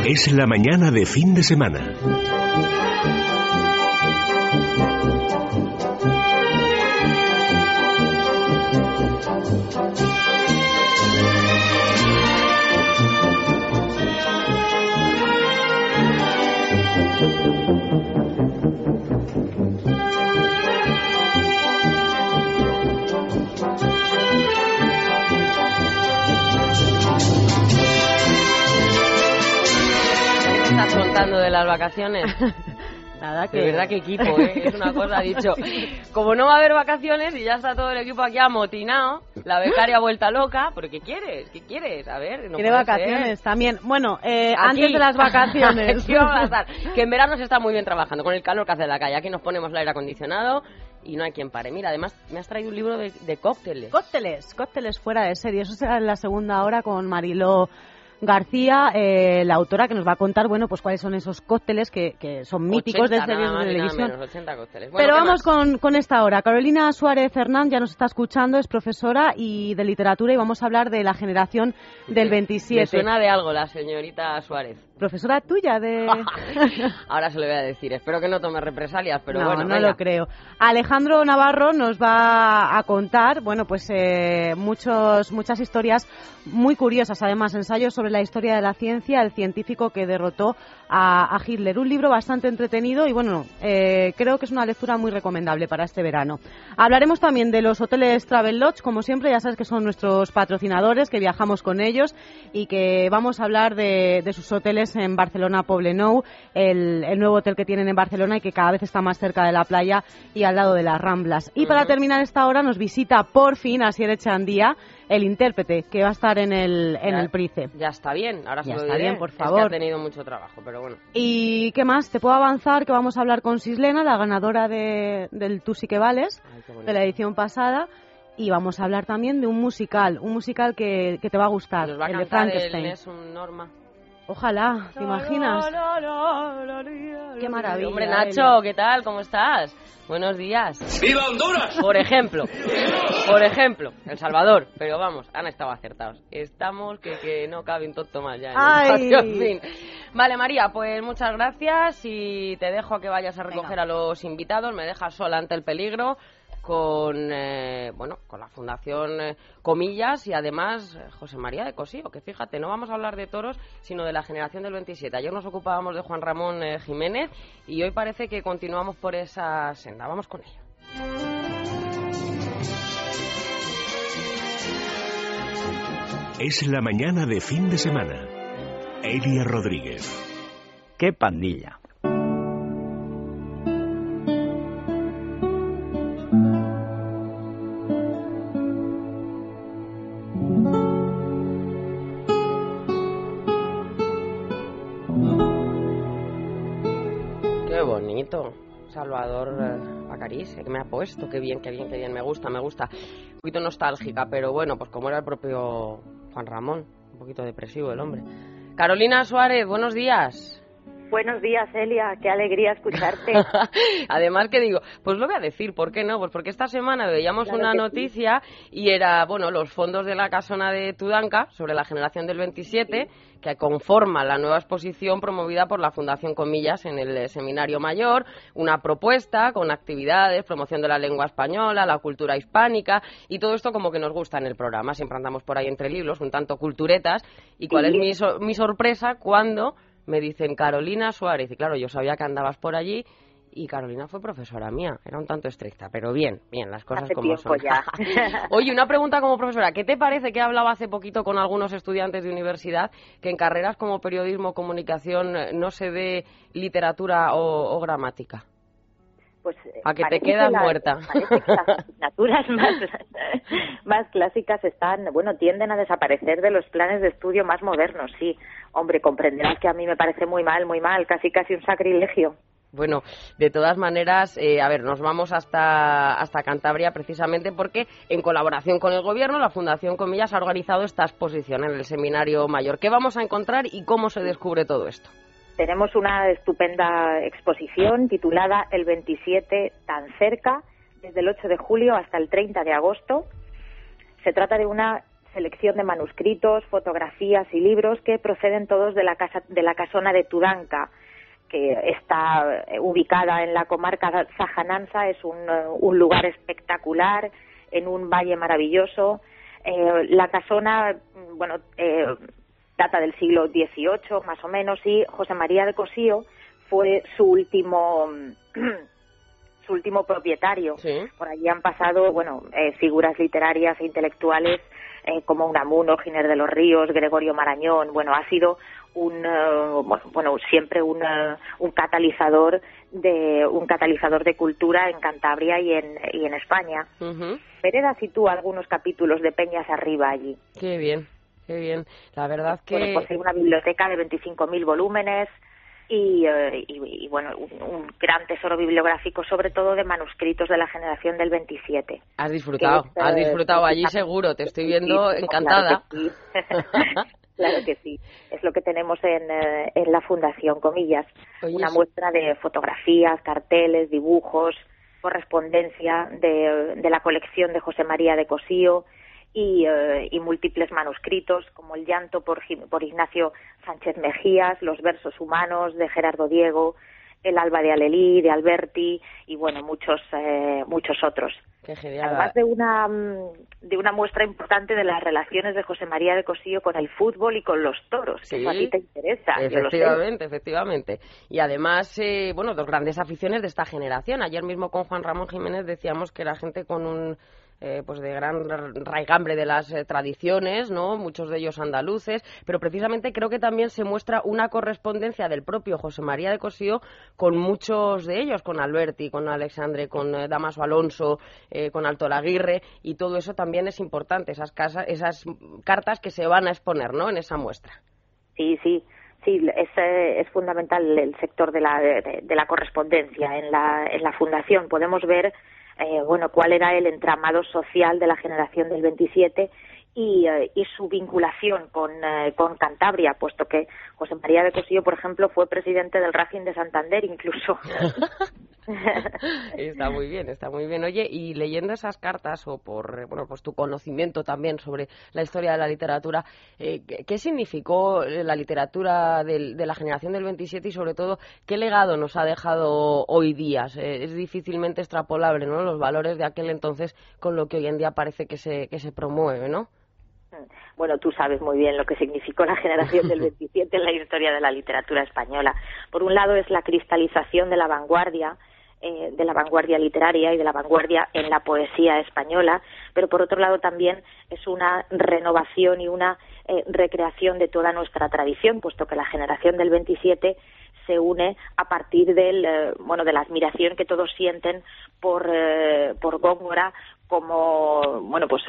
Es la mañana de fin de semana. ¿Estás contando de las vacaciones? Nada, que... De verdad que equipo, es una cosa, ha dicho, como no va a haber vacaciones y ya está todo el equipo aquí amotinado, la becaria vuelta loca, ¿pero qué quieres? ¿Qué quieres? A ver, no quiere vacaciones ser. También. Bueno, antes de las vacaciones. Aquí vamos a estar. Que en verano se está muy bien trabajando, con el calor que hace en la calle. Aquí nos ponemos el aire acondicionado y no hay quien pare. Mira, además me has traído un libro de cócteles. Cócteles fuera de serie. Eso será en la segunda hora con Mariló García, la autora, que nos va a contar, bueno, pues cuáles son esos cócteles que son míticos 80, de series de televisión. Menos, 80 cócteles. Bueno, pero vamos con esta hora. Carolina Suárez Hernán ya nos está escuchando, es profesora y de literatura, y vamos a hablar de la generación del 27. Me suena de algo la señorita Suárez. Profesora tuya de... Ahora se lo voy a decir, espero que no tome represalias, pero no, bueno, no venga. lo creo. Alejandro Navarro nos va a contar, bueno, pues muchas historias muy curiosas, además, ensayos sobre la historia de la ciencia, el científico que derrotó a Hitler. Un libro bastante entretenido y, bueno, creo que es una lectura muy recomendable para este verano. Hablaremos también de los hoteles Travel Lodge, como siempre, ya sabes que son nuestros patrocinadores, que viajamos con ellos y que vamos a hablar de sus hoteles en Barcelona, Poblenou, el nuevo hotel que tienen en Barcelona y que cada vez está más cerca de la playa y al lado de las Ramblas. Y para terminar esta hora nos visita por fin Asier Echandía, el intérprete, que va a estar en el Price. Ya está bien, ahora se lo diré. Ya está bien, por favor. Es que ha tenido mucho trabajo, pero bueno. ¿Y qué más? Te puedo avanzar que vamos a hablar con Sislena, la ganadora del Tú sí que vales, de la edición pasada. Y vamos a hablar también de un musical que te va a gustar, Nos va a el de cantar Frankenstein. El Nessun Norma. Ojalá, ¿te imaginas? Qué maravilla. Hombre, Nacho, ¿qué tal? ¿Cómo estás? Buenos días. ¡Viva Honduras! Por ejemplo, El Salvador. Pero vamos, han estado acertados. Estamos que no cabe un tonto más ya en el patio, en fin. Vale, María, pues muchas gracias y te dejo que vayas a recoger a los invitados. Me dejas sola ante el peligro con la Fundación Comillas y además José María de Cosío, que fíjate, no vamos a hablar de toros, sino de la generación del 27. Ayer nos ocupábamos de Juan Ramón Jiménez y hoy parece que continuamos por esa senda. Vamos con ello. Es la mañana de fin de semana. Elia Rodríguez. ¡Qué pandilla! Qué bonito. Salvador Bacarice, que me ha puesto, qué bien, me gusta. Un poquito nostálgica, pero bueno, pues como era el propio Juan Ramón, un poquito depresivo el hombre. Carolina Suárez, buenos días. Buenos días, Elia, qué alegría escucharte. Además que digo, pues lo voy a decir, ¿por qué no? Pues porque esta semana veíamos una noticia y era, los fondos de la Casona de Tudanca sobre la generación del 27, que conforma la nueva exposición promovida por la Fundación Comillas en el Seminario Mayor, una propuesta con actividades, promoción de la lengua española, la cultura hispánica y todo esto como que nos gusta en el programa. Siempre andamos por ahí entre libros, un tanto culturetas. ¿Y cuál es mi sorpresa cuando me dicen Carolina Suárez? Y claro, yo sabía que andabas por allí y Carolina fue profesora mía, era un tanto estricta, pero bien, las cosas hace como son. Ya. Oye, una pregunta como profesora, ¿qué te parece que hablaba hace poquito con algunos estudiantes de universidad que en carreras como periodismo, comunicación no se ve literatura o gramática? Pues a que te quedas muerta. Parece que las asignaturas más clásicas tienden a desaparecer de los planes de estudio más modernos, sí. Hombre, comprenderás que a mí me parece muy mal, casi un sacrilegio. Bueno, de todas maneras, nos vamos hasta Cantabria precisamente porque en colaboración con el Gobierno, la Fundación Comillas ha organizado esta exposición en el Seminario Mayor. ¿Qué vamos a encontrar y cómo se descubre todo esto? Tenemos una estupenda exposición titulada El 27 tan cerca, desde el 8 de julio hasta el 30 de agosto. Se trata de una selección de manuscritos, fotografías y libros que proceden todos de la casona de Tudanca, que está ubicada en la comarca Sajanansa. Es un lugar espectacular, en un valle maravilloso. La casona, data del siglo XVIII, más o menos, y José María de Cosío fue su último propietario. Sí. Por allí han pasado, figuras literarias e intelectuales como Unamuno, Giner de los Ríos, Gregorio Marañón. Ha sido siempre un catalizador de cultura en Cantabria y en España. Uh-huh. Pereda sitúa algunos capítulos de Peñas Arriba allí. Qué bien. La verdad que... Posee una biblioteca de 25.000 volúmenes y un gran tesoro bibliográfico, sobre todo de manuscritos de la generación del 27. Has disfrutado allí seguro, te estoy viendo encantada. Claro que sí, es lo que tenemos en la Fundación Comillas. Oye, una muestra de fotografías, carteles, dibujos, correspondencia de la colección de José María de Cosío y múltiples manuscritos, como El llanto por Ignacio Sánchez Mejías, Los versos humanos de Gerardo Diego, El alba de Alelí, de Alberti y muchos otros. Qué genial. Además de una muestra importante de las relaciones de José María de Cosío con el fútbol y con los toros, que eso a ti te interesa. Efectivamente. Y además, dos grandes aficiones de esta generación. Ayer mismo con Juan Ramón Jiménez decíamos que era gente con un de gran raigambre de las tradiciones, ¿no? Muchos de ellos andaluces, pero precisamente creo que también se muestra una correspondencia del propio José María de Cosío con muchos de ellos, con Alberti, con Alexandre, con Damaso Alonso, con Alto Laguirre, y todo eso también es importante, esas cartas que se van a exponer, ¿no?, en esa muestra. Sí, es fundamental el sector de la correspondencia en la Fundación. Podemos ver cuál era el entramado social de la generación del 27 y su vinculación con Cantabria, puesto que José María de Cosío, por ejemplo, fue presidente del Racing de Santander incluso. Está muy bien. Oye, y leyendo esas cartas o por tu conocimiento también sobre la historia de la literatura, ¿qué significó la literatura de la generación del 27 y sobre todo qué legado nos ha dejado hoy día? Es difícilmente extrapolable, ¿no?, los valores de aquel entonces con lo que hoy en día parece que se promueve, ¿no? Bueno, tú sabes muy bien lo que significó la generación del 27 en la historia de la literatura española. Por un lado es la cristalización de la vanguardia literaria y de la vanguardia en la poesía española, pero por otro lado también es una renovación y una recreación de toda nuestra tradición, puesto que la generación del 27 se une a partir de la admiración que todos sienten por Góngora como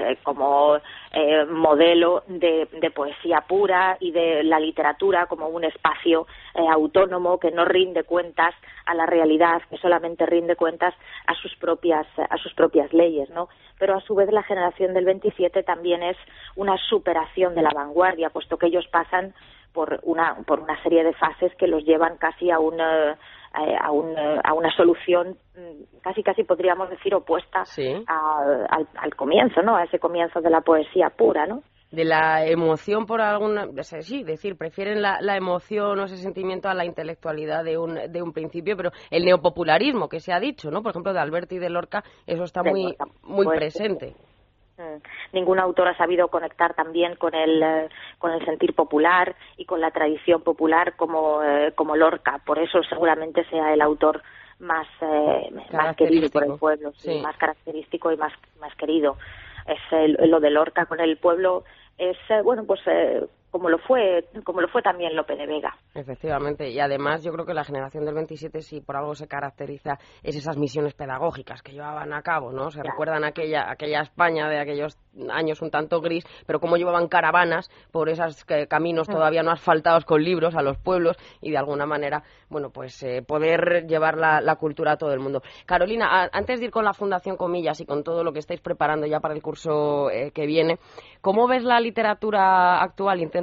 modelo de poesía pura y de la literatura como un espacio autónomo que no rinde cuentas a la realidad, que solamente rinde cuentas a sus propias leyes, ¿no? Pero a su vez la generación del 27 también es una superación de la vanguardia, puesto que ellos pasan por una serie de fases que los llevan casi a una solución casi podríamos decir opuesta, sí, al comienzo, ¿no? A ese comienzo de la poesía pura, ¿no? De la emoción por prefieren la emoción o ese sentimiento a la intelectualidad de un principio, pero el neopopularismo que se ha dicho, ¿no? Por ejemplo, de Alberti y de Lorca, eso está muy presente. Ningún autor ha sabido conectar también con el sentir popular y con la tradición popular como Lorca. Por eso seguramente sea el autor más querido por el pueblo, sí, más característico y más querido. Es lo de Lorca con el pueblo es como lo fue también Lope de Vega. Efectivamente, y además yo creo que la generación del 27, si por algo se caracteriza, es esas misiones pedagógicas que llevaban a cabo, ¿no? Se recuerdan aquella España de aquellos años un tanto gris, pero cómo llevaban caravanas por esos caminos todavía no asfaltados con libros a los pueblos y de alguna manera, poder llevar la cultura a todo el mundo. Carolina, antes de ir con la Fundación Comillas y con todo lo que estáis preparando ya para el curso que viene, ¿cómo ves la literatura actual? Intento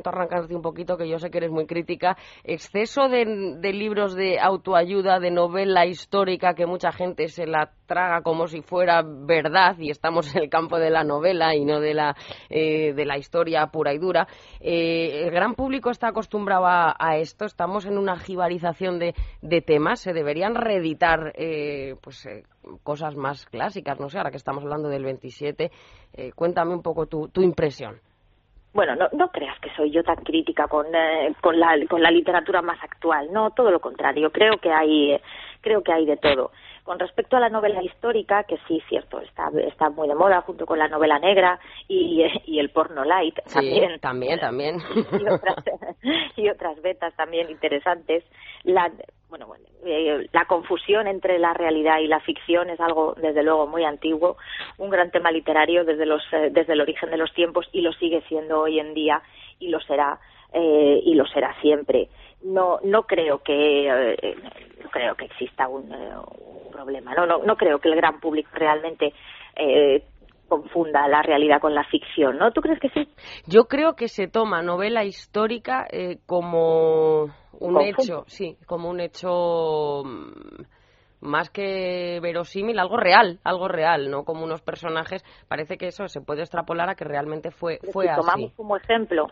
momento arrancarte un poquito, que yo sé que eres muy crítica. Exceso de libros de autoayuda, de novela histórica, que mucha gente se la traga como si fuera verdad, y estamos en el campo de la novela y no de la historia pura y dura. El gran público está acostumbrado a esto. Estamos en una jibarización de temas. Se deberían reeditar cosas más clásicas, no sé, ahora que estamos hablando del 27. Cuéntame un poco tu impresión. Bueno, no creas que soy yo tan crítica con la literatura más actual, no, todo lo contrario, creo que hay de todo. Con respecto a la novela histórica, que sí, cierto, está muy de moda, junto con la novela negra y el porno light también. También. Y otras vetas también interesantes. La confusión entre la realidad y la ficción es algo, desde luego, muy antiguo, un gran tema literario desde el origen de los tiempos, y lo sigue siendo hoy en día, y lo será siempre. No creo que exista un problema. No creo que el gran público realmente confunda la realidad con la ficción, ¿no? ¿Tú crees que sí? Yo creo que se toma novela histórica como un hecho, sí, como un hecho más que verosímil, algo real, ¿no? Como unos personajes. Parece que eso se puede extrapolar a que realmente fue así. Tomamos como ejemplo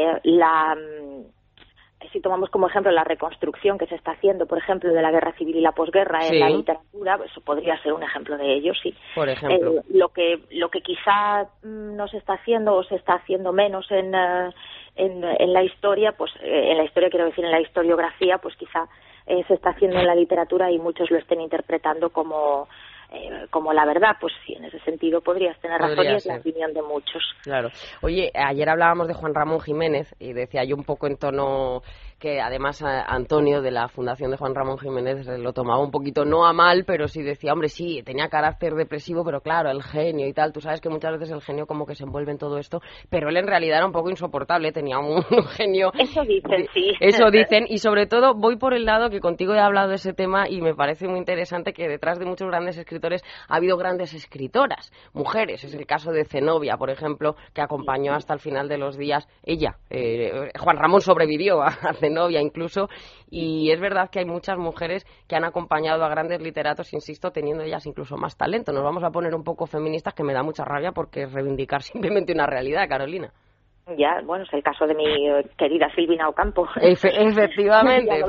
si tomamos como ejemplo la reconstrucción que se está haciendo, por ejemplo, de la guerra civil y la posguerra en la literatura, eso podría ser un ejemplo de ello, sí. Por ejemplo. Lo que quizá no se está haciendo, o se está haciendo menos en la historia, pues en la historia, quiero decir, en la historiografía, pues quizá se está haciendo en la literatura, y muchos lo estén interpretando como la verdad. Pues sí, en ese sentido podrías tener razón, y es la opinión de muchos. Claro. Oye, ayer hablábamos de Juan Ramón Jiménez, y decía yo un poco en tono que además Antonio, de la Fundación de Juan Ramón Jiménez, lo tomaba un poquito, no a mal, pero sí decía, hombre, sí, tenía carácter depresivo, pero claro, el genio y tal. Tú sabes que muchas veces el genio como que se envuelve en todo esto, pero él en realidad era un poco insoportable, tenía un genio. Eso dicen, sí. Eso dicen, y sobre todo voy por el lado que contigo he hablado de ese tema, y me parece muy interesante que detrás de muchos grandes escritores ha habido grandes escritoras, mujeres. Es el caso de Zenobia, por ejemplo, que acompañó hasta el final de los días. Ella, Juan Ramón sobrevivió a Zenobia incluso, y es verdad que hay muchas mujeres que han acompañado a grandes literatos, insisto, teniendo ellas incluso más talento. Nos vamos a poner un poco feministas, que me da mucha rabia, porque es reivindicar simplemente una realidad, Carolina. Ya, bueno, es el caso de mi querida Silvina Ocampo. Efectivamente.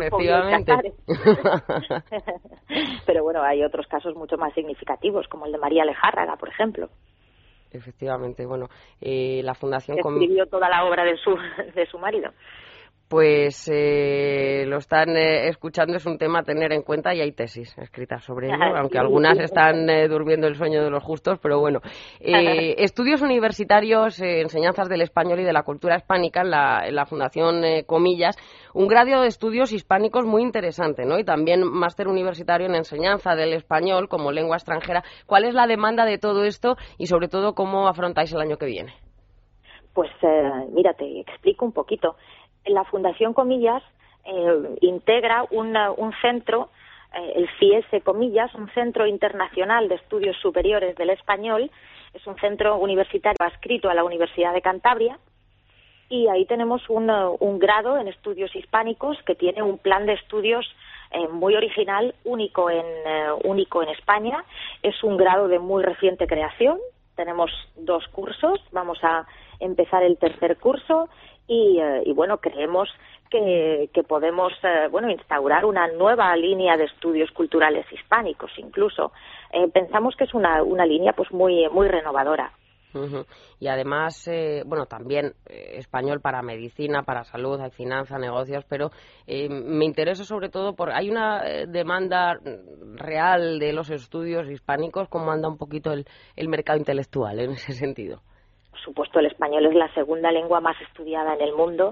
Pero bueno, hay otros casos mucho más significativos, como el de María Lejárraga, por ejemplo. Efectivamente, bueno, la Fundación... Escribió toda la obra de su marido. Pues lo están escuchando, es un tema a tener en cuenta, y hay tesis escritas sobre ello, aunque algunas están durmiendo el sueño de los justos, pero bueno. Estudios universitarios, enseñanzas del español y de la cultura hispánica en la Fundación Comillas, un grado de estudios hispánicos muy interesante, ¿no? Y también máster universitario en enseñanza del español como lengua extranjera. ¿Cuál es la demanda de todo esto, y sobre todo cómo afrontáis el año que viene? Pues mira, te explico un poquito. La Fundación Comillas integra un centro, el CIESE Comillas, un centro internacional de estudios superiores del español. Es un centro universitario adscrito a la Universidad de Cantabria, y ahí tenemos un grado en estudios hispánicos que tiene un plan de estudios muy original, único en España. Es un grado de muy reciente creación. Tenemos 2 cursos, vamos a empezar el 3er curso, y bueno, creemos que podemos instaurar una nueva línea de estudios culturales hispánicos. Incluso pensamos que es una línea pues muy renovadora. Uh-huh. Y además, también español para medicina, para salud, hay finanzas, negocios, pero me interesa sobre todo hay una demanda real de los estudios hispánicos. ¿Cómo anda un poquito el mercado intelectual en ese sentido? Por supuesto, el español es la segunda lengua más estudiada en el mundo.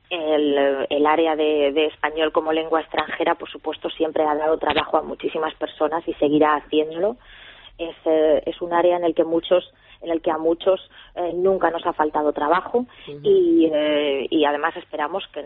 El área de español como lengua extranjera, por supuesto, siempre ha dado trabajo a muchísimas personas, y seguirá haciéndolo. Es un área en el que a muchos nunca nos ha faltado trabajo. Uh-huh. Y además esperamos que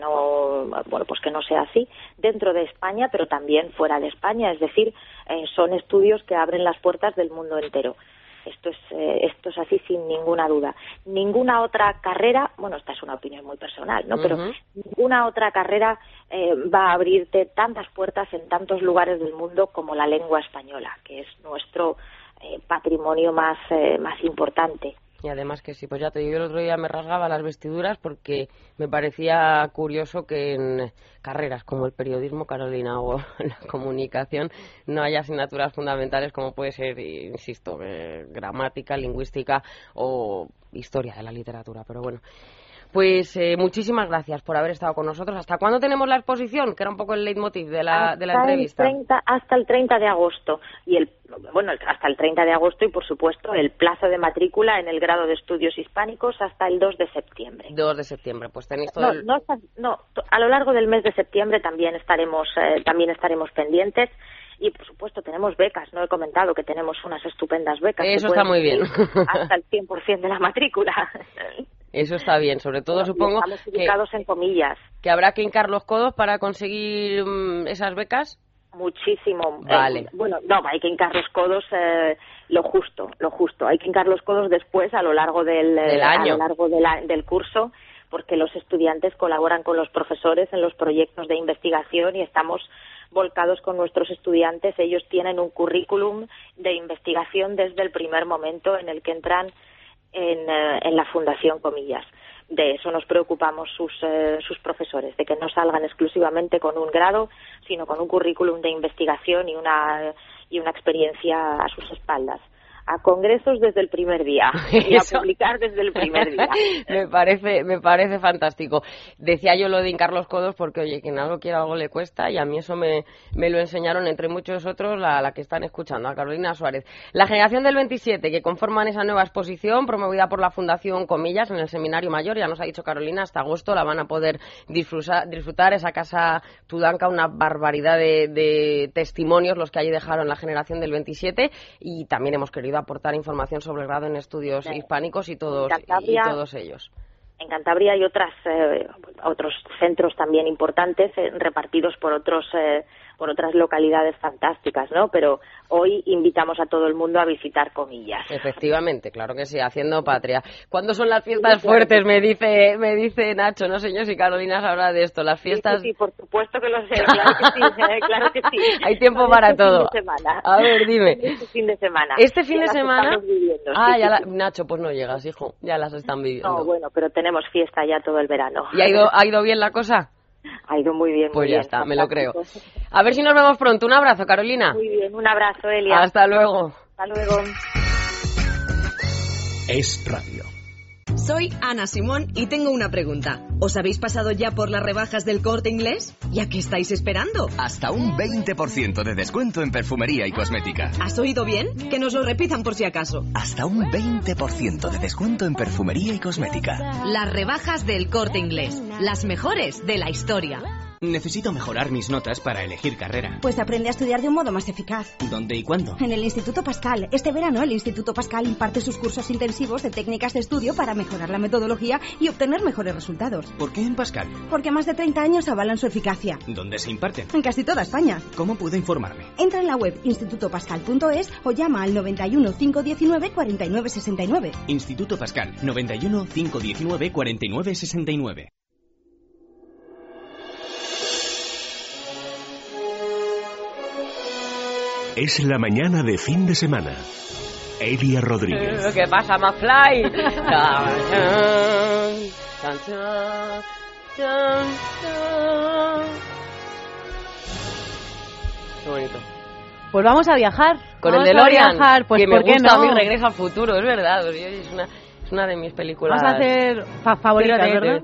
no sea así dentro de España, pero también fuera de España. Es decir, son estudios que abren las puertas del mundo entero. Esto es así sin ninguna duda. Ninguna otra carrera, bueno, esta es una opinión muy personal, ¿no? Pero ninguna otra carrera va a abrirte tantas puertas en tantos lugares del mundo como la lengua española, que es nuestro patrimonio más importante. Y además que sí, pues ya te digo, yo el otro día me rasgaba las vestiduras porque me parecía curioso que en carreras como el periodismo, Carolina, o la comunicación, no haya asignaturas fundamentales como puede ser, insisto, gramática, lingüística o historia de la literatura. Pero bueno, pues muchísimas gracias por haber estado con nosotros. ¿Hasta cuándo tenemos la exposición? Que era un poco el leitmotiv de la entrevista. Hasta el 30 de agosto. Hasta el 30 de agosto y, por supuesto, el plazo de matrícula en el grado de estudios hispánicos hasta el 2 de septiembre. 2 de septiembre, pues tenéis todo a lo largo del mes de septiembre también estaremos pendientes. Y, por supuesto, tenemos becas. No he comentado que tenemos unas estupendas becas. Eso está muy bien. Hasta el 100% de la matrícula. Eso está bien, sobre todo supongo estamos ubicados en Comillas. Que habrá que hincar los codos para conseguir esas becas. Muchísimo. Vale. Hay que hincar los codos lo justo. Hay que hincar los codos después a lo largo del año, a lo largo del curso, porque los estudiantes colaboran con los profesores en los proyectos de investigación y estamos volcados con nuestros estudiantes. Ellos tienen un currículum de investigación desde el primer momento en el que entran en la Fundación Comillas. De eso nos preocupamos sus profesores, de que no salgan exclusivamente con un grado, sino con un currículum de investigación y una experiencia a sus espaldas. A congresos desde el primer día y a publicar desde el primer día. me parece fantástico. Decía yo lo de hincar los codos porque, oye, quien algo quiere algo le cuesta, y a mí eso me lo enseñaron, entre muchos otros, la que están escuchando, a Carolina Suárez. La generación del 27, que conforman esa nueva exposición promovida por la Fundación Comillas en el Seminario Mayor, ya nos ha dicho Carolina, hasta agosto la van a poder disfrutar. Esa casa Tudanca, una barbaridad de testimonios los que allí dejaron la generación del 27, y también hemos querido aportar información sobre el grado en estudios hispánicos y todos ellos. En Cantabria hay otros centros también importantes repartidos por otras localidades fantásticas, ¿no? Pero hoy invitamos a todo el mundo a visitar Comillas. Efectivamente, claro que sí, haciendo patria. ¿Cuándo son las fiestas fuertes? Me dice Nacho, no sé yo si Carolina sabrá de esto. Las fiestas. Sí, por supuesto que lo sé, claro que sí. Hay tiempo para todo. Fin de semana. A ver, dime. Este fin de semana. Este fin de semana. Nacho, pues no llegas, hijo. Ya las están viviendo. No, bueno, pero tenemos fiesta ya todo el verano. ¿Y ha ido bien la cosa? Ha ido muy bien. Pues muy ya bien, está, me lo creo. A ver si nos vemos pronto. Un abrazo, Carolina. Muy bien, un abrazo, Elia. Hasta luego. Hasta luego. Es radio. Soy Ana Simón y tengo una pregunta. ¿Os habéis pasado ya por las rebajas del Corte Inglés? ¿Y a qué estáis esperando? Hasta un 20% de descuento en perfumería y cosmética. ¿Has oído bien? Que nos lo repitan por si acaso. Hasta un 20% de descuento en perfumería y cosmética. Las rebajas del Corte Inglés. Las mejores de la historia. Necesito mejorar mis notas para elegir carrera. Pues aprende a estudiar de un modo más eficaz. ¿Dónde y cuándo? En el Instituto Pascal. Este verano el Instituto Pascal imparte sus cursos intensivos de técnicas de estudio para mejorar la metodología y obtener mejores resultados. ¿Por qué en Pascal? Porque más de 30 años avalan su eficacia. ¿Dónde se imparten? En casi toda España. ¿Cómo puedo informarme? Entra en la web institutopascal.es o llama al 91 519 49 69. Instituto Pascal, 91 519 49 69. Es la mañana de fin de semana. Elia Rodríguez. ¿Qué pasa, McFly? Qué bonito. Pues vamos a viajar. Con el DeLorean, pues que me ¿por qué gusta no? a mí Regreso al Futuro, es verdad. Es una de mis películas. Vamos a hacer favoritas, ¿verdad?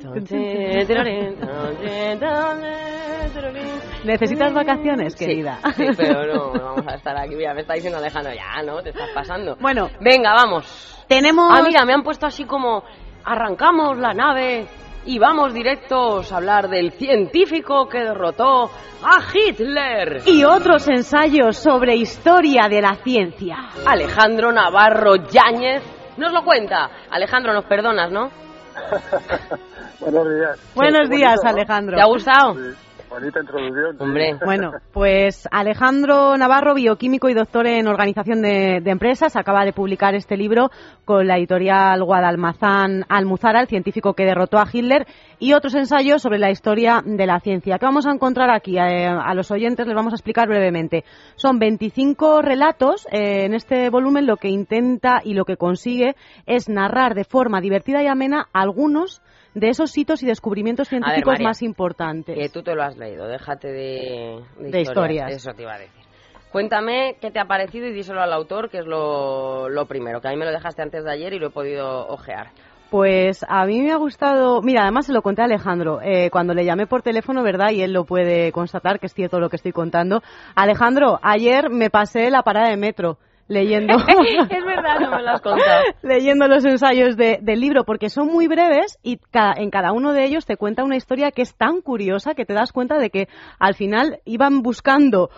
¿Necesitas vacaciones, querida? Sí, pero no vamos a estar aquí. Mira, me está diciendo Alejandro, ya, ¿no? Te estás pasando. Bueno. Venga, vamos. Tenemos... mira, me han puesto así como... Arrancamos la nave y vamos directos a hablar del científico que derrotó a Hitler. Y otros ensayos sobre historia de la ciencia. Alejandro Navarro Yáñez nos lo cuenta. Alejandro, nos perdonas, ¿no? Buenos días. Buenos días, Alejandro. ¿Te ha gustado? Sí. Bonita introducción. Hombre. Bueno, pues Alejandro Navarro, bioquímico y doctor en organización de empresas, acaba de publicar este libro con la editorial Guadalmazán Almuzara, el científico que derrotó a Hitler, y otros ensayos sobre la historia de la ciencia. ¿Qué vamos a encontrar aquí? A los oyentes les vamos a explicar brevemente. Son 25 relatos. En este volumen lo que intenta y lo que consigue es narrar de forma divertida y amena algunos de esos hitos y descubrimientos científicos María, más importantes. Que tú te lo has leído, déjate de historias. Eso te iba a decir. Cuéntame qué te ha parecido y díselo al autor, que es lo primero, que a mí me lo dejaste antes de ayer y lo he podido ojear. Pues a mí me ha gustado, mira, además se lo conté a Alejandro, cuando le llamé por teléfono, ¿verdad? Y él lo puede constatar, que es cierto lo que estoy contando. Alejandro, ayer me pasé la parada de metro leyendo. Es verdad, no me lo has contado. Leyendo los ensayos del libro, porque son muy breves y en cada uno de ellos te cuenta una historia que es tan curiosa que te das cuenta de que al final iban buscando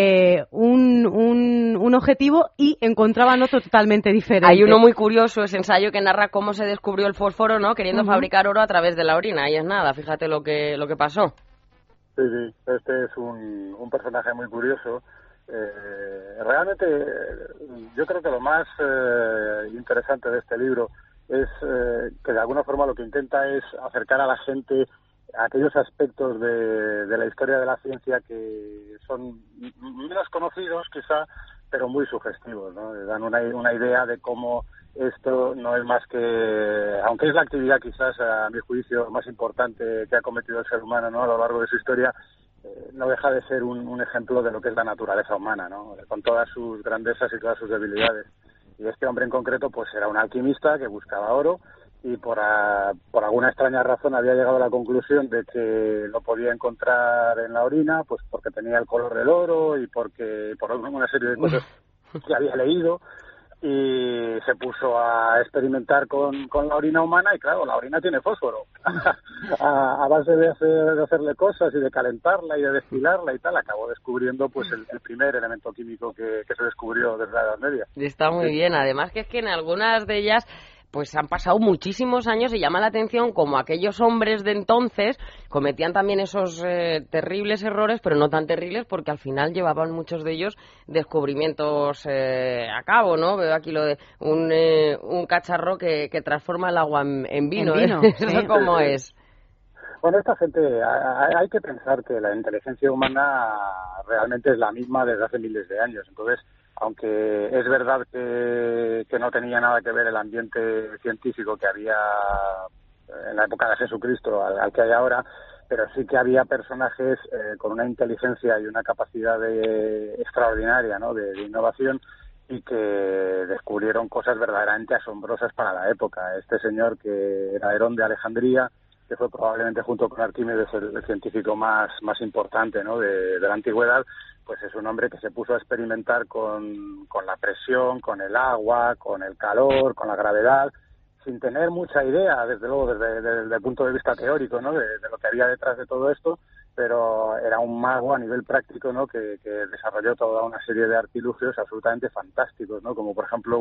un objetivo y encontraban otro totalmente diferente. Hay uno muy curioso, ese ensayo que narra cómo se descubrió el fósforo, ¿no? Queriendo fabricar oro a través de la orina. Y es nada, fíjate lo que pasó. Sí, este es un personaje muy curioso. Realmente yo creo que lo más interesante de este libro es que de alguna forma lo que intenta es acercar a la gente a aquellos aspectos de la historia de la ciencia que son menos conocidos quizá, pero muy sugestivos, ¿no? Dan una idea de cómo esto no es más que, aunque es la actividad quizás a mi juicio más importante que ha cometido el ser humano, ¿no? A lo largo de su historia, no deja de ser un ejemplo de lo que es la naturaleza humana, ¿no? Con todas sus grandezas y todas sus debilidades. Y este hombre en concreto pues era un alquimista que buscaba oro y por alguna extraña razón había llegado a la conclusión de que lo podía encontrar en la orina, pues porque tenía el color del oro y por una serie de cosas que había leído, y se puso a experimentar con la orina humana y claro, la orina tiene fósforo. A base de hacerle cosas y de calentarla y de destilarla y tal, acabó descubriendo pues el primer elemento químico que se descubrió desde la Edad Media. Está muy bien, además que es que en algunas de ellas pues han pasado muchísimos años y llama la atención como aquellos hombres de entonces cometían también esos terribles errores, pero no tan terribles porque al final llevaban muchos de ellos descubrimientos a cabo, ¿no? Veo aquí lo de un cacharro que transforma el agua en vino. ¿Eso cómo es? Bueno, esta gente, hay que pensar que la inteligencia humana realmente es la misma desde hace miles de años, entonces aunque es verdad que no tenía nada que ver el ambiente científico que había en la época de Jesucristo al que hay ahora, pero sí que había personajes con una inteligencia y una capacidad extraordinaria, ¿no? de innovación, y que descubrieron cosas verdaderamente asombrosas para la época. Este señor, que era Herón de Alejandría, que fue probablemente junto con Arquímedes el científico más importante, ¿no? de la antigüedad, pues es un hombre que se puso a experimentar con la presión, con el agua, con el calor, con la gravedad, sin tener mucha idea, desde luego, desde el punto de vista teórico, ¿no? de lo que había detrás de todo esto, pero era un mago a nivel práctico, ¿no? que desarrolló toda una serie de artilugios absolutamente fantásticos, ¿no? Como por ejemplo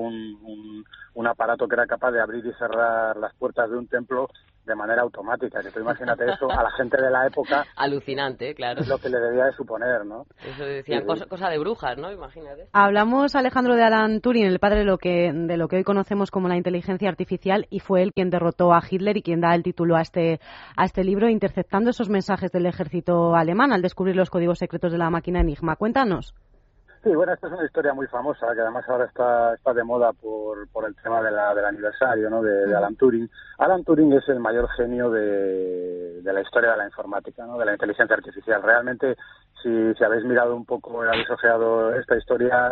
un aparato que era capaz de abrir y cerrar las puertas de un templo de manera automática, que tú imagínate eso a la gente de la época. Alucinante, claro. Es lo que le debía de suponer, ¿no? Eso decían, cosa de brujas, ¿no? Imagínate. Hablamos, Alejandro, de Alan Turing, el padre de lo que hoy conocemos como la inteligencia artificial, y fue él quien derrotó a Hitler y quien da el título a este libro, interceptando esos mensajes del ejército alemán al descubrir los códigos secretos de la máquina Enigma. Cuéntanos. Sí, bueno, esta es una historia muy famosa, que además ahora está de moda por el tema del aniversario, ¿no? de Alan Turing. Alan Turing es el mayor genio de la historia de la informática, ¿no? De la inteligencia artificial. Realmente, si habéis mirado un poco, habéis ojeado esta historia,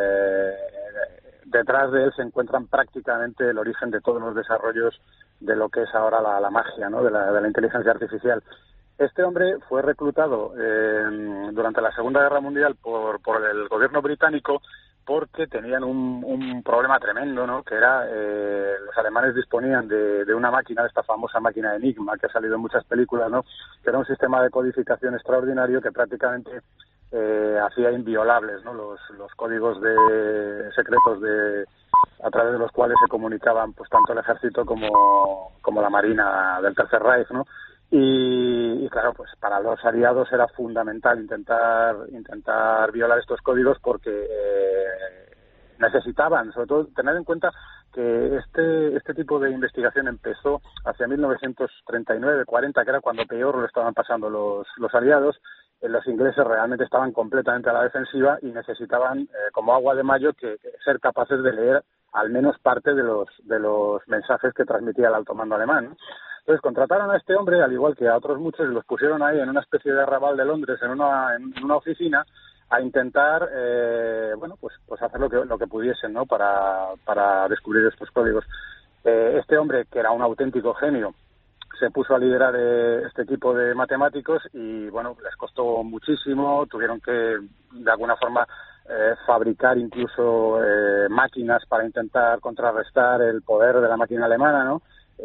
detrás de él se encuentran prácticamente el origen de todos los desarrollos de lo que es ahora la magia, ¿no? de la inteligencia artificial. Este hombre fue reclutado durante la Segunda Guerra Mundial por el gobierno británico porque tenían un problema tremendo, ¿no? Que era los alemanes disponían de una máquina, de esta famosa máquina Enigma que ha salido en muchas películas, ¿no? Que era un sistema de codificación extraordinario que prácticamente hacía inviolables, ¿no? Los códigos secretos a través de los cuales se comunicaban pues tanto el ejército como la marina del Tercer Reich, ¿no? Y claro, pues para los aliados era fundamental intentar violar estos códigos porque necesitaban, sobre todo, tener en cuenta que este tipo de investigación empezó hacia 1939-40, que era cuando peor lo estaban pasando los aliados. Los ingleses realmente estaban completamente a la defensiva y necesitaban, como agua de mayo, que ser capaces de leer al menos parte de los mensajes que transmitía el alto mando alemán, ¿no? Entonces contrataron a este hombre, al igual que a otros muchos, y los pusieron ahí en una especie de arrabal de Londres, en una oficina, a intentar, pues hacer lo que pudiesen, ¿no? Para descubrir estos códigos. Este hombre, que era un auténtico genio, se puso a liderar este equipo de matemáticos y, bueno, les costó muchísimo, tuvieron que, de alguna forma, fabricar incluso máquinas para intentar contrarrestar el poder de la máquina alemana, ¿no?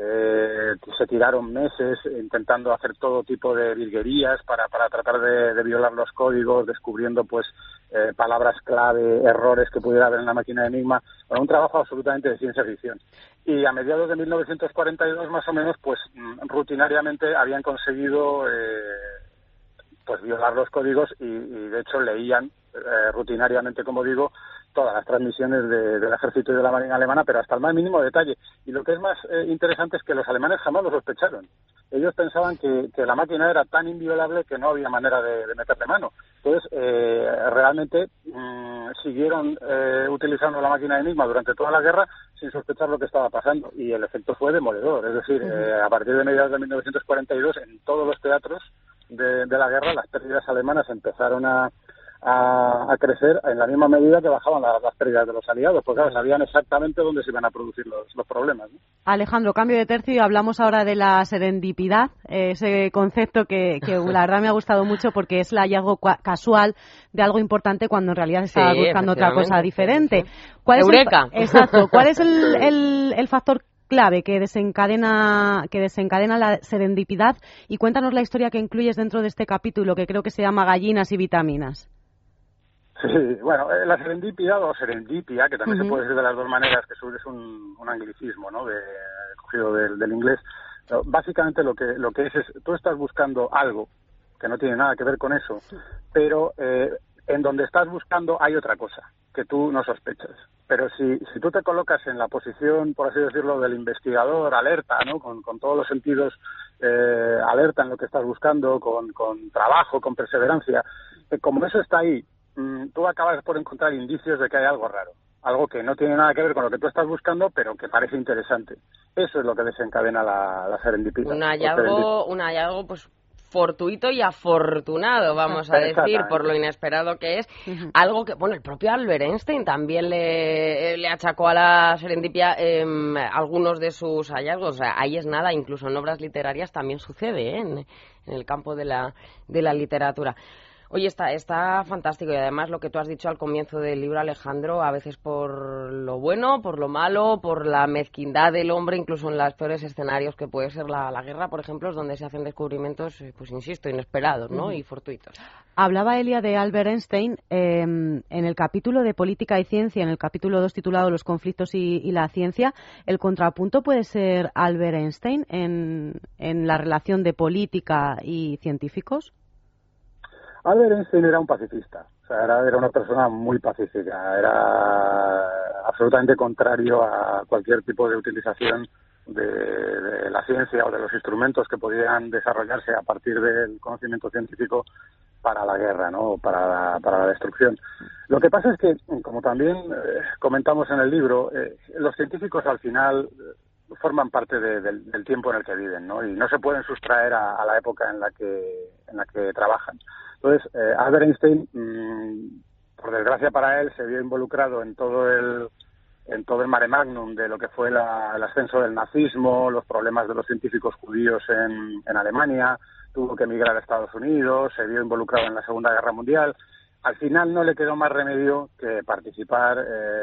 Se tiraron meses intentando hacer todo tipo de virguerías para tratar de violar los códigos, descubriendo pues palabras clave, errores que pudiera haber en la máquina de Enigma. Bueno, un trabajo absolutamente de ciencia ficción. Y a mediados de 1942 más o menos, pues rutinariamente habían conseguido pues violar los códigos y de hecho leían rutinariamente, como digo, todas las transmisiones del ejército y de la marina alemana, pero hasta el más mínimo detalle. Y lo que es más interesante es que los alemanes jamás lo sospecharon. Ellos pensaban que la máquina era tan inviolable que no había manera de meterle mano. Entonces, realmente siguieron utilizando la máquina de Enigma durante toda la guerra sin sospechar lo que estaba pasando. Y el efecto fue demoledor. Es decir, a partir de mediados de 1942, en todos los teatros de la guerra, las pérdidas alemanas empezaron a crecer en la misma medida que bajaban las pérdidas de los aliados, porque claro, sabían exactamente dónde se iban a producir los problemas, ¿no? Alejandro, cambio de tercio y hablamos ahora de la serendipidad, ese concepto que la verdad me ha gustado mucho porque es el hallazgo casual de algo importante cuando en realidad estaba buscando otra cosa diferente. ¿Cuál ¡Eureka! Exacto. ¿Cuál es el factor clave que desencadena la serendipidad? Y cuéntanos la historia que incluyes dentro de este capítulo, que creo que se llama Gallinas y vitaminas. Sí, bueno, la serendipidad o serendipia, que también se puede decir de las dos maneras, que es un anglicismo, ¿no? Cogido del inglés. Pero básicamente lo que es tú estás buscando algo que no tiene nada que ver con eso, pero en donde estás buscando hay otra cosa que tú no sospechas. Pero si tú te colocas en la posición, por así decirlo, del investigador alerta, ¿no? Con todos los sentidos alerta en lo que estás buscando, con trabajo, con perseverancia, como eso está ahí, tú acabas por encontrar indicios de que hay algo raro, algo que no tiene nada que ver con lo que tú estás buscando, pero que parece interesante. Eso es lo que desencadena la serendipidad. Un hallazgo, pues fortuito y afortunado, vamos a decir, por lo inesperado que es. Algo que, bueno, el propio Albert Einstein también le achacó a la serendipia algunos de sus hallazgos. O sea, ahí es nada, incluso en obras literarias también sucede, en el campo de la literatura. Oye, está fantástico y además lo que tú has dicho al comienzo del libro, Alejandro, a veces por lo bueno, por lo malo, por la mezquindad del hombre, incluso en los peores escenarios que puede ser la guerra, por ejemplo, es donde se hacen descubrimientos, pues insisto, inesperados, ¿no? Y fortuitos. Hablaba Elia de Albert Einstein en el capítulo de Política y Ciencia, en el capítulo 2 titulado Los conflictos y la ciencia. ¿El contrapunto puede ser Albert Einstein en la relación de política y científicos? Albert Einstein era un pacifista, o sea, era una persona muy pacífica, era absolutamente contrario a cualquier tipo de utilización de la ciencia o de los instrumentos que podían desarrollarse a partir del conocimiento científico para la guerra, ¿no? Para la destrucción. Lo que pasa es que, como también comentamos en el libro, los científicos al final forman parte del tiempo en el que viven, ¿no? Y no se pueden sustraer a la época en la que trabajan. Entonces, Albert Einstein, por desgracia para él, se vio involucrado en todo el mare magnum de lo que fue el ascenso del nazismo, los problemas de los científicos judíos en Alemania, tuvo que emigrar a Estados Unidos, se vio involucrado en la Segunda Guerra Mundial. Al final no le quedó más remedio que participar,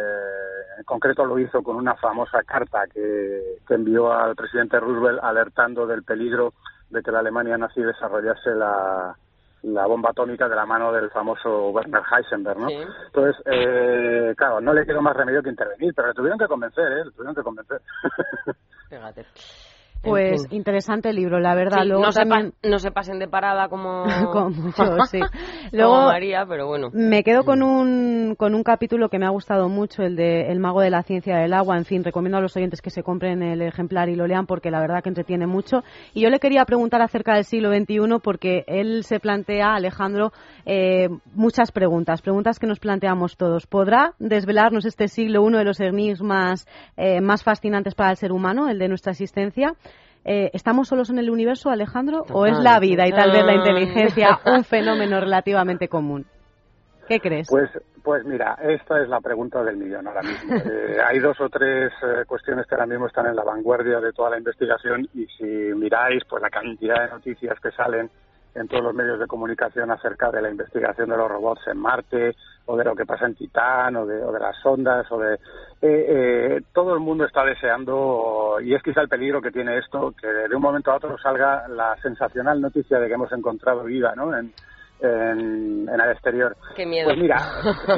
en concreto lo hizo con una famosa carta que envió al presidente Roosevelt alertando del peligro de que la Alemania nazi desarrollase la bomba atómica de la mano del famoso Werner Heisenberg, ¿no? Sí. Entonces, claro, no le quedó más remedio que intervenir, pero le tuvieron que convencer, Fíjate. Pues interesante el libro, la verdad. Sí, luego no, también... no se pasen de parada como, como muchos, sí. Luego como María, pero bueno. Me quedo con un capítulo que me ha gustado mucho, el de El mago de la ciencia del agua. En fin, recomiendo a los oyentes que se compren el ejemplar y lo lean porque la verdad que entretiene mucho. Y yo le quería preguntar acerca del siglo XXI porque él se plantea, Alejandro, muchas preguntas que nos planteamos todos. ¿Podrá desvelarnos este siglo uno de los enigmas más fascinantes para el ser humano, el de nuestra existencia? ¿Estamos solos en el universo, Alejandro? ¿O es la vida y tal vez la inteligencia un fenómeno relativamente común? ¿Qué crees? Pues mira, esta es la pregunta del millón ahora mismo. Hay 2 o 3 cuestiones que ahora mismo están en la vanguardia de toda la investigación y si miráis pues la cantidad de noticias que salen en todos los medios de comunicación acerca de la investigación de los robots en Marte o de lo que pasa en Titán o de las sondas o de todo el mundo está deseando, y es quizá el peligro que tiene esto, que de un momento a otro salga la sensacional noticia de que hemos encontrado vida, ¿no? en el exterior. Qué miedo. Pues mira,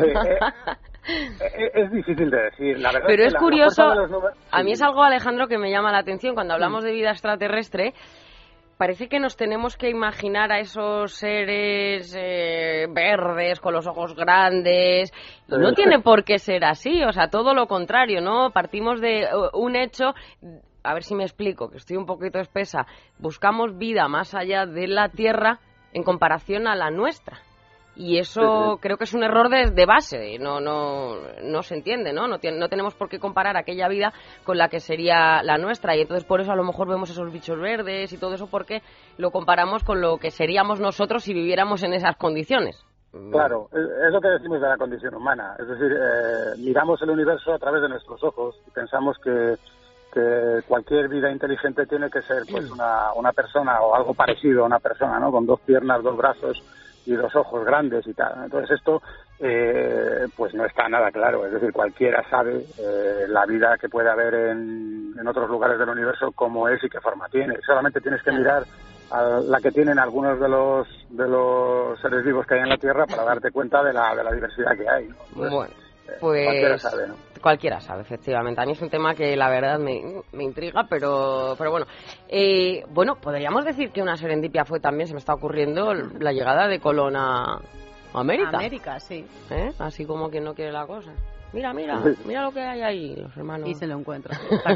es difícil de decir, la verdad. Pero es curioso, a mí sí. Es algo, Alejandro, que me llama la atención cuando hablamos de vida extraterrestre. Parece que nos tenemos que imaginar a esos seres verdes con los ojos grandes. Y no tiene por qué ser así, o sea, todo lo contrario, ¿no? Partimos de un hecho, a ver si me explico, que estoy un poquito espesa. Buscamos vida más allá de la Tierra en comparación a la nuestra. Y eso creo que es un error de base, no se entiende, ¿no? No tenemos por qué comparar aquella vida con la que sería la nuestra, y entonces por eso a lo mejor vemos esos bichos verdes y todo eso, porque lo comparamos con lo que seríamos nosotros si viviéramos en esas condiciones. Claro, es lo que decimos de la condición humana, es decir, miramos el universo a través de nuestros ojos y pensamos que cualquier vida inteligente tiene que ser pues una persona o algo parecido a una persona, ¿no? Con 2 piernas, 2 brazos y 2 ojos grandes y tal. Entonces esto pues no está nada claro, es decir, cualquiera sabe la vida que puede haber en otros lugares del universo, cómo es y qué forma tiene. Solamente tienes que mirar a la que tienen algunos de los seres vivos que hay en la Tierra para darte cuenta de la diversidad que hay, ¿no? Bueno, pues cualquiera sabe, ¿no? Cualquiera sabe, efectivamente. A mí es un tema que la verdad me intriga, pero bueno. Bueno, podríamos decir que una serendipia fue también, se me está ocurriendo, la llegada de Colón a América. América, sí. Así como que no quiere la cosa. Mira lo que hay ahí, los hermanos. Y se lo encuentra.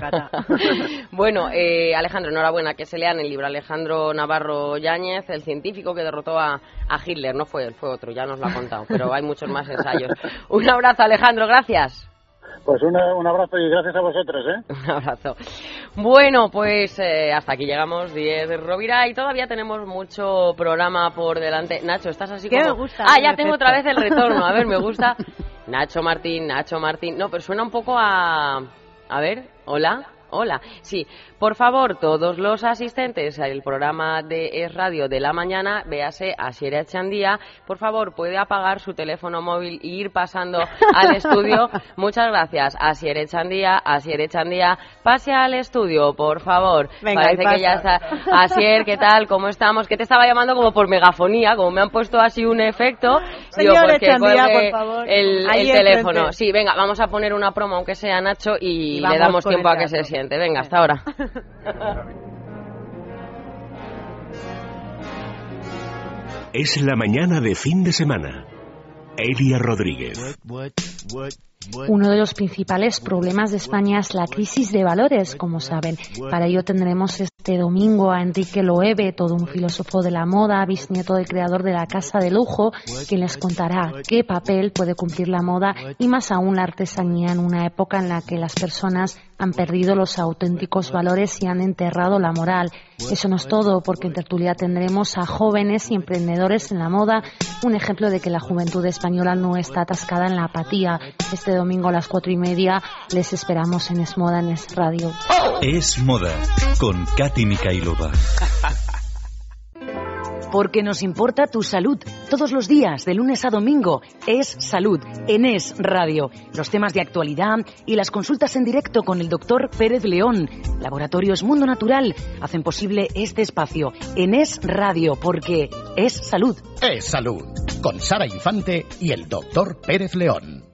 Bueno, Alejandro, enhorabuena, que se lean el libro. Alejandro Navarro Yáñez, el científico que derrotó a Hitler. No fue él, fue otro, ya nos lo ha contado, pero hay muchos más ensayos. Un abrazo, Alejandro, gracias. Pues un abrazo y gracias a vosotros, ¿eh? Un abrazo. Bueno, pues hasta aquí llegamos, 10 Rovira, y todavía tenemos mucho programa por delante. Nacho, estás así como... ¿Qué me gusta? Ya tengo otra vez el retorno. A ver, me gusta... Nacho Martín. No, pero suena un poco a... A ver, hola. Sí, por favor, todos los asistentes al programa de Es Radio de la mañana, véase Asier Echandía, por favor, puede apagar su teléfono móvil e ir pasando al estudio. Muchas gracias, Asier Echandía, pase al estudio, por favor. Venga, parece que ya está. Asier, ¿qué tal? ¿Cómo estamos? Que te estaba llamando como por megafonía, como me han puesto así un efecto. Señor Echandía, por favor. El teléfono. Sí, venga, vamos a poner una promo, aunque sea Nacho, y le damos tiempo a que se siente. Venga, hasta ahora. Es la mañana de fin de semana. Elia Rodríguez. Uno de los principales problemas de España es la crisis de valores, como saben. Para ello tendremos este domingo a Enrique Loewe, todo un filósofo de la moda, bisnieto del creador de la Casa de Lujo, quien les contará qué papel puede cumplir la moda y más aún la artesanía en una época en la que las personas han perdido los auténticos valores y han enterrado la moral. Eso no es todo, porque en tertulia tendremos a jóvenes y emprendedores en la moda, un ejemplo de que la juventud española no está atascada en la apatía. Este domingo a las 4:30 les esperamos en Es Moda en Es Radio. Es Moda, con Katy Mikailova. Porque nos importa tu salud. Todos los días, de lunes a domingo, Es Salud, en Es Radio. Los temas de actualidad y las consultas en directo con el doctor Pérez León. Laboratorios Mundo Natural hacen posible este espacio en Es Radio, porque es salud. Es Salud, con Sara Infante y el doctor Pérez León.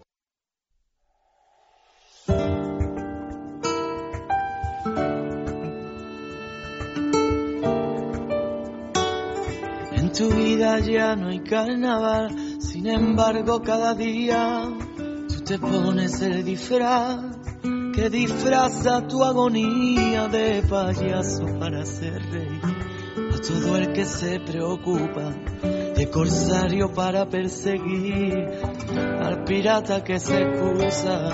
tu vida ya no hay carnaval, sin embargo cada día tú te pones el disfraz que disfraza tu agonía de payaso para hacer reír a todo el que se preocupa, de corsario para perseguir al pirata que se excusa.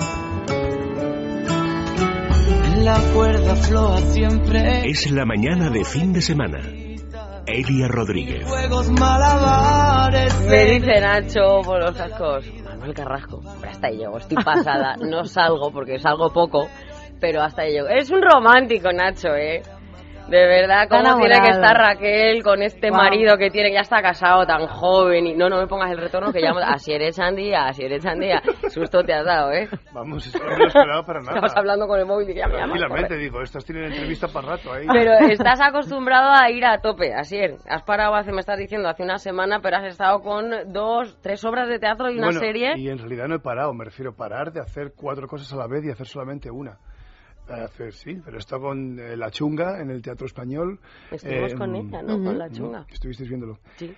En la cuerda floja siempre. Es la mañana de fin de semana. Elia Rodríguez. Juegos malabares. Me dice Nacho por los cascos: Manuel Carrasco, pero hasta ahí llego, estoy pasada, no salgo porque salgo poco, pero hasta ahí llego. Es un romántico, Nacho, de verdad, cómo tiene que estar Raquel con este marido que tiene, que ya está casado, tan joven, y no me pongas el retorno que llamo, así eres Chandía, susto te has dado, Vamos, es que no lo esperaba para nada. Estabas hablando con el móvil y ya me llamas. Tranquilamente, digo, estas tienen entrevista para rato ahí. Pero estás acostumbrado a ir a tope, así es. Has parado, me estás diciendo, hace una semana, pero has estado con 2, 3 obras de teatro y una serie. Y en realidad no he parado, me refiero a parar de hacer 4 cosas a la vez y hacer solamente una. Sí, pero he estado con La Chunga en el Teatro Español. Estuvimos con ella, ¿no? Con La Chunga. Estuvisteis viéndolo. Sí.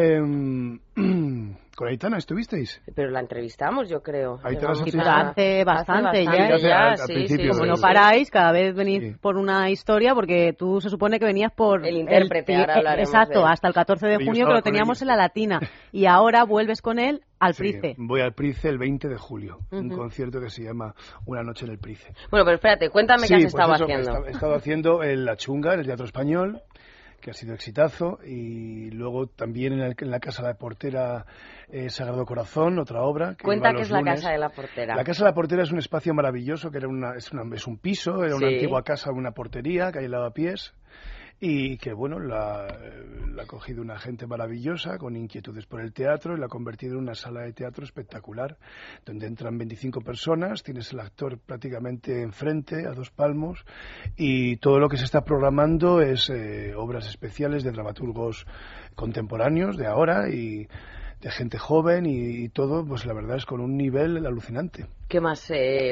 ¿Con Aitana estuvisteis? Pero la entrevistamos, yo creo. Aitana hace bastante ya. Sí. Como no paráis, cada vez venís por una historia, porque tú se supone que venías por... El intérprete, ahora hablaremos. Exacto, hasta el 14 de junio que lo teníamos en la Latina. Y ahora vuelves con él al Price. Voy al Price el 20 de julio, un concierto que se llama Una noche en el Price. Bueno, pero espérate, cuéntame qué has estado haciendo. He estado haciendo La Chunga en el Teatro Español, que ha sido exitazo, y luego también en la Casa de la Portera Sagrado Corazón, otra obra. Cuenta qué es la Casa de la Portera. La Casa de la Portera es un espacio maravilloso, que era es un piso, era una antigua casa, una portería que hay en Lavapiés, y que, bueno, la ha cogido una gente maravillosa con inquietudes por el teatro y la ha convertido en una sala de teatro espectacular, donde entran 25 personas, tienes el actor prácticamente enfrente, a 2 palmos, y todo lo que se está programando es obras especiales de dramaturgos contemporáneos de ahora y de gente joven y todo, pues la verdad es con un nivel alucinante. ¿Qué más?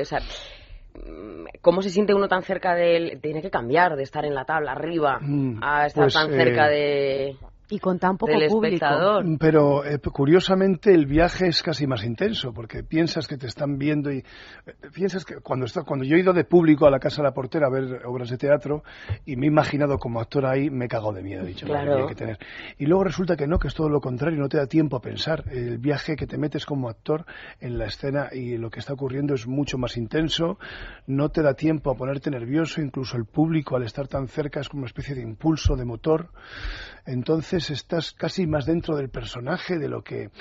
¿Cómo se siente uno tan cerca de él? Tiene que cambiar de estar en la tabla arriba a estar tan cerca de... Y con tan poco público. Espectador. Pero curiosamente el viaje es casi más intenso, porque piensas que te están viendo y piensas que cuando yo he ido de público a la Casa de la Portera a ver obras de teatro y me he imaginado como actor ahí, me he cagado de miedo, he dicho, claro. Hay que tener. Y luego resulta que no, que es todo lo contrario, no te da tiempo a pensar. El viaje que te metes como actor en la escena y lo que está ocurriendo es mucho más intenso, no te da tiempo a ponerte nervioso, incluso el público al estar tan cerca es como una especie de impulso, de motor. Entonces estás casi más dentro del personaje de lo que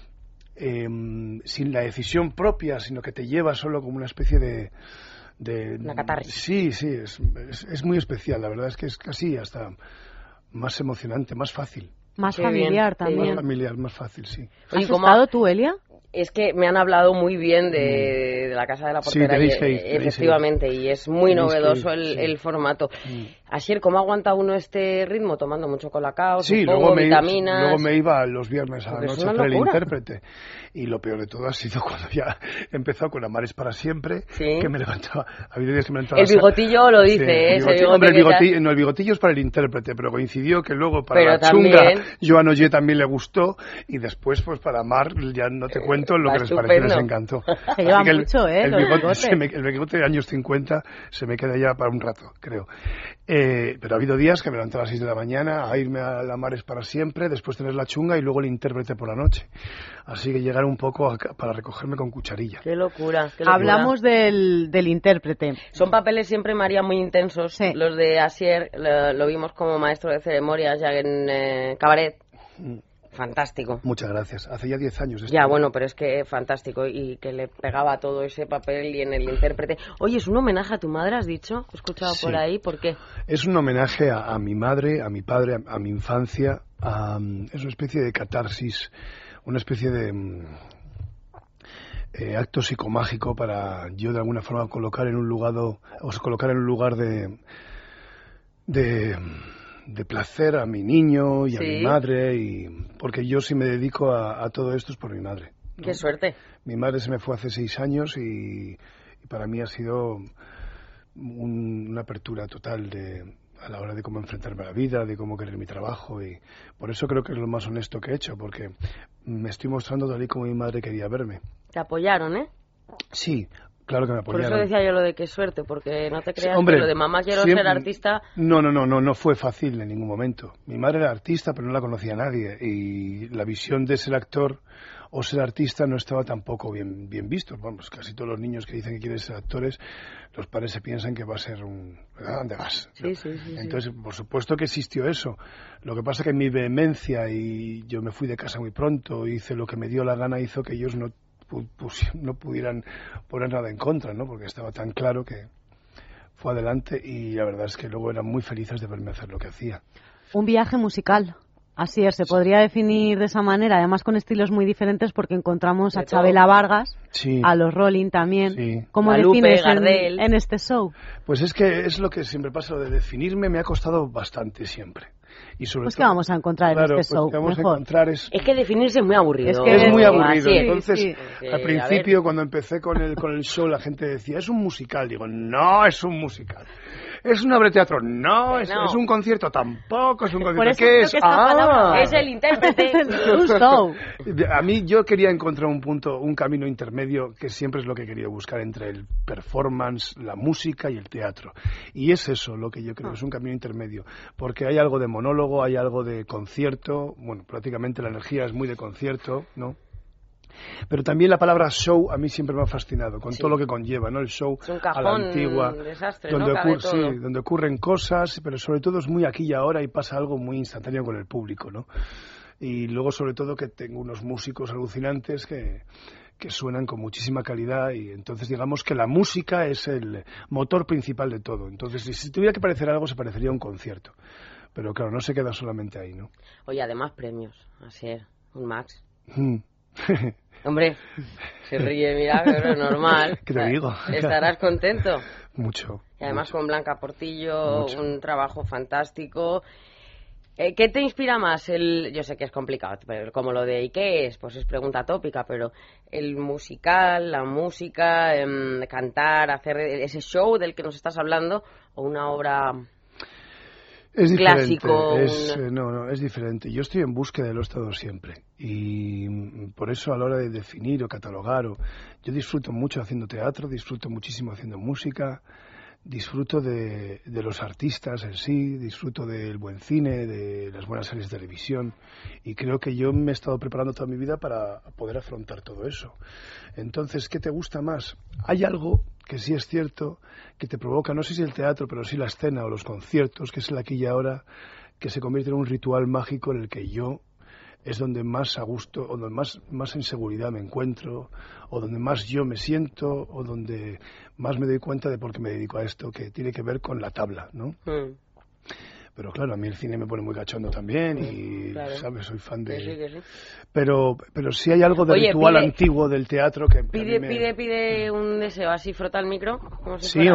sin la decisión propia, sino que te lleva solo como una especie de una catarsis. Sí, es muy especial, la verdad es que es casi hasta más emocionante, más fácil. Más familiar también. Más familiar, más fácil, sí. ¿Has estado tú, Elia? Es que me han hablado muy bien de la Casa de la Portera, efectivamente, y es muy novedoso el formato. Asier, ¿cómo aguanta uno este ritmo? Tomando mucho colacao, supongo, vitaminas... Luego me iba los viernes a la noche a hacer el intérprete. Y lo peor de todo ha sido cuando ya he empezado con Amares para siempre, que me levantaba... Ha habido días que me levantaba... El bigotillo lo dice, el bigotillo es para el intérprete, pero coincidió que luego para la Chunga, Joan Ollé también le gustó, y después, pues para Mar, ya no te cuento lo que les pareció, les encantó. Se lleva mucho, el bigote de años 50 se me queda ya para un rato, creo. Pero ha habido días que me levantaba a las 6 de la mañana a irme a la Mares para siempre, después tener la Chunga y luego el intérprete por la noche. Así que llegar un poco para recogerme con cucharilla. ¡Qué locura! Hablamos del intérprete. Son papeles siempre, María, muy intensos. Sí. Los de Asier lo vimos como maestro de ceremonias ya en Cabaret. Fantástico. Muchas gracias. Hace ya 10 años. Ya, bueno, pero es que fantástico y que le pegaba todo ese papel y en el intérprete. Oye, ¿es un homenaje a tu madre, has dicho? He escuchado por ahí, ¿por qué? Es un homenaje a mi madre, a mi padre, a mi infancia. Es una especie de catarsis, una especie de acto psicomágico para yo de alguna forma colocar en un lugar de placer a mi niño y a mi madre, y porque yo si me dedico a todo esto es por mi madre, ¿no? ¡Qué suerte! Mi madre se me fue hace 6 años y para mí ha sido una apertura total a la hora de cómo enfrentarme a la vida, de cómo querer mi trabajo, y por eso creo que es lo más honesto que he hecho, porque me estoy mostrando tal y como mi madre quería verme. Te apoyaron, ¿eh? Sí, claro que me apoyaron. Por eso decía yo lo de qué suerte, porque no te creas, hombre, que lo de mamá quiero ser artista... No fue fácil en ningún momento. Mi madre era artista, pero no la conocía nadie, y la visión de ser actor o ser artista no estaba tampoco bien visto. Vamos, casi todos los niños que dicen que quieren ser actores, los padres se piensan que va a ser un... ¿Dónde vas? Sí. Entonces, por supuesto que existió eso. Lo que pasa que en mi vehemencia, y yo me fui de casa muy pronto, hice lo que me dio la gana, hizo que ellos no pudieran poner nada en contra, ¿no? Porque estaba tan claro que fue adelante, y la verdad es que luego eran muy felices de verme hacer lo que hacía. Un viaje musical. Así es, se podría definir de esa manera, además con estilos muy diferentes, porque encontramos a Chabela Vargas, a los Rolling también. Sí. ¿Cómo defines en este show? Pues es que es lo que siempre pasa, lo de definirme me ha costado bastante siempre. Y sobre pues todo, ¿qué vamos a encontrar en este show? Lo que vamos a encontrar es que definirse es muy aburrido. Es muy aburrido. Sí, entonces, al principio, cuando empecé con el show, la gente decía, es un musical. Digo, no es un musical. ¿Es una obra de teatro? No. ¿Es un concierto? Tampoco es un concierto. ¿Qué es? Es el intérprete. Un show. A mí yo quería encontrar un camino intermedio, que siempre es lo que he querido buscar, entre el performance, la música y el teatro. Y es eso lo que yo creo, es un camino intermedio. Porque hay algo de monólogo, hay algo de concierto, bueno, prácticamente la energía es muy de concierto, ¿no? Pero también la palabra show a mí siempre me ha fascinado, con todo lo que conlleva, ¿no? El show es un cajón, a la antigua, desastre, donde ocurren cosas, pero sobre todo es muy aquí y ahora, y pasa algo muy instantáneo con el público, ¿no? Y luego, sobre todo, que tengo unos músicos alucinantes que suenan con muchísima calidad, y entonces digamos que la música es el motor principal de todo. Entonces, si tuviera que parecer algo, se parecería a un concierto. Pero claro, no se queda solamente ahí, ¿no? Oye, además premios, así es, un Max. Hombre, se ríe, mira, pero es normal. ¿Qué te digo? Estarás contento. Mucho. Y además mucho. con Blanca Portillo, Mucho. un trabajo fantástico. ¿Qué te inspira más? Yo sé que es complicado, pero como lo de ¿y qué es? Pues es pregunta tópica, pero el musical, la música, cantar, hacer ese show del que nos estás hablando, o una obra... Es diferente, clásico. Es diferente. Yo estoy en búsqueda de lo he estado siempre, y por eso a la hora de definir o catalogar, yo disfruto mucho haciendo teatro, disfruto muchísimo haciendo música, disfruto de los artistas en sí, disfruto del buen cine, de las buenas series de televisión, y creo que yo me he estado preparando toda mi vida para poder afrontar todo eso. Entonces, ¿qué te gusta más? Hay algo que sí es cierto, que te provoca, no sé si el teatro, pero sí la escena o los conciertos, que es el aquí y ahora, que se convierte en un ritual mágico en el que yo es donde más a gusto, o donde más en seguridad me encuentro, o donde más yo me siento, o donde más me doy cuenta de por qué me dedico a esto, que tiene que ver con la tabla, ¿no? Pero claro, a mí el cine me pone muy cachondo también, y, claro, ¿sabes? Soy fan de... Sí. Pero sí hay algo de ritual antiguo del teatro que... Pide un deseo, así frota el micro. Como si sí, fuera,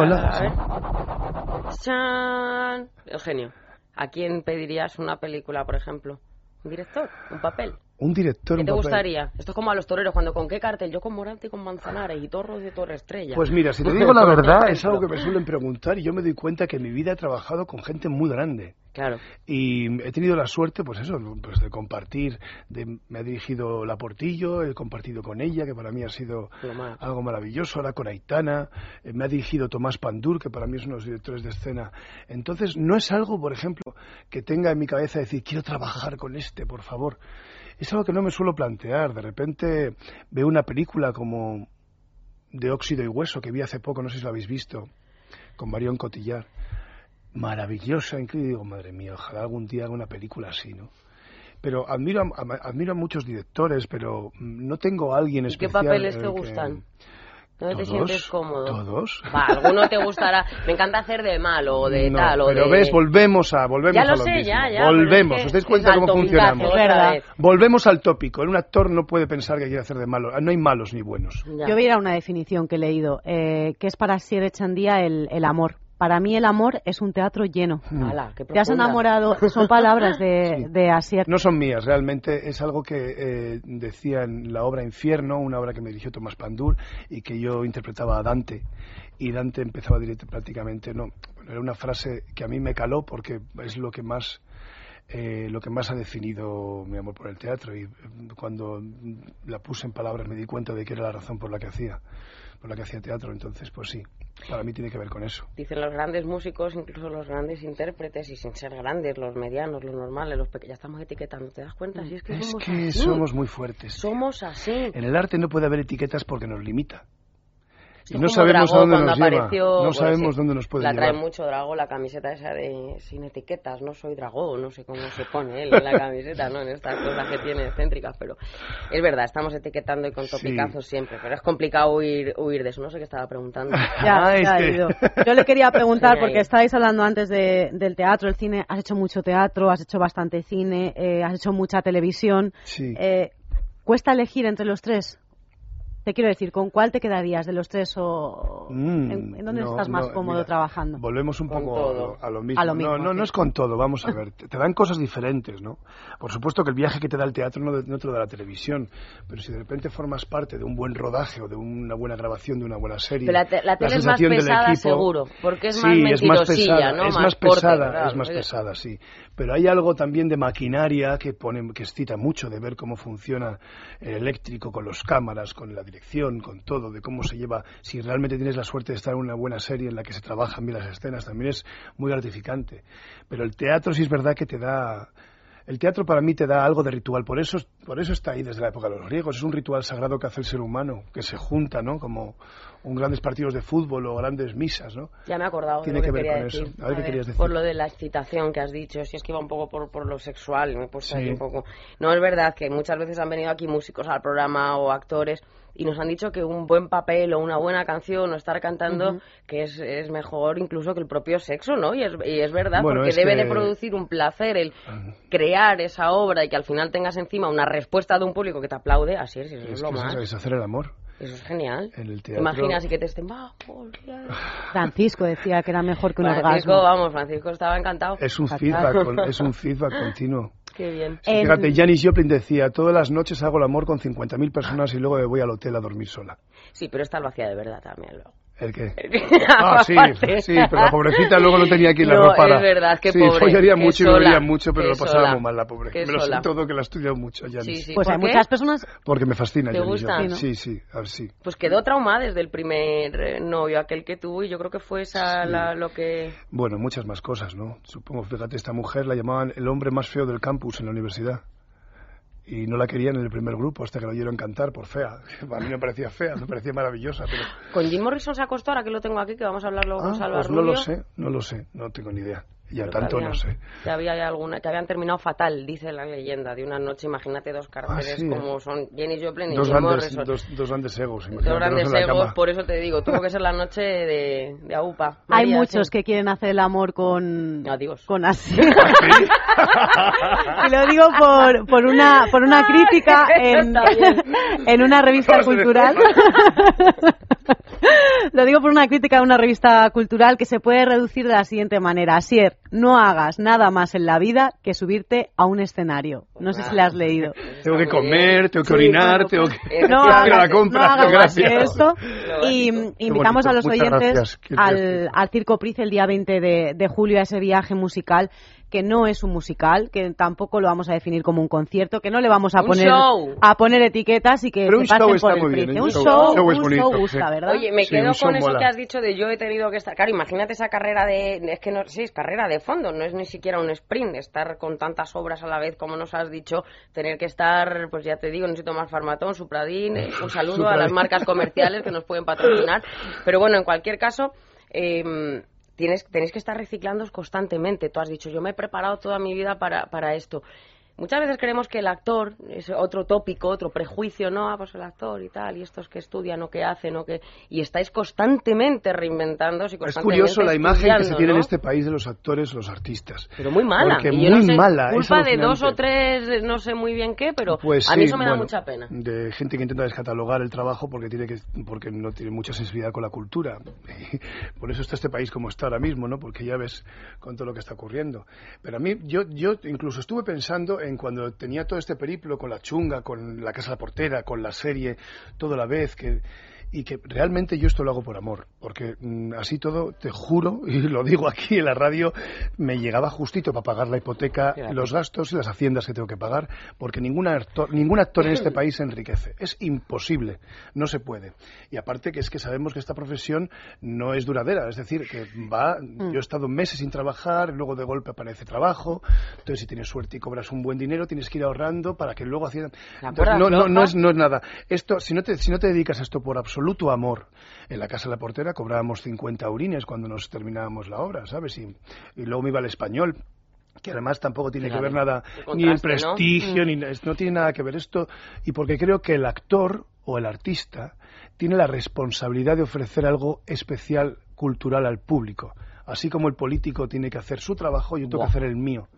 hola. A ver. ¡Chan! Eugenio, ¿a quién pedirías una película, por ejemplo? ¿Un director? ¿Un papel? Un director, ¿Qué te gustaría? Esto es como a los toreros, cuando ¿con qué cartel? Yo con Morante y con Manzanares y Torros de Torre Estrella. Pues mira, si te digo la verdad, es algo que me suelen preguntar, y yo me doy cuenta que en mi vida he trabajado con gente muy grande. Claro. Y he tenido la suerte, pues eso, pues de compartir, me ha dirigido La Portillo, he compartido con ella, que para mí ha sido algo maravilloso, ahora con Aitana, me ha dirigido Tomás Pandur, que para mí es uno de los directores de escena. Entonces, no es algo, por ejemplo, que tenga en mi cabeza decir, quiero trabajar con este, por favor. Es algo que no me suelo plantear. De repente veo una película como de Óxido y Hueso, que vi hace poco, no sé si lo habéis visto, con Marion Cotillard. Maravillosa, increíble. Digo, madre mía, ojalá algún día haga una película así, ¿no? Pero admiro a muchos directores, pero no tengo a alguien especial. ¿Y qué papeles te gustan? ¿No te sientes cómodo? ¿Todos? Va, alguno te gustará. Me encanta hacer de malo o de tal o pero de... ves, volvemos ya a lo lo sé, mismo. Ya, volvemos, ¿os dais cuenta cómo funcionamos? ¿Verdad? Volvemos al tópico. Un actor no puede pensar que quiere hacer de malo. No hay malos ni buenos. Yo voy a ir a una definición que he leído, que es para Sier Echandía el amor. para mí el amor es un teatro lleno. ¡Hala, qué ¿Te has profunda! enamorado? Son palabras de Asier. No son mías, realmente es algo que decía en la obra Infierno, una obra que me dirigió Tomás Pandur y que yo interpretaba a Dante. Y Dante empezaba prácticamente, era una frase que a mí me caló porque es lo que más ha definido mi amor por el teatro, y cuando la puse en palabras me di cuenta de que era la razón por la que hacía teatro. Entonces, pues sí, para mí tiene que ver con eso. Dicen los grandes músicos, incluso los grandes intérpretes, y sin ser grandes, los medianos, los normales, los pequeños, ya estamos etiquetando, ¿te das cuenta? Si es que somos muy fuertes. Somos así. En el arte no puede haber etiquetas porque nos limita. Y Es no como sabemos Dragó a dónde cuando nos lleva. apareció, No sabemos dónde nos puede la llevar. trae mucho Dragó, la camiseta esa de sin etiquetas, no soy Dragó, no sé cómo se pone él en la camiseta, ¿no? En estas cosas que tiene excéntricas, pero es verdad, estamos etiquetando y con topicazos siempre, pero es complicado huir de eso. No sé qué estaba preguntando. Yo le quería preguntar, porque estáis hablando antes del teatro, el cine, has hecho mucho teatro, has hecho bastante cine, has hecho mucha televisión. Sí. ¿Cuesta elegir entre los tres? Te quiero decir, ¿con cuál te quedarías de los tres o en dónde estás más cómodo trabajando? Volvemos un poco a lo mismo. A lo mismo, no es con todo, vamos a ver. Te dan cosas diferentes, ¿no? Por supuesto que el viaje que te da el teatro no te lo da la televisión, pero si de repente formas parte de un buen rodaje o de una buena grabación de una buena serie... Pero la tele es más pesada, seguro, porque es más mentirosilla, ¿no? Es más pesada, sí. Pero hay algo también de maquinaria que excita mucho, de ver cómo funciona el eléctrico con las cámaras, con la dirección, con todo, de cómo se lleva. Si realmente tienes la suerte de estar en una buena serie en la que se trabajan bien las escenas, también es muy gratificante. Pero el teatro sí es verdad que te da... El teatro para mí te da algo de ritual, por eso está ahí desde la época de los griegos. Es un ritual sagrado que hace el ser humano, que se junta, ¿no? Como grandes partidos de fútbol o grandes misas, ¿no? Ya me he acordado. Tiene que ver con eso. A ver qué querías decir. Por lo de la excitación que has dicho, si es que iba un poco por lo sexual, me he puesto ahí un poco. No, es verdad que muchas veces han venido aquí músicos al programa o actores y nos han dicho que un buen papel o una buena canción o estar cantando que es mejor incluso que el propio sexo, ¿no? Y es verdad, porque debe de producir un placer el crear esa obra y que al final tengas encima una respuesta de un público que te aplaude, así es lo más. Es hacer el amor. Eso es genial. En el teatro... Imaginas y que te estén... Francisco decía que era mejor que un Francisco, orgasmo. Vamos, Francisco estaba encantado. Es un feedback continuo. Qué bien. Fíjate, Janis Joplin decía, todas las noches hago el amor con 50.000 personas y luego me voy al hotel a dormir sola. Sí, pero esta lo hacía de verdad también luego. ¿El qué? Sí, pero la pobrecita luego no tenía quien la ropara. Es verdad, que sí, pobre. Follaría mucho sola, y bebía mucho, pero lo pasaba sola, muy mal la pobre. Me lo sé todo, que la ha estudiado mucho, Janis. Sí, pues hay muchas personas... Porque me fascina, ¿Te Janis gusta? Joplin. Sí, a ver, sí. Pues quedó traumada desde el primer novio, aquel que tuvo, y yo creo que fue esa lo que... Bueno, muchas más cosas, ¿no? Supongo, fíjate, esta mujer la llamaban el hombre más feo del campus en la universidad. Y no la querían en el primer grupo hasta que la oyeron cantar por fea. A mí me parecía fea, me parecía maravillosa. Pero... ¿Con Jim Morrison se acostó? Ahora que lo tengo aquí, que vamos a hablar luego con Salva pues Rubio. no lo sé, no tengo ni idea. Ya pero tanto no sé. Que habían terminado fatal, dice la leyenda, de una noche. Imagínate dos carteles como son Janis Joplin y Jim Morrison. Dos grandes egos. Dos grandes egos, por eso te digo, tuvo que ser la noche de AUPA. Hay muchos que quieren hacer el amor con Asier. Y lo digo por una crítica en una revista cultural. Lo digo por una crítica de una revista cultural que se puede reducir de la siguiente manera. Asier, no hagas nada más en la vida que subirte a un escenario. No sé si la has leído. Tengo que comer, tengo que orinar, tengo que ir a la compra. No hagas más que esto. Y invitamos a los oyentes al Circo Price el día 20 de julio a ese viaje musical, que no es un musical, que tampoco lo vamos a definir como un concierto, que no le vamos a poner etiquetas y que se pasen por el Price. Un show gusta, ¿verdad? Oye, me quedo con eso que has dicho de yo he tenido que estar... Claro, imagínate esa carrera es carrera de fondo, no es ni siquiera un sprint, estar con tantas obras a la vez, como nos has dicho, tener que estar, pues ya te digo, necesito más Farmatón, Supradín, un saludo a las marcas comerciales que nos pueden patrocinar, pero bueno, en cualquier caso... Tenéis que estar reciclando constantemente. Tú has dicho, yo me he preparado toda mi vida para esto. muchas veces creemos que el actor es otro tópico, otro prejuicio, ¿no? Pues el actor y tal, y estos que estudian o que hacen o que... Y estáis constantemente reinventándose y constantemente Es curioso la imagen que se tiene, ¿no?, en este país de los actores, los artistas. Pero muy mala. Porque y yo muy no sé, mala. culpa de 2 o 3, no sé muy bien qué, pero pues a mí sí, eso me da mucha pena. De gente que intenta descatalogar el trabajo porque no tiene mucha sensibilidad con la cultura. Y por eso está este país como está ahora mismo, ¿no? Porque ya ves con todo lo que está ocurriendo. Pero a mí, yo incluso estuve pensando en cuando tenía todo este periplo con La Chunga, con La Casa de la Portera, con la serie, todo a la vez, y que realmente yo esto lo hago por amor, porque así todo, te juro, y lo digo aquí en la radio, me llegaba justito para pagar la hipoteca, los gastos y las haciendas que tengo que pagar, porque ningún actor en este país se enriquece. Es imposible, no se puede. Y aparte que es que sabemos que esta profesión no es duradera, es decir, que yo he estado meses sin trabajar, luego de golpe aparece trabajo, entonces si tienes suerte y cobras un buen dinero, tienes que ir ahorrando para que luego no es nada. Esto, si no te dedicas a esto por absoluto amor. En La Casa de la Portera cobrábamos 50 eurines cuando nos terminábamos la obra, ¿sabes? Y luego me iba al Español, que además tampoco tiene que ver nada, ni el prestigio, no tiene nada que ver esto, y porque creo que el actor o el artista tiene la responsabilidad de ofrecer algo especial, cultural al público, así como el político tiene que hacer su trabajo, yo tengo que hacer el mío.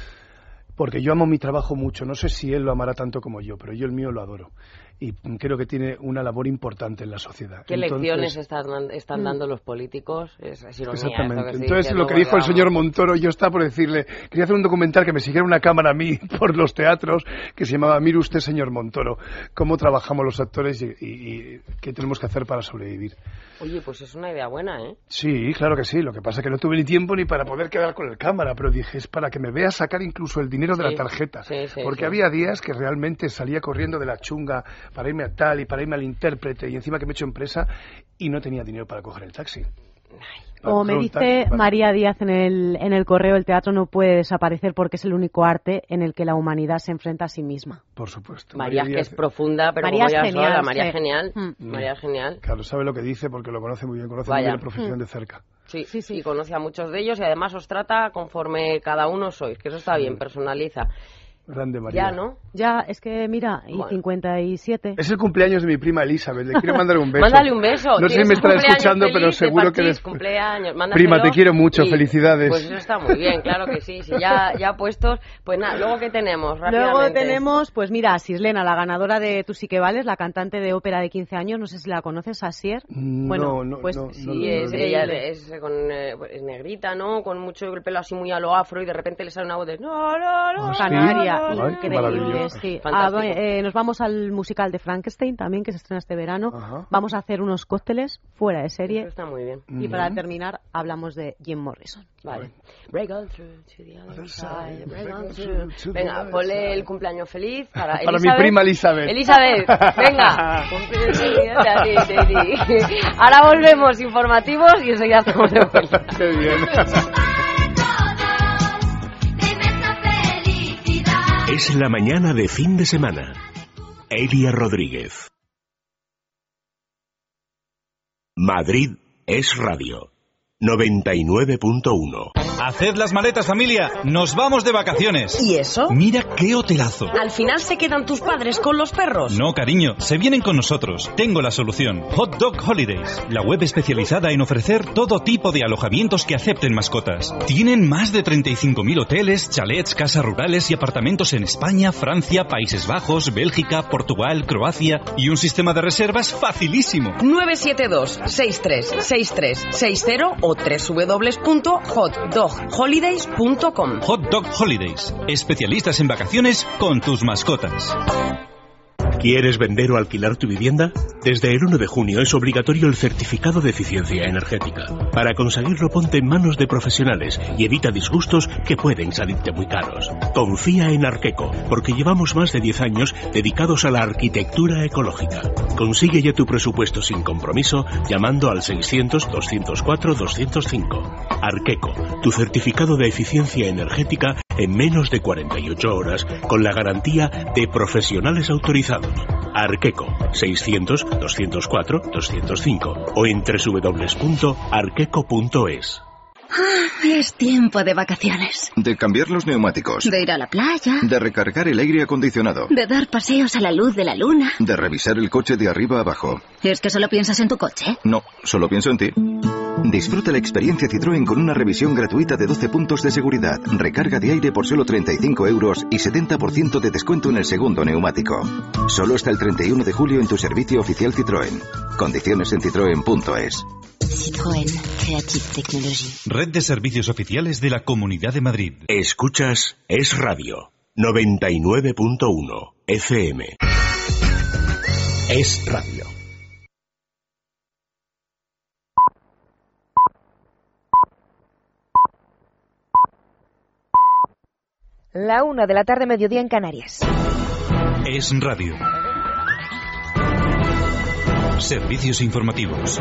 Porque yo amo mi trabajo mucho, no sé si él lo amará tanto como yo, pero yo el mío lo adoro. Y creo que tiene una labor importante en la sociedad. ¿Qué lecciones están dando los políticos? Es ironía. Exactamente. Entonces, lo que dijo el señor Montoro, yo estaba por decirle, quería hacer un documental que me siguiera una cámara a mí por los teatros, que se llamaba Mire usted, señor Montoro, cómo trabajamos los actores y qué tenemos que hacer para sobrevivir. Oye, pues es una idea buena, ¿eh? Sí, claro que sí. Lo que pasa es que no tuve ni tiempo ni para poder quedar con el cámara, pero dije, es para que me vea sacar incluso el dinero de la tarjeta. Porque había días que realmente salía corriendo de La Chunga para irme a tal y para irme al intérprete y encima que me he hecho empresa y no tenía dinero para coger el taxi. Como me dice María Díaz en el correo, el teatro no puede desaparecer porque es el único arte en el que la humanidad se enfrenta a sí misma. Por supuesto. María que es profunda, pero María como ella genial, sola, María genial. María genial. Claro, sabe lo que dice porque lo conoce muy bien, conoce muy bien la profesión de cerca. Sí, y conoce a muchos de ellos y además os trata conforme cada uno sois, que eso está bien, personaliza. Grande María. Ya, ¿no? Ya, es que mira, y 57. Es el cumpleaños de mi prima Elizabeth, le quiero mandar un beso. Mándale un beso. No sé si me estará escuchando, pero seguro que después. Prima, te quiero mucho, felicidades. Pues eso está muy bien, claro que sí. Si ya puestos, pues nada, luego ¿qué tenemos? Rápidamente. Luego tenemos, pues mira, a Sislena, la ganadora de Tú sí que vales, la cantante de ópera de 15 años, no sé si la conoces, Asier. Bueno, pues sí, ella es negrita, ¿no? Con mucho el pelo así muy a lo afro y de repente le sale una voz de Canaria. Increíble, sí. Nos vamos al musical de Frankenstein también, que se estrena este verano. Vamos a hacer unos cócteles fuera de serie. Eso está muy bien. Y para terminar, hablamos de Jim Morrison. Vale. Break on through to the other side. Break on through. Venga, ponle el cumpleaños feliz para mi prima Elizabeth. Elizabeth, venga. Ahora volvemos informativos y enseguida estamos de vuelta. Qué bien. Es la mañana de fin de semana. Elia Rodríguez. Madrid es radio. 99.1. Haced las maletas, familia. Nos vamos de vacaciones. ¿Y eso? Mira qué hotelazo. ¿Al final se quedan tus padres con los perros? No, cariño, se vienen con nosotros. Tengo la solución. Hot Dog Holidays, la web especializada en ofrecer todo tipo de alojamientos que acepten mascotas. Tienen más de 35.000 hoteles, chalets, casas rurales y apartamentos en España, Francia, Países Bajos, Bélgica, Portugal, Croacia y un sistema de reservas facilísimo. 972-636360 o www.hotdogholidays.com. Hot Dog Holidays, especialistas en vacaciones con tus mascotas. ¿Quieres vender o alquilar tu vivienda? Desde el 1 de junio es obligatorio el certificado de eficiencia energética. Para conseguirlo, ponte en manos de profesionales y evita disgustos que pueden salirte muy caros. Confía en Arqueco, porque llevamos más de 10 años dedicados a la arquitectura ecológica. Consigue ya tu presupuesto sin compromiso llamando al 600-204-205. Arqueco, tu certificado de eficiencia energética en menos de 48 horas con la garantía de profesionales autorizados. Arqueco, 600-204-205 o en www.arqueco.es. Es tiempo de vacaciones. De cambiar los neumáticos. De ir a la playa. De recargar el aire acondicionado. De dar paseos a la luz de la luna. De revisar el coche de arriba a abajo. ¿Es que solo piensas en tu coche? No, solo pienso en ti. Disfruta la experiencia Citroën con una revisión gratuita de 12 puntos de seguridad, recarga de aire por solo 35 euros y 70% de descuento en el segundo neumático. Solo hasta el 31 de julio en tu servicio oficial Citroën. Condiciones en citroen.es. Citroën Creative Technology. Red de servicios oficiales de la Comunidad de Madrid. Escuchas Es Radio 99.1 FM. Es Radio. La 1 de la tarde, mediodía en Canarias. Es Radio. Servicios informativos.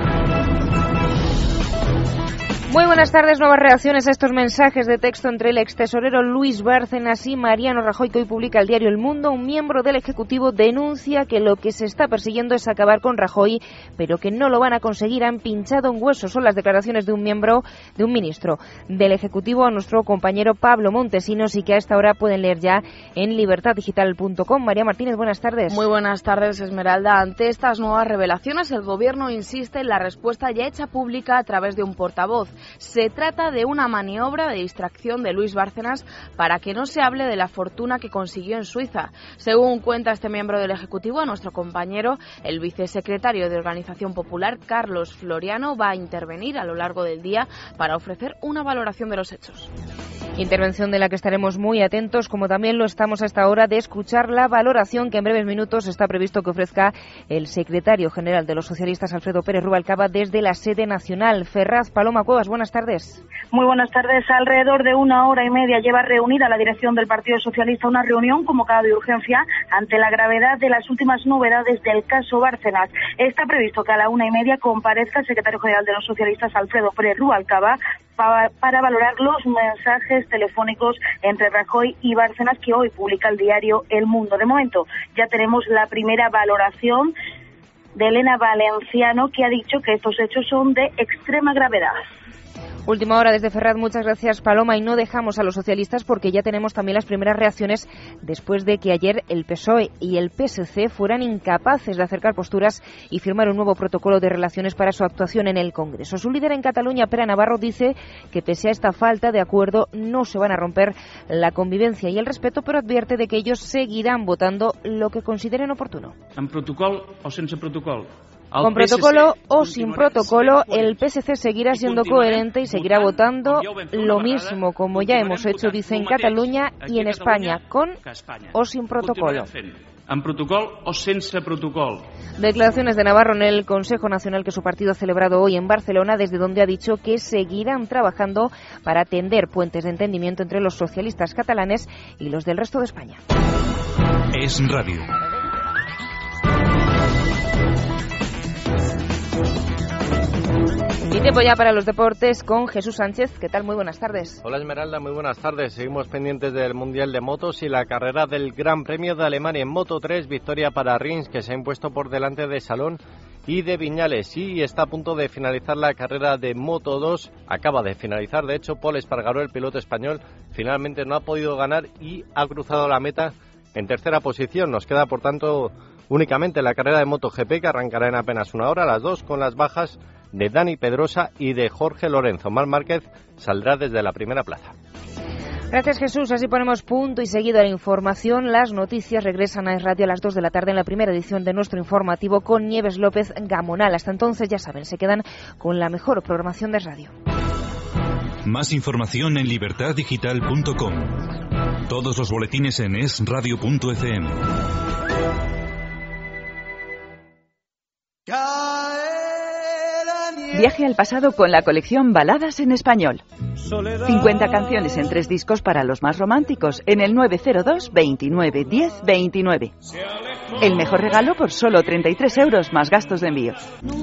Muy buenas tardes. Nuevas reacciones a estos mensajes de texto entre el extesorero Luis Bárcenas y Mariano Rajoy, que hoy publica el diario El Mundo. Un miembro del Ejecutivo denuncia que lo que se está persiguiendo es acabar con Rajoy, pero que no lo van a conseguir. Han pinchado un hueso. Son las declaraciones de un ministro del Ejecutivo a nuestro compañero Pablo Montesinos, y que a esta hora pueden leer ya en libertaddigital.com. María Martínez, buenas tardes. Muy buenas tardes, Esmeralda. Ante estas nuevas revelaciones, el Gobierno insiste en la respuesta ya hecha pública a través de un portavoz. Se trata de una maniobra de distracción de Luis Bárcenas para que no se hable de la fortuna que consiguió en Suiza. Según cuenta este miembro del Ejecutivo, a nuestro compañero, el vicesecretario de Organización Popular, Carlos Floriano, va a intervenir a lo largo del día para ofrecer una valoración de los hechos. Intervención de la que estaremos muy atentos, como también lo estamos a esta hora de escuchar la valoración que en breves minutos está previsto que ofrezca el secretario general de los socialistas, Alfredo Pérez Rubalcaba, desde la sede nacional. Ferraz, Paloma Cuevas, buenas tardes. Muy buenas tardes. Alrededor de 1 hora y media lleva reunida la dirección del Partido Socialista una reunión convocada de urgencia ante la gravedad de las últimas novedades del caso Bárcenas. Está previsto que a la 1:30 comparezca el secretario general de los socialistas, Alfredo Pérez Rubalcaba, para valorar los mensajes telefónicos entre Rajoy y Bárcenas que hoy publica el diario El Mundo. De momento ya tenemos la primera valoración de Elena Valenciano, que ha dicho que estos hechos son de extrema gravedad. Última hora desde Ferraz, muchas gracias, Paloma, y no dejamos a los socialistas porque ya tenemos también las primeras reacciones después de que ayer el PSOE y el PSC fueran incapaces de acercar posturas y firmar un nuevo protocolo de relaciones para su actuación en el Congreso. Su líder en Cataluña, Pere Navarro, dice que pese a esta falta de acuerdo no se van a romper la convivencia y el respeto, pero advierte de que ellos seguirán votando lo que consideren oportuno. ¿En protocolo o sin protocolo? Con protocolo o sin protocolo, el PSC seguirá siendo coherente y seguirá votando lo mismo, como ya hemos hecho, dice, en Cataluña y en España, con o sin protocolo. En protocolo o sense protocolo. Declaraciones de Navarro en el Consejo Nacional que su partido ha celebrado hoy en Barcelona, desde donde ha dicho que seguirán trabajando para tender puentes de entendimiento entre los socialistas catalanes y los del resto de España. Es Radio. Y tiempo ya para los deportes con Jesús Sánchez. ¿Qué tal? Muy buenas tardes. Hola Esmeralda, muy buenas tardes. Seguimos pendientes del Mundial de Motos y la carrera del Gran Premio de Alemania en Moto 3. Victoria para Rins, que se ha impuesto por delante de Salón y de Viñales. Y está a punto de finalizar la carrera de Moto 2. Acaba de finalizar, de hecho, Pol Espargaró, el piloto español, finalmente no ha podido ganar y ha cruzado la meta en tercera posición. Nos queda, por tanto, únicamente la carrera de MotoGP, que arrancará en apenas 1 hora, a las 2, con las bajas de Dani Pedrosa y de Jorge Lorenzo. Marc Márquez saldrá desde la primera plaza. Gracias, Jesús. Así ponemos punto y seguido a la información. Las noticias regresan a Es Radio a las 2 de la tarde en la primera edición de nuestro informativo con Nieves López Gamonal. Hasta entonces, ya saben, se quedan con la mejor programación de radio. Más información en libertaddigital.com. Todos los boletines en esradio.fm. Viaje al pasado con la colección Baladas en Español. 50 canciones en 3 discos para los más románticos en el 902 29 10 29. El mejor regalo por solo 33 euros más gastos de envío.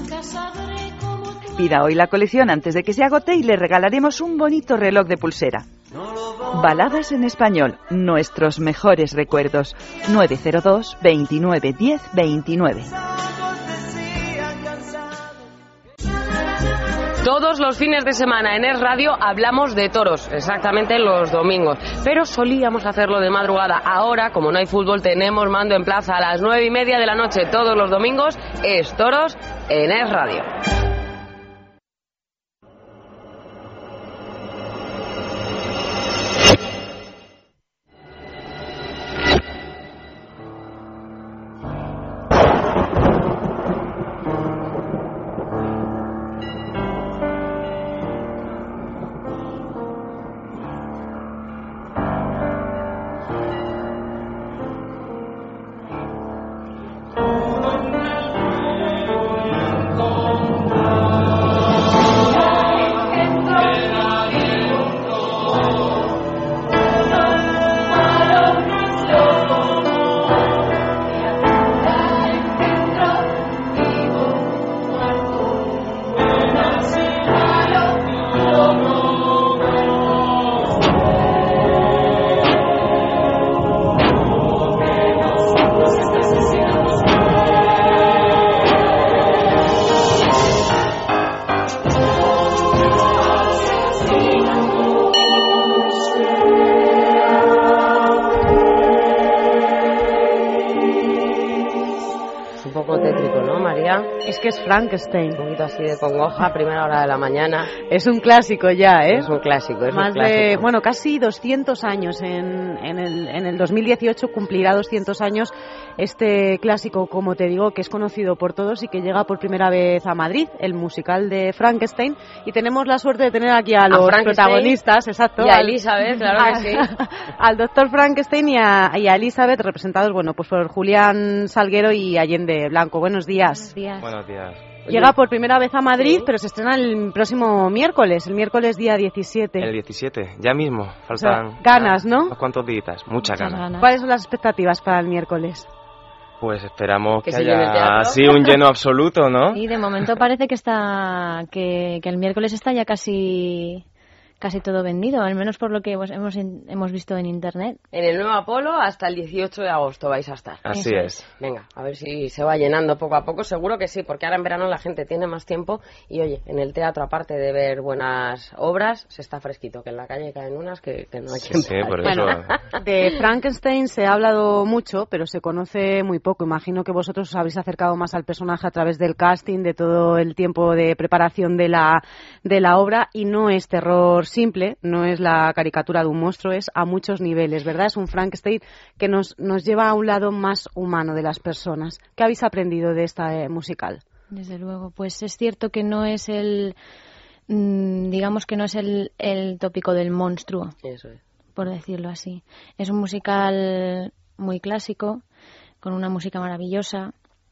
Pida hoy la colección antes de que se agote y le regalaremos un bonito reloj de pulsera. Baladas en Español, nuestros mejores recuerdos. 902 29 10 29. Todos los fines de semana en Es Radio hablamos de toros, exactamente los domingos. Pero solíamos hacerlo de madrugada. Ahora, como no hay fútbol, tenemos mando en plaza a las 9:30 de la noche todos los domingos. Es Toros en Es Radio. Es que es Frankenstein. Un poquito así de congoja, primera hora de la mañana. Es un clásico ya, ¿eh? Es un clásico, es Más un clásico. de, bueno, casi 200 años. En el 2018 cumplirá 200 años este clásico, como te digo, que es conocido por todos y que llega por primera vez a Madrid, el musical de Frankenstein. Y tenemos la suerte de tener aquí a los protagonistas, exacto. Y a Elizabeth, claro que sí. Al doctor Frankenstein y a Elizabeth, representados, bueno, pues por Julián Salguero y Allende Blanco. Buenos días. Buenos días. Llega por primera vez a Madrid, pero se estrena el próximo miércoles, el miércoles día 17. El 17, ya mismo. Faltan, o sea, ganas, ¿no? Unos cuantos días, muchas ganas. ¿Cuáles son las expectativas para el miércoles? Pues esperamos que haya así un lleno absoluto, ¿no? Y de momento parece que el miércoles está ya casi todo vendido, al menos por lo que hemos visto en internet. En el nuevo Apolo hasta el 18 de agosto vais a estar. Así es. Venga, a ver si se va llenando poco a poco. Seguro que sí, porque ahora en verano la gente tiene más tiempo y, oye, en el teatro, aparte de ver buenas obras, se está fresquito, que en la calle caen unas que no hay quien Sí, por eso. Bueno, de Frankenstein se ha hablado mucho, pero se conoce muy poco. Imagino que vosotros os habéis acercado más al personaje a través del casting, de todo el tiempo de preparación de la obra, y no es terror simple, no es la caricatura de un monstruo, es a muchos niveles, ¿verdad? Es un Frankenstein que nos lleva a un lado más humano de las personas. ¿Qué habéis aprendido de esta musical? Desde luego, pues es cierto que no es digamos que no es el tópico del monstruo. Eso es. Por decirlo así. Es un musical muy clásico, con una música maravillosa.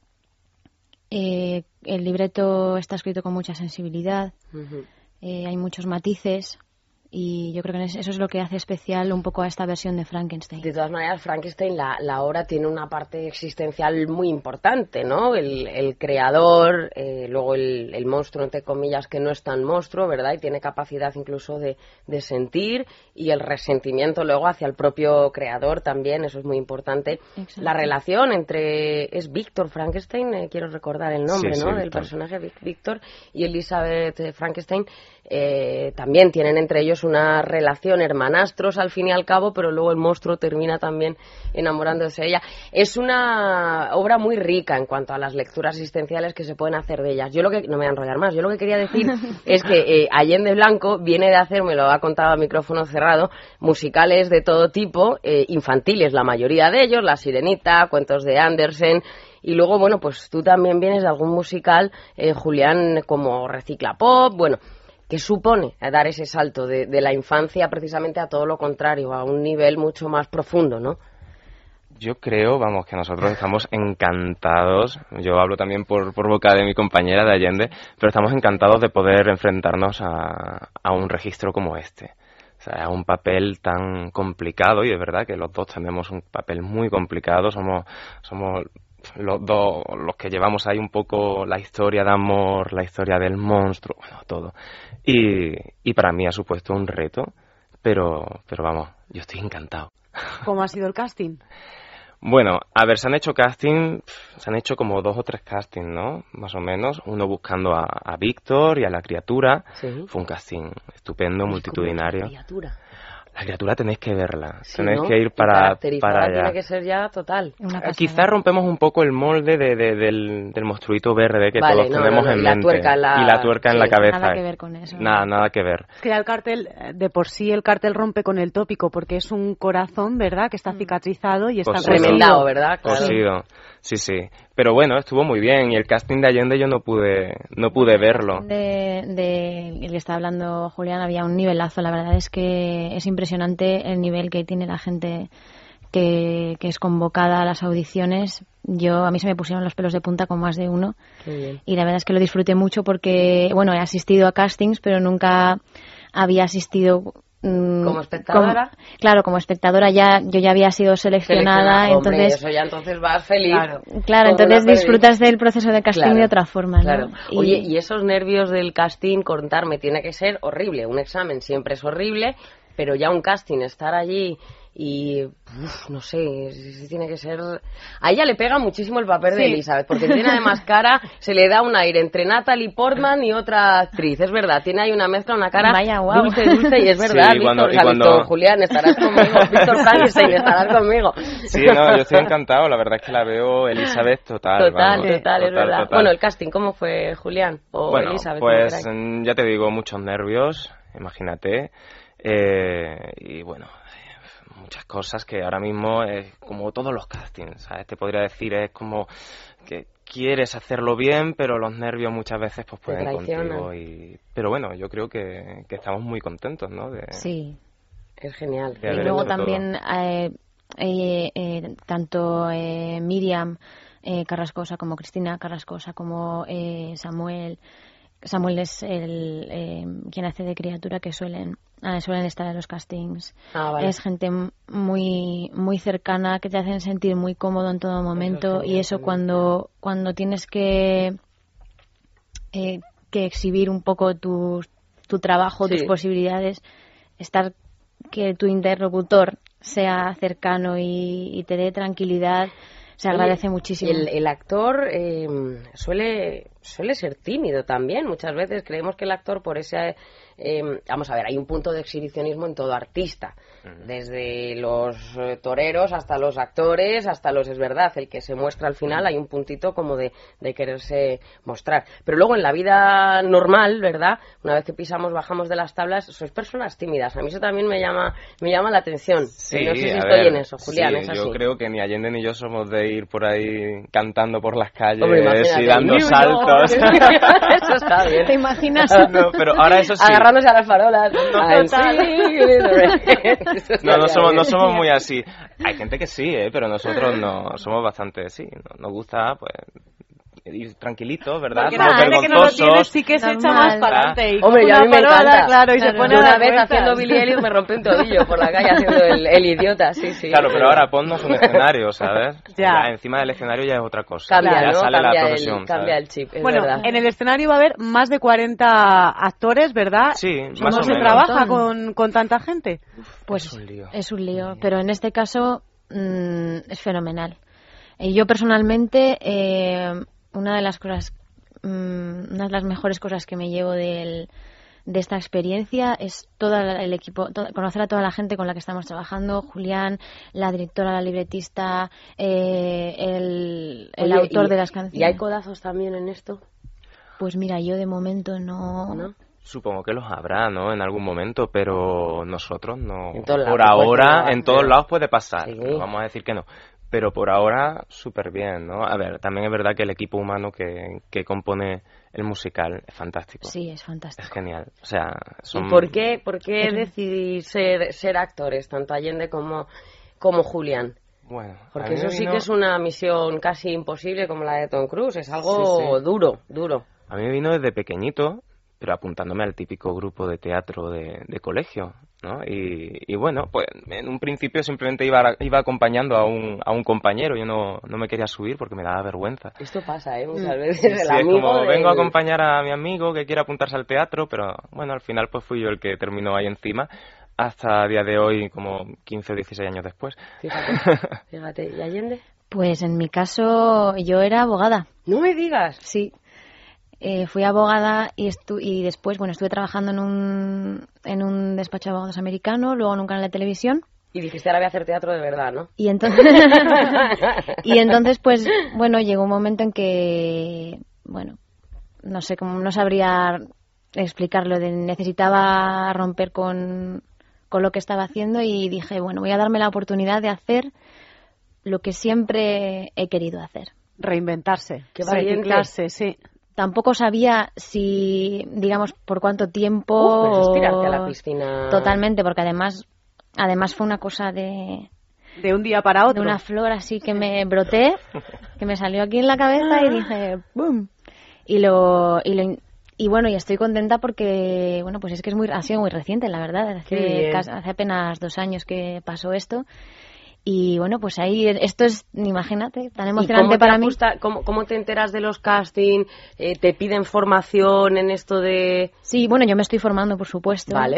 El libreto está escrito con mucha sensibilidad. Uh-huh. Hay muchos matices y yo creo que eso es lo que hace especial un poco a esta versión de Frankenstein. De todas maneras, Frankenstein, la obra tiene una parte existencial muy importante, ¿no? El creador, luego el monstruo, entre comillas, que no es tan monstruo, ¿verdad? Y tiene capacidad incluso de sentir, y el resentimiento luego hacia el propio creador también, eso es muy importante. Exacto. La relación es Víctor Frankenstein, quiero recordar el nombre, sí, ¿no? Sí, del personaje Víctor, y Elizabeth Frankenstein también tienen entre ellos una relación, hermanastros al fin y al cabo, pero luego el monstruo termina también enamorándose de ella. Es una obra muy rica en cuanto a las lecturas existenciales que se pueden hacer de ellas. No me voy a enrollar más. Yo lo que quería decir es que Allende Blanco viene de hacer, me lo ha contado a micrófono cerrado, musicales de todo tipo, infantiles la mayoría de ellos, La Sirenita, cuentos de Andersen. Y luego, bueno, pues tú también vienes de algún musical, Julián, como Recicla Pop, bueno, ¿qué supone dar ese salto de la infancia precisamente a todo lo contrario, a un nivel mucho más profundo, ¿no? Yo creo, que nosotros estamos encantados, yo hablo también por boca de mi compañera de Allende, pero estamos encantados de poder enfrentarnos a un registro como este. O sea, a un papel tan complicado, y de verdad que los dos tenemos un papel muy complicado, somos los dos los que llevamos ahí un poco la historia de amor, la historia del monstruo, bueno, todo. Y para mí ha supuesto un reto, pero vamos, yo estoy encantado. ¿Cómo ha sido el casting? Bueno, a ver, se han hecho como 2 o 3 castings, ¿no? Más o menos. Uno buscando a Víctor y a la criatura. Sí. Fue un casting estupendo, multitudinario. La criatura tenéis que verla, Sí, tenéis ¿no? que ir para allá. Tiene que ser ya total. Quizás rompemos un poco el molde del monstruito verde que Vale, todos tenemos en mente. Y la tuerca en la cabeza. Nada que ver con eso. Nada que ver. Es que ya el cartel, de por sí el cartel rompe con el tópico, porque es un corazón, ¿verdad?, que está cicatrizado y está remendado, ¿verdad? Claro. Cosido. Sí. Pero bueno, estuvo muy bien. Y el casting de Allende yo no pude verlo. De el que está hablando Julián, había un nivelazo. La verdad es que es impresionante el nivel que tiene la gente que es convocada a las audiciones. A mí se me pusieron los pelos de punta con más de uno. Qué bien. Y la verdad es que lo disfruté mucho porque, bueno, he asistido a castings, pero nunca había asistido... ¿Como espectadora? Claro, como espectadora yo ya había sido seleccionada, Hombre, entonces... eso ya entonces vas feliz. Claro, entonces disfrutas del proceso de casting de otra forma, ¿no? Claro. Oye, y esos nervios del casting, contarme, tiene que ser horrible. Un examen siempre es horrible, pero ya un casting, estar allí y no sé, tiene que ser... A ella le pega muchísimo el papel de Elizabeth, porque tiene además cara, se le da un aire entre Natalie Portman y otra actriz, es verdad, tiene ahí una mezcla, una cara dulce y es verdad. Sí, Víctor Julián, estarás conmigo, Víctor Frankenstein, estarás conmigo. Sí, no, yo estoy encantado, la verdad es que la veo Elizabeth total, es verdad. Total. Bueno, el casting, ¿cómo fue, Julián? O bueno, Elizabeth, pues ya te digo, muchos nervios, imagínate, y bueno, muchas cosas que ahora mismo es como todos los castings, ¿sabes? Te podría decir, es como que quieres hacerlo bien, pero los nervios muchas veces pues pueden contigo. Pero bueno, yo creo que estamos muy contentos, ¿no? Sí. Es genial. Y luego también tanto Miriam Carrascosa como Cristina Carrascosa como Samuel es quien hace de criatura, que suelen estar en los castings. Vale. Es gente muy muy cercana, que te hacen sentir muy cómodo en todo momento, y eso cuando tienes que exhibir un poco tu trabajo, tus posibilidades, que tu interlocutor sea cercano y te dé tranquilidad, se agradece muchísimo. El actor suele ser tímido también. Muchas veces creemos que el actor, por ese... vamos a ver, hay un punto de exhibicionismo en todo artista. Desde los toreros hasta los actores, hasta los... Es verdad, el que se muestra al final, hay un puntito como de quererse mostrar. Pero luego en la vida normal, ¿verdad? Una vez que bajamos de las tablas, sois personas tímidas. A mí eso también me llama la atención. Sí, no sé si estoy en eso, Julián, sí, ¿es así? yo creo que ni Allende ni yo somos de ir por ahí cantando por las calles. Hombre, y dando saltos. Eso está bien. ¿Te imaginas? No, pero ahora eso sí. Agarrándose a las farolas. No somos muy así. Hay gente que sí, pero nosotros no somos bastante, sí. Nos gusta, pues, ir tranquilitos, ¿verdad? Porque somos la gente que no lo tiene sí que se echa más para adelante. Hombre, yo a mí me encanta. Claro, y se pone yo a una dar vez vueltas. haciendo Billy Elliot me rompí un tobillo por la calle haciendo el idiota, sí. Claro, pero ahora ponnos un escenario, ¿sabes? Ya. Encima del escenario ya es otra cosa. Cambia, ya ¿no? sale Cambia la profesión, cambia ¿sabes? el chip, es bueno, verdad. en el escenario va a haber más de 40 actores, ¿verdad? Sí, ¿Cómo se trabaja con tanta gente? Pues es un lío, pero en este caso es fenomenal. Yo personalmente, una de las mejores cosas que me llevo de esta experiencia es todo el equipo, conocer a toda la gente con la que estamos trabajando, Julián, la directora, la libretista, el autor de las canciones. ¿Y hay codazos también en esto? Pues mira, yo de momento no. Supongo que los habrá, ¿no? En algún momento, pero nosotros no. Por ahora, en todos lados puede pasar. Sí. No vamos a decir que no. Pero por ahora, súper bien, ¿no? A ver, también es verdad que el equipo humano que compone el musical es fantástico. Sí, es fantástico. Es genial. O sea, ¿Y por qué decidí ser actores, tanto Allende como Julián? Bueno, porque eso sí que es una misión casi imposible como la de Tom Cruise. Es algo duro. A mí me vino desde pequeñito, pero apuntándome al típico grupo de teatro de colegio, ¿no? Y bueno, pues en un principio simplemente iba acompañando a un compañero. Yo no me quería subir porque me daba vergüenza. Esto pasa, muchas veces. Sí, es como vengo a acompañar a mi amigo que quiere apuntarse al teatro, pero bueno, al final pues fui yo el que terminó ahí encima. hasta el día de hoy, como 15 o 16 años después. Fíjate. ¿Y Allende? Pues en mi caso yo era abogada. No me digas. Sí. Fui abogada y después, estuve trabajando en un despacho de abogados americano, luego en un canal de televisión. Y dijiste, ahora voy a hacer teatro de verdad, ¿no? Y entonces, pues, llegó un momento en que, no sé cómo, no sabría explicarlo, necesitaba romper con lo que estaba haciendo y dije, voy a darme la oportunidad de hacer lo que siempre he querido hacer. Reinventarse. Qué valiente. Sí. Tampoco sabía si, digamos, por cuánto tiempo. Pues tirarte a la piscina. Totalmente, porque además fue una cosa de un día para otro. De una flor así que me broté, que me salió aquí en la cabeza y dije ¡boom! Y estoy contenta porque, pues es que ha sido muy reciente, la verdad. Hace apenas 2 años que pasó esto. Y pues ahí, esto es, imagínate, tan emocionante para mí. ¿Cómo te enteras de los castings? ¿Te piden formación en esto de...? Sí, yo me estoy formando, por supuesto. Vale.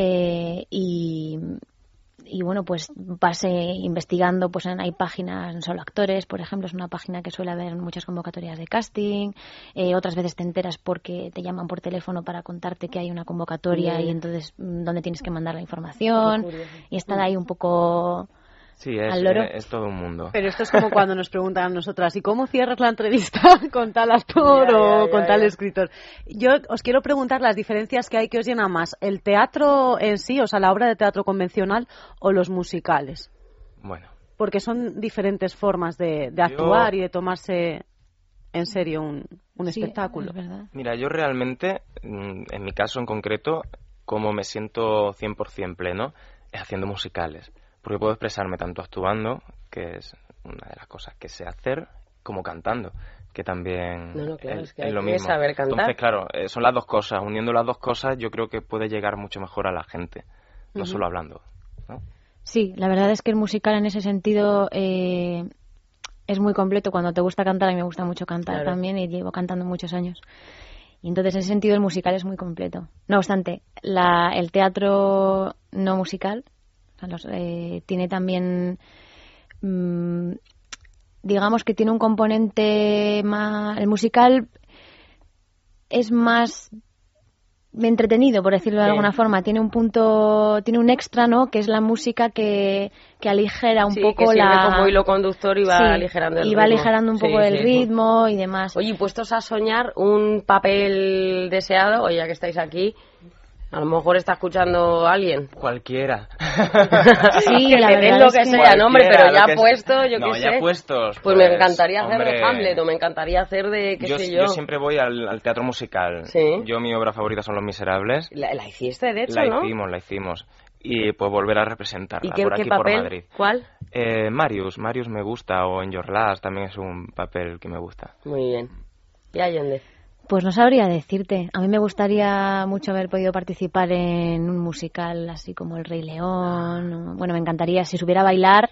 Pues vas investigando, hay páginas en Solo Actores, por ejemplo, es una página que suele haber muchas convocatorias de casting, otras veces te enteras porque te llaman por teléfono para contarte que hay una convocatoria y entonces dónde tienes que mandar la información y estar ahí un poco... Sí, es todo un mundo. Pero esto es como cuando nos preguntan a nosotras, ¿y cómo cierras la entrevista con tal actor o con tal escritor? Yo os quiero preguntar las diferencias que hay, que os llena más, ¿el teatro en sí, o sea, la obra de teatro convencional o los musicales? Bueno. Porque son diferentes formas de actuar y de tomarse en serio un espectáculo. Es verdad. Mira, yo realmente, en mi caso en concreto, como me siento 100% pleno, es haciendo musicales. Porque puedo expresarme tanto actuando, que es una de las cosas que sé hacer, como cantando, que también es lo que mismo. Saber cantar. Entonces, claro, son las dos cosas. Uniendo las dos cosas, yo creo que puede llegar mucho mejor a la gente, no solo hablando, ¿no? Sí, la verdad es que el musical en ese sentido es muy completo. Cuando te gusta cantar, a mí me gusta mucho cantar también y llevo cantando muchos años. Y entonces, en ese sentido, el musical es muy completo. No obstante, el teatro no musical... tiene también, digamos que tiene un componente más... El musical es más entretenido, por decirlo de alguna forma. Tiene un extra, ¿no? Que es la música que aligera un poco que sirve como hilo conductor y va aligerando el ritmo. Y va aligerando un poco el ritmo y demás. Oye, puestos a soñar un papel deseado, ya que estáis aquí... A lo mejor está escuchando a alguien. Cualquiera. Sí, que la te den lo que sea, no, hombre, pero ya puesto, yo qué sé. Ya puestos. Pues me encantaría hacer de Hamlet o me encantaría hacer de, qué sé yo. Yo siempre voy al teatro musical. ¿Sí? Yo, mi obra favorita son Los Miserables. La hiciste, de hecho, ¿no? La hicimos. Y pues volver a representarla por aquí, qué papel? por Madrid. ¿Cuál? Marius me gusta, o En Your Last también es un papel que me gusta. Muy bien. ¿Y Allende? Pues no sabría decirte. A mí me gustaría mucho haber podido participar en un musical así como El Rey León. Me encantaría, si supiera bailar,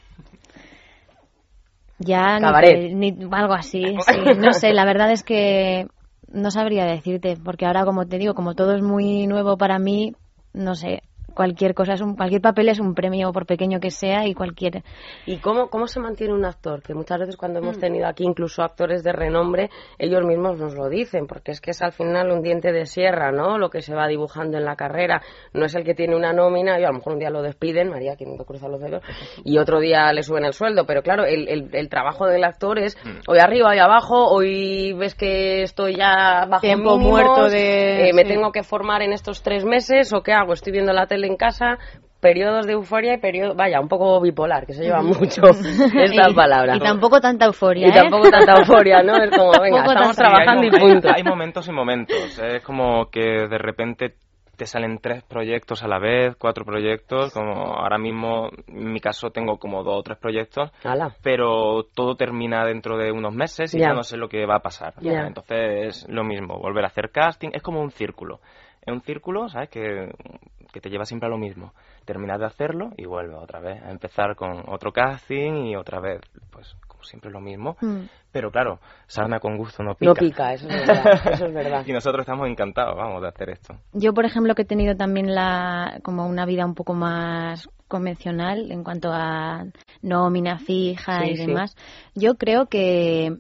ya algo así. Sí. No sé, la verdad es que no sabría decirte, porque ahora, como te digo, como todo es muy nuevo para mí, no sé. Cualquier papel es un premio, por pequeño que sea, y cualquier... ¿Y cómo se mantiene un actor? Que muchas veces cuando hemos tenido aquí incluso actores de renombre, ellos mismos nos lo dicen, porque es que es al final un diente de sierra, ¿no? Lo que se va dibujando en la carrera. No es el que tiene una nómina, y a lo mejor un día lo despiden, María, que no cruza los dedos, y otro día le suben el sueldo, pero claro, el trabajo del actor es hoy arriba, hoy abajo, hoy ves que estoy ya bajo tiempo mínimos, muerto me tengo que formar en estos 3 meses, o qué hago, estoy viendo la tele en casa, periodos de euforia y periodos, un poco bipolar, que se lleva mucho esta palabra. Y tampoco tanta euforia, Y tampoco tanta euforia, ¿no? Es como, venga, estamos trabajando y punto. Hay momentos y momentos, es como que de repente te salen 3 proyectos a la vez, 4 proyectos, como ahora mismo, en mi caso tengo como 2 o 3 proyectos, pero todo termina dentro de unos meses y ya no sé lo que va a pasar. Entonces es lo mismo, volver a hacer casting, es como un círculo. Es un círculo, ¿sabes? Que te lleva siempre a lo mismo. Terminas de hacerlo y vuelves otra vez a empezar con otro casting y otra vez, pues, como siempre lo mismo, pero claro, sarna con gusto no pica. No pica, eso es verdad, eso es verdad. Y nosotros estamos encantados, vamos, de hacer esto. Yo, por ejemplo, que he tenido también como una vida un poco más convencional en cuanto a nómina fija y demás, yo creo que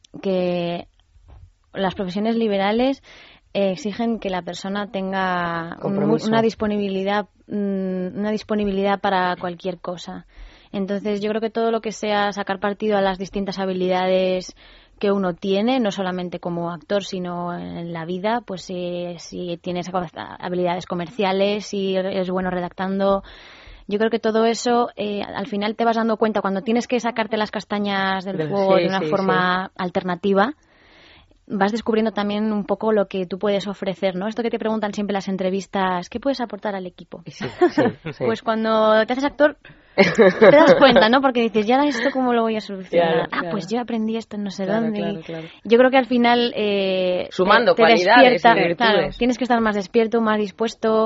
las profesiones liberales exigen que la persona tenga una disponibilidad para cualquier cosa. Entonces yo creo que todo lo que sea sacar partido a las distintas habilidades que uno tiene, no solamente como actor, sino en la vida, pues si tienes habilidades comerciales, si eres bueno redactando, yo creo que todo eso al final te vas dando cuenta cuando tienes que sacarte las castañas del fuego de una forma alternativa. Vas descubriendo también un poco lo que tú puedes ofrecer, ¿no? Esto que te preguntan siempre en las entrevistas, ¿qué puedes aportar al equipo? Sí. Pues cuando te haces actor te das cuenta, ¿no? Porque dices, ¿y ahora esto cómo lo voy a solucionar? Claro. Pues yo aprendí esto en no sé dónde. Claro. Yo creo que al final sumando te cualidades despierta, y virtudes. Tienes que estar más despierto, más dispuesto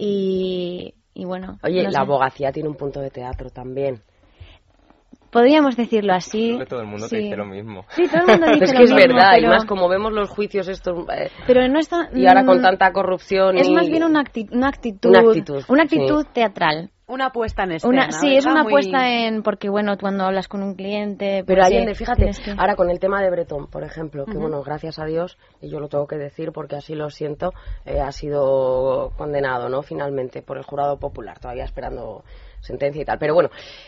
y bueno. Oye, no la abogacía tiene un punto de teatro también. Podríamos decirlo así. Creo que todo el mundo te dice lo mismo. Sí, todo el mundo dice es que lo es mismo, verdad, pero... y más como vemos los juicios estos... pero no está... Y ahora con tanta corrupción... Es más bien una actitud teatral. Una puesta en escena. Es una puesta en... Porque, bueno, cuando hablas con un cliente... Pero pues, Allende, fíjate, ahora con el tema de Bretón, por ejemplo, que bueno, gracias a Dios, y yo lo tengo que decir porque así lo siento, ha sido condenado, ¿no? Finalmente, por el jurado popular, todavía esperando sentencia y tal. Pero bueno,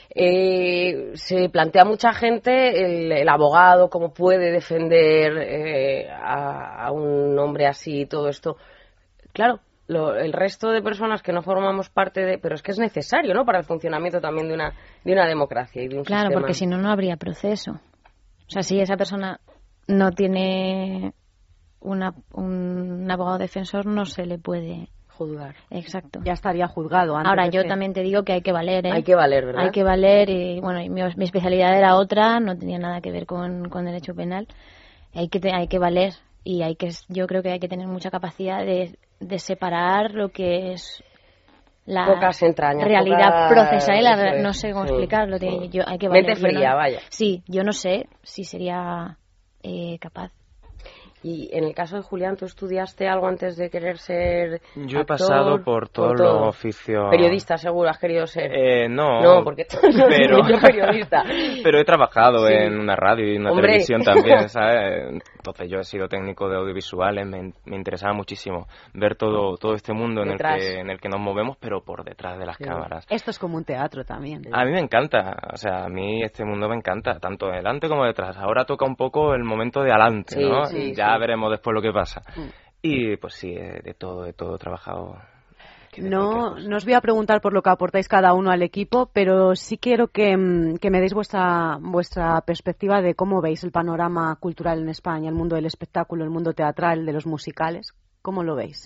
se plantea mucha gente el abogado, cómo puede defender a un hombre así y todo esto. Claro, el resto de personas que no formamos parte de... Pero es que es necesario, ¿no?, para el funcionamiento también de una democracia y de un sistema. Claro, porque si no, no habría proceso. O sea, si esa persona no tiene un abogado defensor, no se le puede... juzgar. Exacto. Ya estaría juzgado antes. Ahora, yo también te digo que hay que valer, ¿eh? Hay que valer, ¿verdad? Hay que valer y, bueno, mi especialidad era otra, no tenía nada que ver con derecho penal. Hay que valer y yo creo que hay que tener mucha capacidad de separar lo que es la pocas entrañas, realidad procesal, no sé cómo explicarlo. Hay que valer. Mente fría, vaya. Sí, yo no sé si sería capaz. Y en el caso de Julián, ¿tú estudiaste algo antes de querer ser Yo he actor, pasado por todos los oficios. Periodista, seguro, has querido ser. No, porque tú no eres periodista. Pero he trabajado en una radio y en una televisión también, ¿sabes? Entonces yo he sido técnico de audiovisuales, me interesaba muchísimo ver todo este mundo en el que nos movemos, pero por detrás de las cámaras. Esto es como un teatro también. A mí me encanta, o sea, a mí este mundo me encanta, tanto delante como detrás. Ahora toca un poco el momento de adelante, ¿no? Ya veremos después lo que pasa. Y pues sí, de todo he trabajado. No os voy a preguntar por lo que aportáis cada uno al equipo, pero sí quiero que me deis vuestra perspectiva de cómo veis el panorama cultural en España, el mundo del espectáculo, el mundo teatral, de los musicales. ¿Cómo lo veis?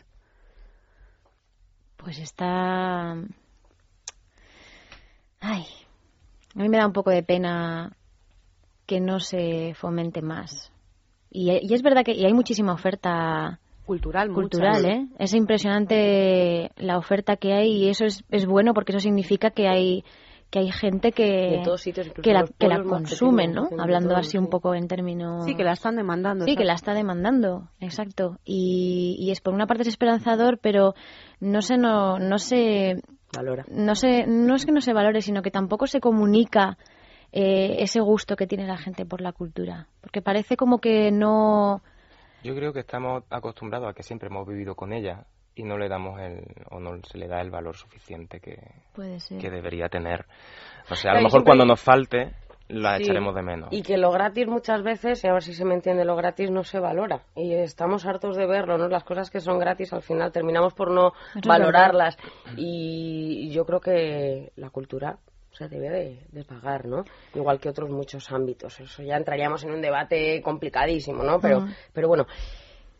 Pues está... a mí me da un poco de pena que no se fomente más. Y es verdad que hay muchísima oferta cultural, ¿eh? Es impresionante la oferta que hay y eso es bueno porque eso significa que hay gente que la consume, ¿no? Hablando así un poco en términos... Sí, que la están demandando. Sí, que la está demandando, exacto. Y es por una parte es esperanzador, pero no se valora. No es que no se valore, sino que tampoco se comunica ese gusto que tiene la gente por la cultura. Porque parece como que no... Yo creo que estamos acostumbrados a que siempre hemos vivido con ella y no le damos no se le da el valor suficiente que debería tener. O sea, a lo mejor cuando nos falte la echaremos de menos. Y que lo gratis muchas veces, y a ver si se me entiende, lo gratis no se valora. Y estamos hartos de verlo, ¿no? Las cosas que son gratis al final terminamos por no valorarlas. Y yo creo que la cultura se debe de pagar, ¿no? Igual que otros muchos ámbitos. Eso ya entraríamos en un debate complicadísimo, ¿no? Pero bueno,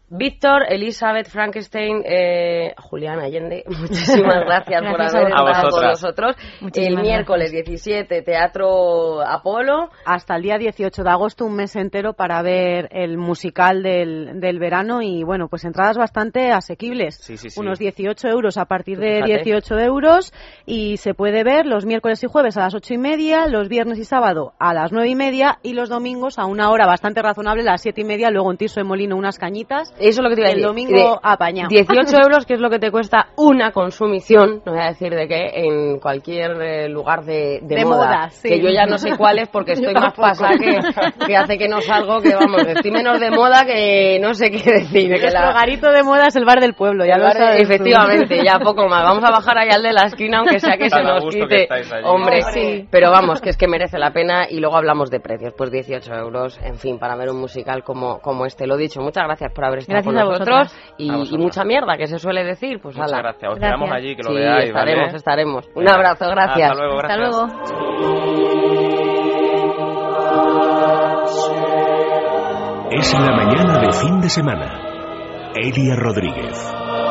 Víctor, Elizabeth, Frankenstein, Julián Allende, muchísimas gracias por haber estado con nosotros. El miércoles 17, Teatro Apolo. Hasta el día 18 de agosto, un mes entero para ver el musical del verano y, bueno, pues entradas bastante asequibles. Sí. Unos 18 euros a partir de 18 euros y se puede ver los miércoles y jueves a las 8:30, los viernes y sábado a las 9:30 y los domingos a una hora bastante razonable, a las 7:30, luego en Tirso de Molino unas cañitas. Eso es lo que te iba a decir. El domingo apañado. 18 euros, que es lo que te cuesta una consumición, no voy a decir de qué, en cualquier lugar de moda. Sí. Que yo ya no sé cuál es porque estoy más pasada que hace que no salgo, que vamos, estoy menos de moda que no sé qué decir. Nuestro garito de moda es el bar del pueblo, ya lo sabes. Efectivamente, ya poco más. Vamos a bajar allá al de la esquina, aunque sea que se nos quite. Hombre, sí. Pero vamos, que es que merece la pena y luego hablamos de precios. Pues 18 euros, en fin, para ver un musical como este. Lo dicho, muchas gracias por haber estado con nosotros y mucha mierda, que se suele decir. Pues muchas ala. gracias. Os esperamos allí, que lo veáis. Estaremos. Un abrazo, gracias. Hasta luego, gracias. Hasta luego. Es la mañana de fin de semana. Elia Rodríguez.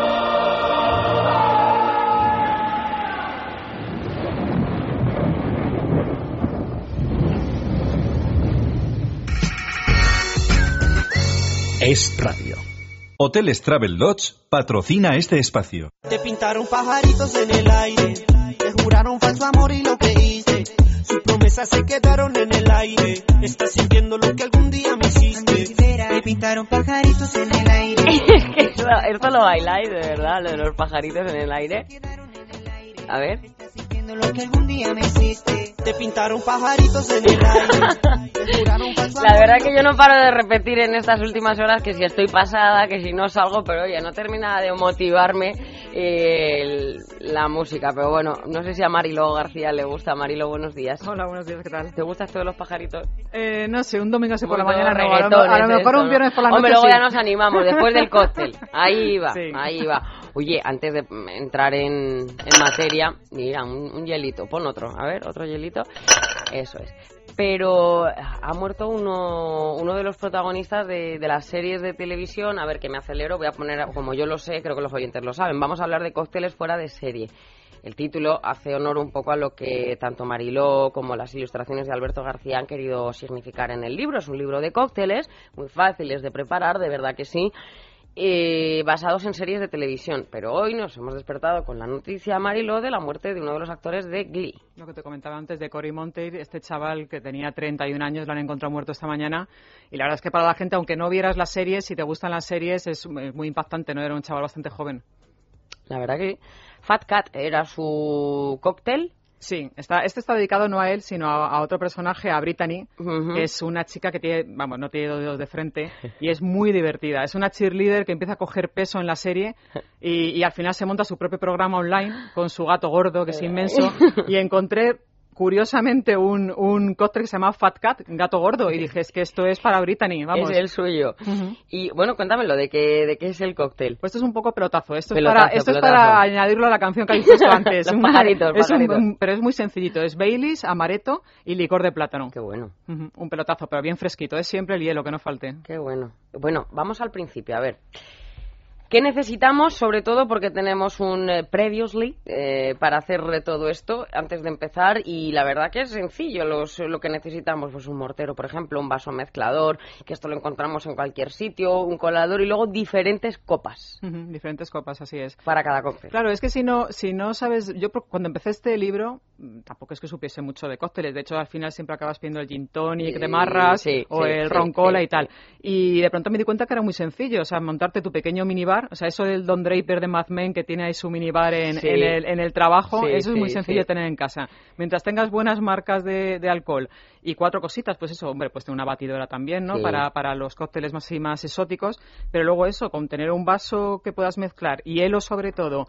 Es radio. Hoteles Travel Lodge patrocina este espacio. Te pintaron pajaritos en el aire, te juraron falso amor y lo creíste. Sus promesas se quedaron en el aire. Estás sintiendo lo que algún día me hiciste. Te pintaron pajaritos en el aire. Esto lo bailáis, de verdad, lo de los pajaritos en el aire. A ver. Lo que algún día me hiciste. Te pintaron pajaritos en el aire. La verdad que yo no paro de repetir en estas últimas horas que si estoy pasada, que si no salgo, pero oye, no termina de motivarme la música. Pero bueno, no sé si a Mariló García le gusta. Mariló, buenos días. Hola, buenos días, ¿qué tal? ¿Te gusta esto de los pajaritos? No sé, un domingo así por la mañana, a lo mejor un viernes por la noche. Hombre, luego sí. ya nos animamos, después del cóctel. Ahí va, sí. ahí va. Oye, antes de entrar en materia, mira, un hielito, pon otro, a ver, otro hielito, eso es. Pero ha muerto uno de los protagonistas de las series de televisión. A ver, que me acelero, voy a poner, como yo lo sé, creo que los oyentes lo saben, vamos a hablar de cócteles fuera de serie. El título hace honor un poco a lo que tanto Mariló como las ilustraciones de Alberto García han querido significar en el libro. Es un libro de cócteles, muy fáciles de preparar, de verdad que sí. Basados en series de televisión, pero hoy nos hemos despertado con la noticia, Mariló, de la muerte de uno de los actores de Glee. Lo que te comentaba antes de Cory Monteith, este chaval que tenía 31 años, lo han encontrado muerto esta mañana, y la verdad es que para la gente, aunque no vieras las series, si te gustan las series, es muy impactante, ¿no? Era un chaval bastante joven. La verdad que Fat Cat era su cóctel. Sí, este está dedicado no a él, sino a otro personaje, a Brittany, que es una chica que tiene, vamos, no tiene dos dedos de frente y es muy divertida. Es una cheerleader que empieza a coger peso en la serie y al final se monta su propio programa online con su gato gordo, que es inmenso, y encontré curiosamente un cóctel que se llama Fat Cat, gato gordo, y dije, es que esto es para Brittany, vamos. Es el suyo. Y bueno, cuéntamelo, ¿de qué es el cóctel? Pues esto es un poco pelotazo. Esto es para añadirlo a la canción que has dicho antes. Los pajaritos. Pero es muy sencillito. Es Baileys, amaretto y licor de plátano. Qué bueno. Un pelotazo, pero bien fresquito. Es siempre el hielo, que no falte. Qué bueno. Bueno, vamos al principio, a ver. ¿Qué necesitamos? Sobre todo porque tenemos un previously para hacer todo esto antes de empezar, y la verdad que es sencillo lo que necesitamos. Pues un mortero, por ejemplo, un vaso mezclador, que esto lo encontramos en cualquier sitio, un colador y luego diferentes copas. Diferentes copas, así es. Para cada cóctel. Claro, es que si no sabes, yo cuando empecé este libro tampoco es que supiese mucho de cócteles, de hecho al final siempre acabas pidiendo el gin tonic de marras o el ron cola y tal. Y de pronto me di cuenta que era muy sencillo, o sea, montarte tu pequeño minibar, o sea, eso del Don Draper de Mad Men que tiene ahí su minibar en el trabajo, eso es muy sencillo de tener en casa. Mientras tengas buenas marcas de alcohol y 4 cositas, pues eso, hombre, pues tener una batidora también, ¿no? Para los cócteles más exóticos, pero luego eso, con tener un vaso que puedas mezclar, hielo sobre todo,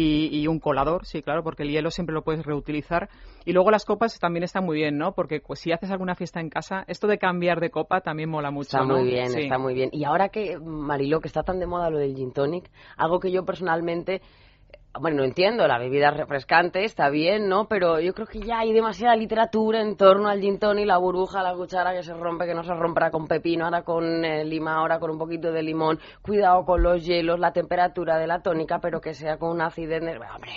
y un colador, sí, claro, porque el hielo siempre lo puedes reutilizar. Y luego las copas también están muy bien, ¿no? Porque pues, si haces alguna fiesta en casa, esto de cambiar de copa también mola mucho, está ¿no? Muy bien, está muy bien. Y ahora que, Mariló, que está tan de moda lo del gin tonic, algo que yo personalmente Bueno, entiendo, la bebida es refrescante, está bien, ¿no? Pero yo creo que ya hay demasiada literatura en torno al gin tonic, la burbuja, la cuchara que se rompe, que no se romperá con pepino, ahora con lima, ahora con un poquito de limón. Cuidado con los hielos, la temperatura de la tónica, pero que sea con una acidez... ¡Hombre!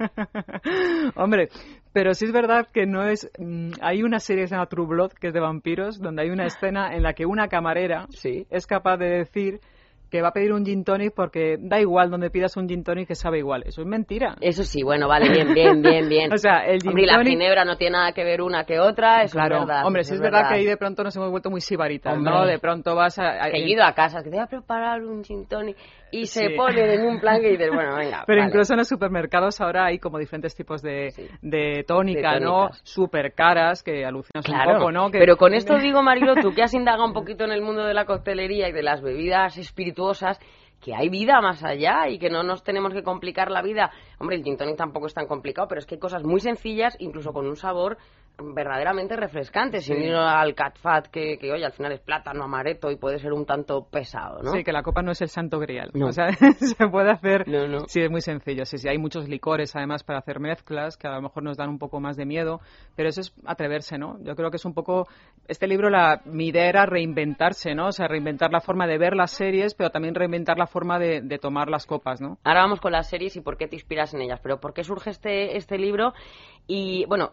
Hombre, pero sí es verdad que no es... hay una serie que se llama True Blood, que es de vampiros, donde hay una escena en la que una camarera es capaz de decir... que va a pedir un gin tonic porque da igual donde pidas un gin tonic que sabe igual. Eso es mentira. Eso sí, bueno, vale, bien. O sea, el gin hombre, y la tonic... ginebra no tiene nada que ver una que otra, eso claro. es verdad. Hombre, sí es verdad que ahí de pronto nos hemos vuelto muy sibaritas, ¿no? De pronto vas a... Que he ido a casa, que te voy a preparar un gin tonic y se ponen en un plan que dices, bueno, venga, pero vale. incluso en los supermercados ahora hay como diferentes tipos de tónica, ¿no? Súper caras, que alucinas un poco, ¿no? Pero con esto digo, Marilo, tú que has indagado un poquito en el mundo de la coctelería y de las bebidas espirituosas, que hay vida más allá y que no nos tenemos que complicar la vida. Hombre, el gin tonic tampoco es tan complicado, pero es que hay cosas muy sencillas, incluso con un sabor verdaderamente refrescante, sin ir al cat fat que oye, al final es plátano, amaretto y puede ser un tanto pesado, ¿no? Sí, que la copa no es el santo grial. No. O sea, se puede hacer... No. Sí, es muy sencillo. Sí, hay muchos licores, además, para hacer mezclas, que a lo mejor nos dan un poco más de miedo, pero eso es atreverse, ¿no? Yo creo que es un poco... Este libro, mi idea era reinventarse, ¿no? O sea, reinventar la forma de ver las series, pero también reinventar la forma de tomar las copas, ¿no? Ahora vamos con las series y por qué te inspiras en ellas, pero ¿por qué surge este libro? Y, bueno,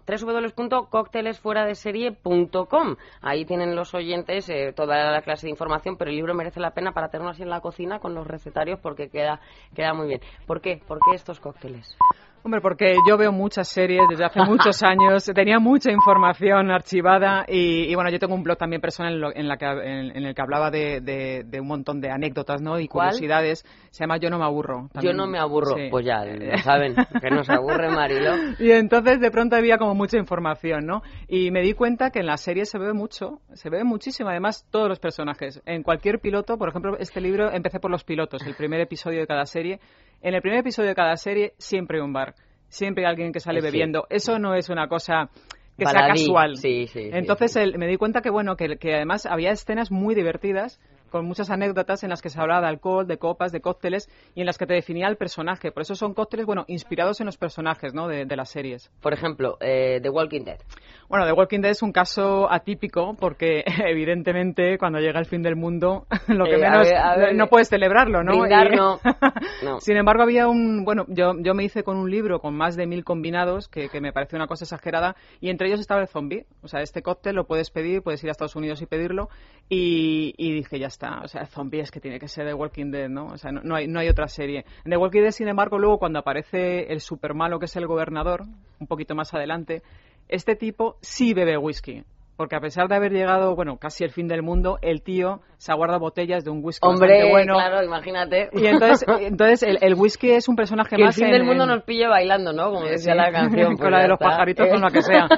www.coctelesfueradeserie.com. Ahí tienen los oyentes toda la clase de información, pero el libro merece la pena para tenerlo así en la cocina con los recetarios porque queda muy bien. ¿Por qué? ¿Por qué estos cócteles? Hombre, porque yo veo muchas series desde hace muchos años, tenía mucha información archivada y bueno, yo tengo un blog también personal en el que hablaba de un montón de anécdotas, ¿no? Y curiosidades. Se llama Yo no me aburro. También. Yo no me aburro, sí. Pues ya saben, que nos aburre Marilo. Y entonces de pronto había como mucha información, ¿no? Y me di cuenta que en la serie se bebe muchísimo, además todos los personajes. En cualquier piloto, por ejemplo, este libro empecé por los pilotos, el primer episodio de cada serie. En el primer episodio de cada serie siempre hay un bar, siempre hay alguien que sale bebiendo. Eso no es una cosa que sea casual. Sí, Entonces me di cuenta que bueno que además había escenas muy divertidas con muchas anécdotas en las que se hablaba de alcohol, de copas, de cócteles y en las que te definía el personaje. Por eso son cócteles, bueno, inspirados en los personajes, ¿no? de las series. Por ejemplo, The Walking Dead. Bueno, The Walking Dead es un caso atípico porque evidentemente cuando llega el fin del mundo lo que menos no puedes celebrarlo, ¿no? Brindar, no. Sin embargo, había yo me hice con un libro con más de 1000 combinados que me pareció una cosa exagerada y entre ellos estaba el zombie. O sea, este cóctel lo puedes pedir, puedes ir a Estados Unidos y pedirlo y dije, ya está. O sea, el zombie es que tiene que ser The Walking Dead, ¿no? O sea, no hay otra serie. En The Walking Dead, sin embargo, luego cuando aparece el super malo que es el gobernador, un poquito más adelante, este tipo sí bebe whisky. Porque a pesar de haber llegado, bueno, casi el fin del mundo, el tío se aguarda botellas de un whisky bastante bueno. Claro, imagínate. Y entonces el whisky es un personaje que más... el fin del mundo nos pille bailando, ¿no? Como decía la canción. Con la de los pajaritos, con lo que sea.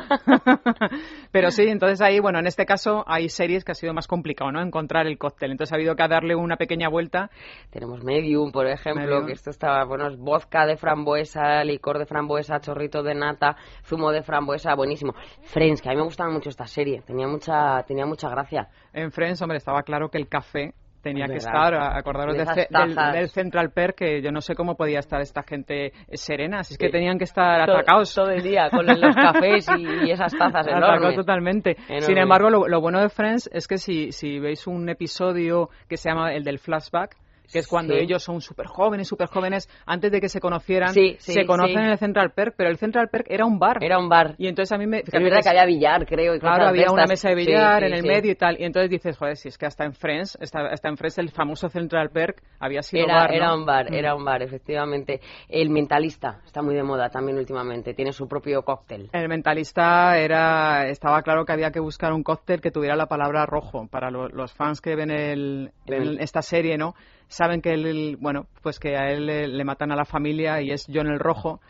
Pero sí, entonces ahí, bueno, en este caso hay series que ha sido más complicado, ¿no? Encontrar el cóctel. Entonces ha habido que darle una pequeña vuelta. Tenemos Medium, por ejemplo, que esto estaba, bueno, es vodka de frambuesa, licor de frambuesa, chorrito de nata, zumo de frambuesa, buenísimo. Friends, que a mí me gustaba mucho esta serie. Tenía mucha gracia. En Friends, hombre, estaba claro que el café tenía que estar, acordaros del Central Perk, que yo no sé cómo podía estar esta gente serena, si es que tenían que estar atracados todo el día con los cafés y esas tazas enormes. Atracados totalmente. Sin embargo, lo bueno de Friends es que si veis un episodio que se llama el del flashback, que es cuando ellos son súper jóvenes, antes de que se conocieran, se conocen en el Central Perk, pero el Central Perk era un bar. Y entonces a mí es verdad que había billar, creo. Y claro, había una mesa de billar en el medio y tal, y entonces dices, joder, si es que hasta en Friends el famoso Central Perk había sido bar, ¿no? Era un bar, efectivamente. El Mentalista está muy de moda también últimamente, tiene su propio cóctel. El Mentalista estaba claro que había que buscar un cóctel que tuviera la palabra rojo, para los fans que ven esta serie, ¿no? Saben que pues que a él le matan a la familia y es John el Rojo.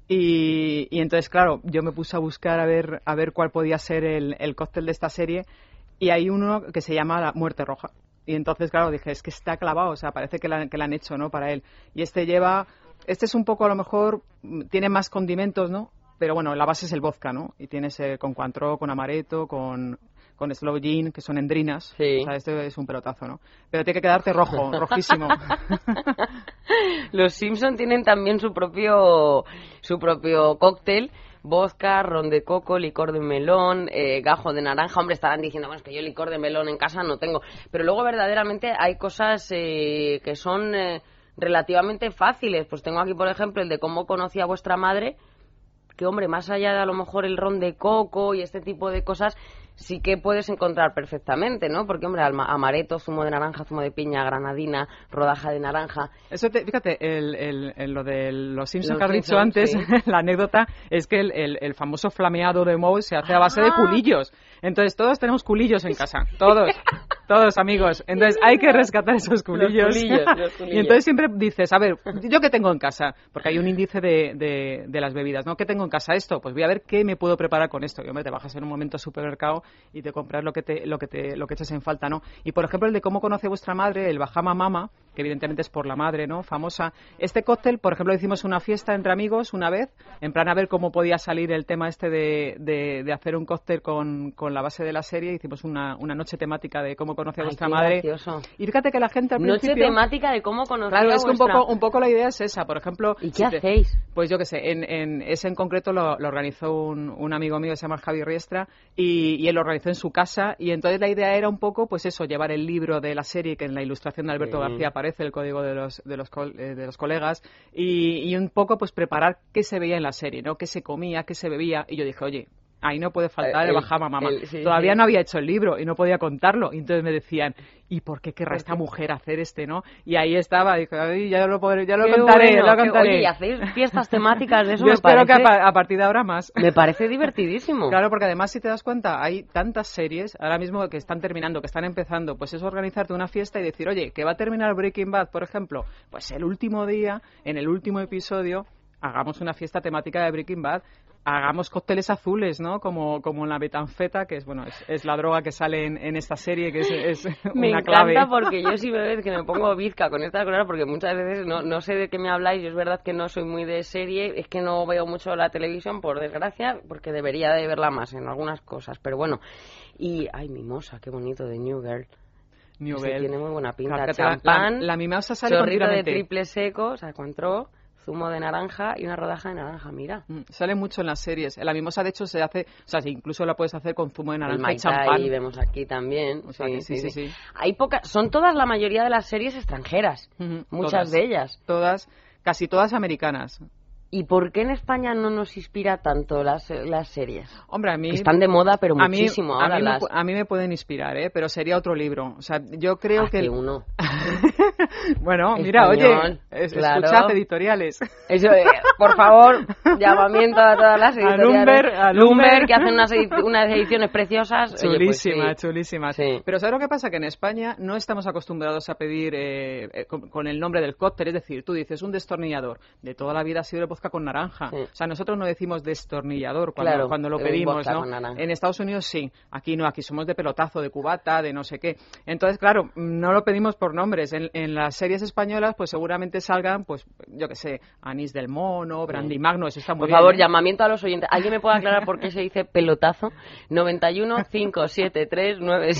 Y entonces, claro, yo me puse a buscar a ver cuál podía ser el cóctel de esta serie. Y hay uno que se llama La Muerte Roja. Y entonces, claro, dije, es que está clavado, o sea, parece que la han hecho, ¿no? Para él. Y este es un poco, a lo mejor, tiene más condimentos, ¿no? Pero bueno, la base es el vodka, ¿no? Y tienes con Cointreau, con amaretto, con Slow Gin, que son endrinas. Sí. O sea, este es un pelotazo, ¿no? Pero tiene que quedarte rojísimo. Los Simpson tienen también su propio cóctel. Vodka, ron de coco, licor de melón, gajo de naranja. Hombre, estarán diciendo, bueno, es que yo licor de melón en casa no tengo. Pero luego verdaderamente hay cosas que son relativamente fáciles. Pues tengo aquí, por ejemplo, el de cómo conocí a vuestra madre, que, hombre, más allá de a lo mejor el ron de coco y este tipo de cosas, sí que puedes encontrar perfectamente, ¿no? Porque, hombre, amaretto, zumo de naranja, zumo de piña, granadina, rodaja de naranja. Eso, fíjate, lo de los Simpsons que has dicho antes, sí. La anécdota es que el famoso flameado de Moe se hace a base de culillos. Entonces, todos tenemos culillos en casa, todos amigos. Entonces, hay que rescatar esos culillos. Los culillos. Y entonces siempre dices, a ver, ¿yo qué tengo en casa? Porque hay un índice de las bebidas, ¿no? ¿Qué tengo en casa? Esto, pues voy a ver qué me puedo preparar con esto. Y, hombre, te bajas en un momento al supermercado y te compras lo que echas en falta, ¿no? Y, por ejemplo, el de cómo conoce vuestra madre, el Bahama Mama, que evidentemente es por la madre, ¿no? Famosa. Este cóctel, por ejemplo, hicimos una fiesta entre amigos una vez, en plan a ver cómo podía salir el tema este de hacer un cóctel con la base de la serie. Hicimos una noche temática de cómo conoce a vuestra madre. Gracioso. Y fíjate que la gente al principio... Noche temática de cómo conocer a vuestra... Claro, es que un poco la idea es esa, por ejemplo... ¿Y qué hacéis? Pues yo qué sé, ese en concreto lo organizó un amigo mío que se llama Javi Riestra y él lo organizó en su casa, y entonces la idea era un poco, pues eso, llevar el libro de la serie, que en la ilustración de Alberto García aparece, el código de los colegas, y un poco pues preparar qué se veía en la serie, ¿no? Qué se comía, qué se bebía, y yo dije, oye, ahí no puede faltar el Bahama Mama. Todavía no había hecho el libro y no podía contarlo. Y entonces me decían, ¿y por qué querrá esta mujer hacer no? Y ahí estaba, dije, ay, ya lo contaré, bueno, ya lo contaré. Oye, ¿y hacéis fiestas temáticas de eso? Yo espero que a partir de ahora más. Me parece divertidísimo. Claro, porque además, si te das cuenta, hay tantas series ahora mismo que están terminando, que están empezando, pues es organizarte una fiesta y decir, oye, que va a terminar Breaking Bad, por ejemplo, pues el último día, en el último episodio, hagamos una fiesta temática de Breaking Bad, hagamos cócteles azules, ¿no? Como la metanfeta, que es la droga que sale en esta serie, que es una clave. Me encanta porque yo sí me ves que me pongo bizca con estas cosas, porque muchas veces no sé de qué me habláis. Yo es verdad que no soy muy de serie, es que no veo mucho la televisión, por desgracia, porque debería de verla más en algunas cosas, pero bueno. Y, ay, Mimosa, qué bonito, de New Girl. New Girl. Tiene muy buena pinta. Champán, la Mimosa sale chorrito de triple seco, o sea, Cointreau, zumo de naranja y una rodaja de naranja, mira. Sale mucho en las series. La mimosa, de hecho, se hace, o sea, incluso la puedes hacer con zumo de naranja y champán. Y vemos aquí también. O sea, sí. Hay son todas la mayoría de las series extranjeras, muchas de ellas. Casi todas americanas. ¿Y por qué en España no nos inspira tanto las series? Hombre, a mí... Que están de moda, pero muchísimo ahora a mí me pueden inspirar, pero sería otro libro. O sea, yo creo que... uno. Bueno, mira, oye, escuchad editoriales. Eso, por favor, llamamiento a todas las editoriales. A Lumber, que hacen unas ediciones preciosas. Chulísimas. Sí. Pero ¿sabes lo que pasa? Que en España no estamos acostumbrados a pedir con el nombre del cóctel. Es decir, tú dices un destornillador. De toda la vida ha sido el vodka con naranja. Sí. O sea, nosotros no decimos destornillador cuando lo pedimos, ¿no? En Estados Unidos sí. Aquí no, aquí somos de pelotazo, de cubata, de no sé qué. Entonces, claro, no lo pedimos por nombres. En las series españolas, pues seguramente salgan, pues, yo qué sé, Anís del Mono, Brandy Magno, eso está muy bien. Por favor, llamamiento a los oyentes. ¿Alguien me puede aclarar por qué se dice pelotazo? 91 573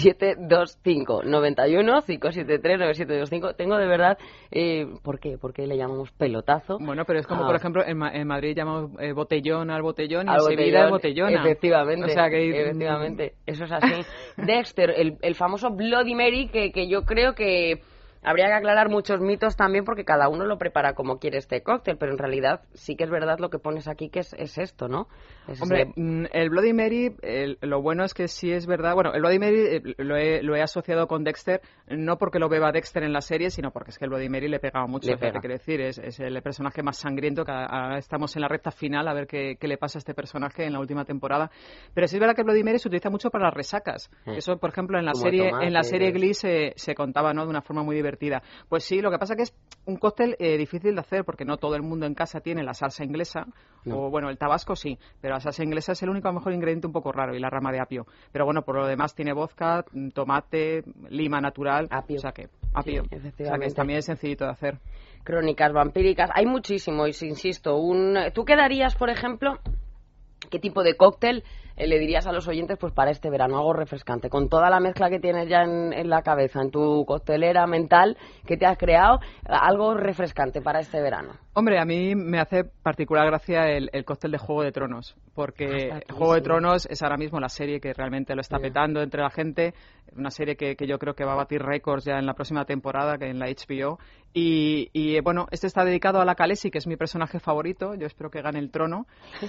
9725. 91 573 9725. Tengo de verdad... ¿Por qué? ¿Por qué le llamamos pelotazo? Bueno, pero es como, por ejemplo, en Madrid llamamos botellón al botellón y en Sevilla al botellona. Efectivamente, o sea que... efectivamente, eso es así. Dexter, el famoso Bloody Mary, que yo creo que habría que aclarar muchos mitos también, porque cada uno lo prepara como quiere este cóctel, pero en realidad sí que es verdad lo que pones aquí, que es esto, ¿no? Hombre, el Bloody Mary, lo bueno es que sí es verdad. Bueno, el Bloody Mary lo he asociado con Dexter, no porque lo beba Dexter en la serie, sino porque es que el Bloody Mary le pegaba mucho. Quiero decir, es el personaje más sangriento, que ahora estamos en la recta final a ver qué le pasa a este personaje en la última temporada. Pero sí es verdad que el Bloody Mary se utiliza mucho para las resacas. Eso, por ejemplo, en la serie Glee se contaba, ¿no?, de una forma muy divertida. Pues sí, lo que pasa que es un cóctel difícil de hacer, porque no todo el mundo en casa tiene la salsa inglesa, o bueno, el tabasco sí, pero la salsa inglesa es el único, a lo mejor, ingrediente un poco raro, y la rama de apio. Pero bueno, por lo demás tiene vodka, tomate, lima natural, apio. O sea que también es sencillito de hacer. Crónicas vampíricas, hay muchísimo, y insisto, ¿tú qué darías, por ejemplo, qué tipo de cóctel le dirías a los oyentes pues para este verano? Algo refrescante, con toda la mezcla que tienes ya en la cabeza, en tu coctelera mental que te has creado, algo refrescante para este verano. Hombre, a mí me hace particular gracia el cóctel de Juego de Tronos, porque Juego de Tronos es ahora mismo la serie que realmente lo está petando entre la gente, una serie que yo creo que va a batir récords ya en la próxima temporada, que en la HBO, y bueno, este está dedicado a la Khaleesi, que es mi personaje favorito, yo espero que gane el trono,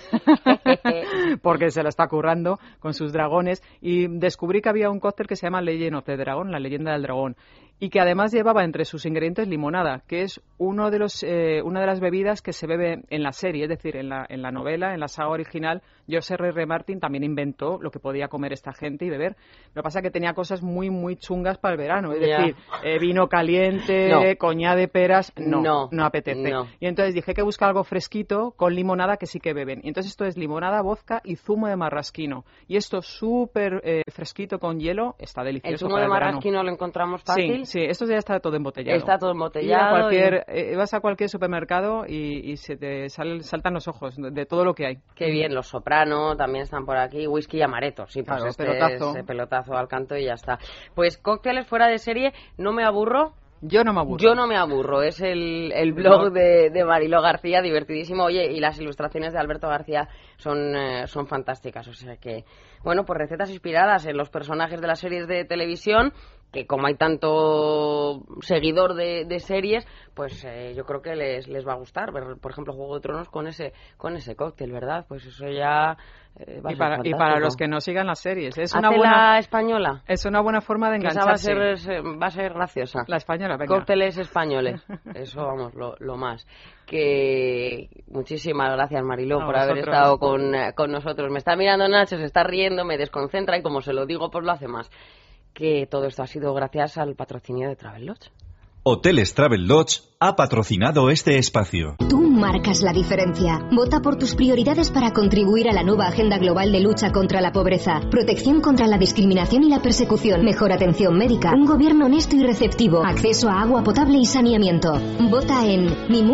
porque se la está currando con sus dragones, y descubrí que había un cóctel que se llama Legend of the Dragon, la leyenda del dragón, y que además llevaba entre sus ingredientes limonada, que es una de las bebidas que se bebe en la serie, es decir, en la novela, en la saga original. George R.R. Martin también inventó lo que podía comer esta gente y beber. Lo que pasa es que tenía cosas muy, muy chungas para el verano, es decir, vino caliente, coñac de peras, no apetece. No. Y entonces dije que buscar algo fresquito con limonada que sí que beben. Y entonces esto es limonada, vodka y zumo de marrasquino. Y esto súper fresquito con hielo, está delicioso. ¿El zumo de marrasquino lo encontramos fácil? Sí, esto ya está todo embotellado. Está todo embotellado. Vas a cualquier supermercado y se te saltan los ojos de todo lo que hay. Qué bien, los Soprano también están por aquí, whisky y amaretto, sí, pues claro, pelotazo al canto y ya está. Pues cócteles fuera de serie, no me aburro. Yo no me aburro. Es el blog de Mariló García, divertidísimo. Oye, y las ilustraciones de Alberto García son fantásticas. O sea que, bueno, pues recetas inspiradas en los personajes de las series de televisión, que como hay tanto seguidor de series, pues yo creo que les va a gustar ver, por ejemplo, Juego de Tronos con ese cóctel, ¿verdad? Pues eso ya y para los que no sigan las series, es una buena española. Es una buena forma de engancharse. Esa va a ser graciosa. La española, venga. Cócteles españoles. Eso, vamos, lo más. Que muchísimas gracias, Mariló, por haber estado con nosotros. Me está mirando Nacho, se está riendo, me desconcentra y como se lo digo, pues lo hace más. Que todo esto ha sido gracias al patrocinio de Travelodge. Hoteles Travelodge ha patrocinado este espacio. Tú marcas la diferencia. Vota por tus prioridades para contribuir a la nueva agenda global de lucha contra la pobreza, protección contra la discriminación y la persecución, mejor atención médica, un gobierno honesto y receptivo, acceso a agua potable y saneamiento. Vota en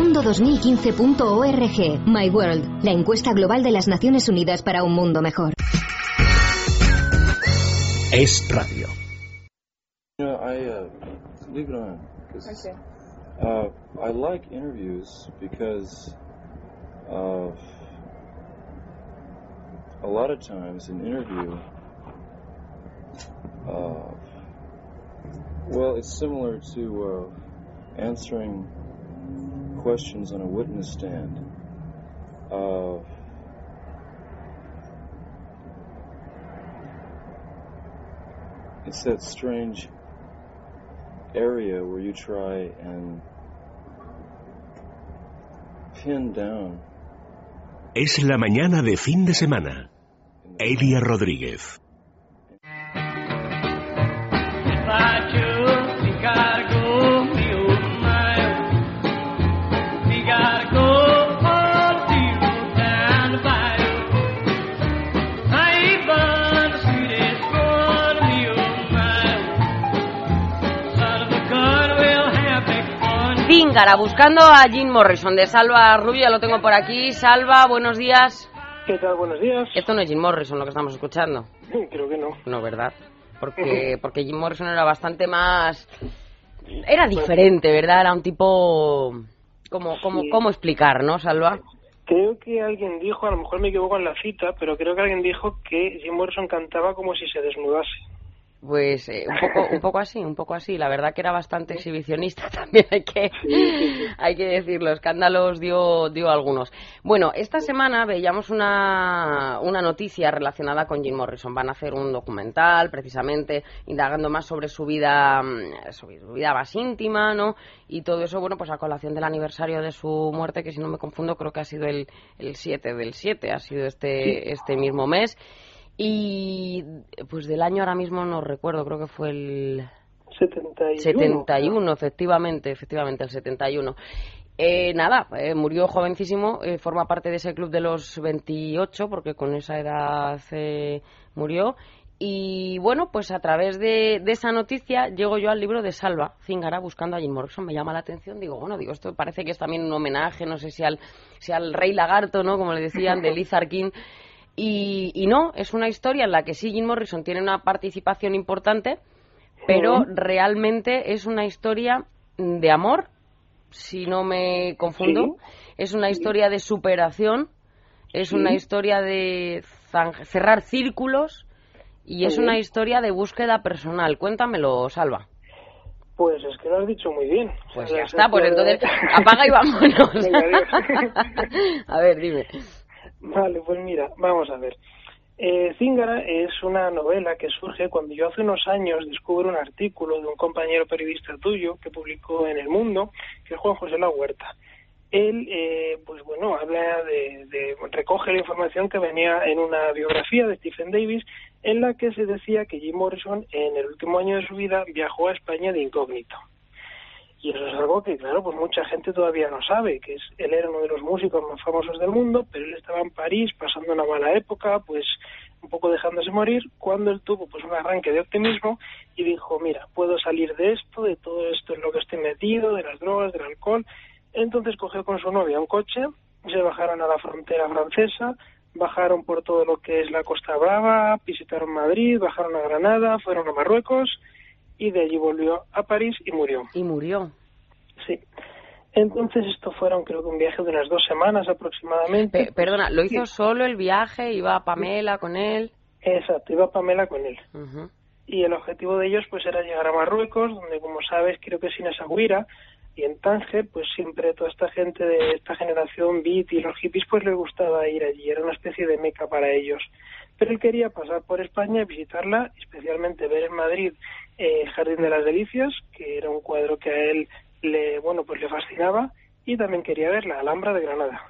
mimundo2015.org. My World, la encuesta global de las Naciones Unidas para un mundo mejor. Es radio. Leave it on. Okay. I like interviews because a lot of times an interview, well, it's similar to answering questions on a witness stand. It's that strange area where you try and pin down. Es la mañana de fin de semana. Elia Rodríguez. Zíngara, buscando a Jim Morrison, de Salva Rubio, lo tengo por aquí. Salva, buenos días. ¿Qué tal? Buenos días. Esto no es Jim Morrison lo que estamos escuchando. Creo que no. No, ¿verdad? Porque Jim Morrison era bastante más... Era diferente, ¿verdad? Era un tipo... ¿Cómo explicar, no, Salva? Creo que alguien dijo, a lo mejor me equivoco en la cita, pero creo que alguien dijo que Jim Morrison cantaba como si se desnudase. Pues un poco así. La verdad que era bastante exhibicionista también, hay que decirlo. Escándalos dio algunos. Bueno, esta semana veíamos una noticia relacionada con Jim Morrison. Van a hacer un documental, precisamente, indagando más sobre su vida más íntima, ¿no? Y todo eso, bueno, pues a colación del aniversario de su muerte, que si no me confundo, creo que ha sido el 7 del 7, ha sido este mismo mes. Y pues del año ahora mismo no recuerdo, creo que fue el 71, efectivamente, el 71. Murió jovencísimo, forma parte de ese club de los 28, porque con esa edad murió. Y bueno, pues a través de esa noticia llego yo al libro de Salva, Zíngara, buscando a Jim Morrison. Me llama la atención, digo, esto parece que es también un homenaje, no sé si al rey lagarto, ¿no? Como le decían, de Lizard King. Y no, es una historia en la que sí Jim Morrison tiene una participación importante, pero realmente es una historia de amor, si no me confundo. Es una historia de superación, es una historia de cerrar círculos y es una historia de búsqueda personal. Cuéntamelo, Salva. Pues es que lo has dicho muy bien. Pues ya está, pues entonces apaga y vámonos. A ver, dime. Vale, pues mira, vamos a ver. Zíngara es una novela que surge cuando yo hace unos años descubro un artículo de un compañero periodista tuyo que publicó en El Mundo, que es Juan José La Huerta. Él, pues bueno, habla recoge la información que venía en una biografía de Stephen Davis, en la que se decía que Jim Morrison en el último año de su vida viajó a España de incógnito. Y eso es algo que, claro, pues mucha gente todavía no sabe, que él era uno de los músicos más famosos del mundo, pero él estaba en París pasando una mala época, pues un poco dejándose morir, cuando él tuvo pues un arranque de optimismo y dijo, mira, puedo salir de todo esto en lo que estoy metido, de las drogas, del alcohol. Entonces cogió con su novia un coche, se bajaron a la frontera francesa, bajaron por todo lo que es la Costa Brava, visitaron Madrid, bajaron a Granada, fueron a Marruecos, y de allí volvió a París y murió. ¿Y murió? Sí. Entonces esto fueron creo que un viaje de unas 2 semanas aproximadamente. Perdona, ¿lo hizo solo el viaje? ¿Iba Pamela con él? Exacto, iba Pamela con él. Y el objetivo de ellos pues era llegar a Marruecos, donde como sabes creo que es Inés Agüira, y en Tánger pues siempre toda esta gente de esta generación beat y los hippies pues les gustaba ir allí, era una especie de meca para ellos. Pero él quería pasar por España y visitarla, especialmente ver en Madrid Jardín de las Delicias, que era un cuadro que a él le fascinaba, y también quería ver la Alhambra de Granada.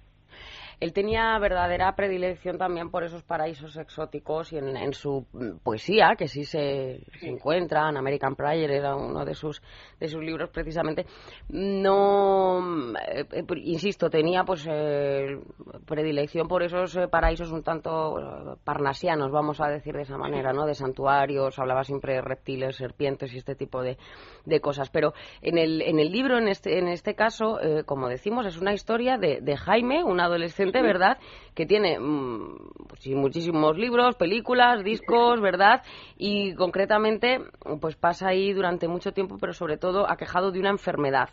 Él tenía verdadera predilección también por esos paraísos exóticos y en su poesía, que sí se encuentra, en American Prayer era uno de sus libros precisamente. No, insisto, tenía pues predilección por esos paraísos un tanto parnasianos, vamos a decir de esa manera, ¿no? De santuarios, hablaba siempre de reptiles, serpientes y este tipo de cosas. Pero en el libro, en este caso, como decimos, es una historia de Jaime, un adolescente, ¿verdad?, que tiene pues, muchísimos libros, películas, discos, ¿verdad?, y concretamente pues pasa ahí durante mucho tiempo, pero sobre todo aquejado de una enfermedad.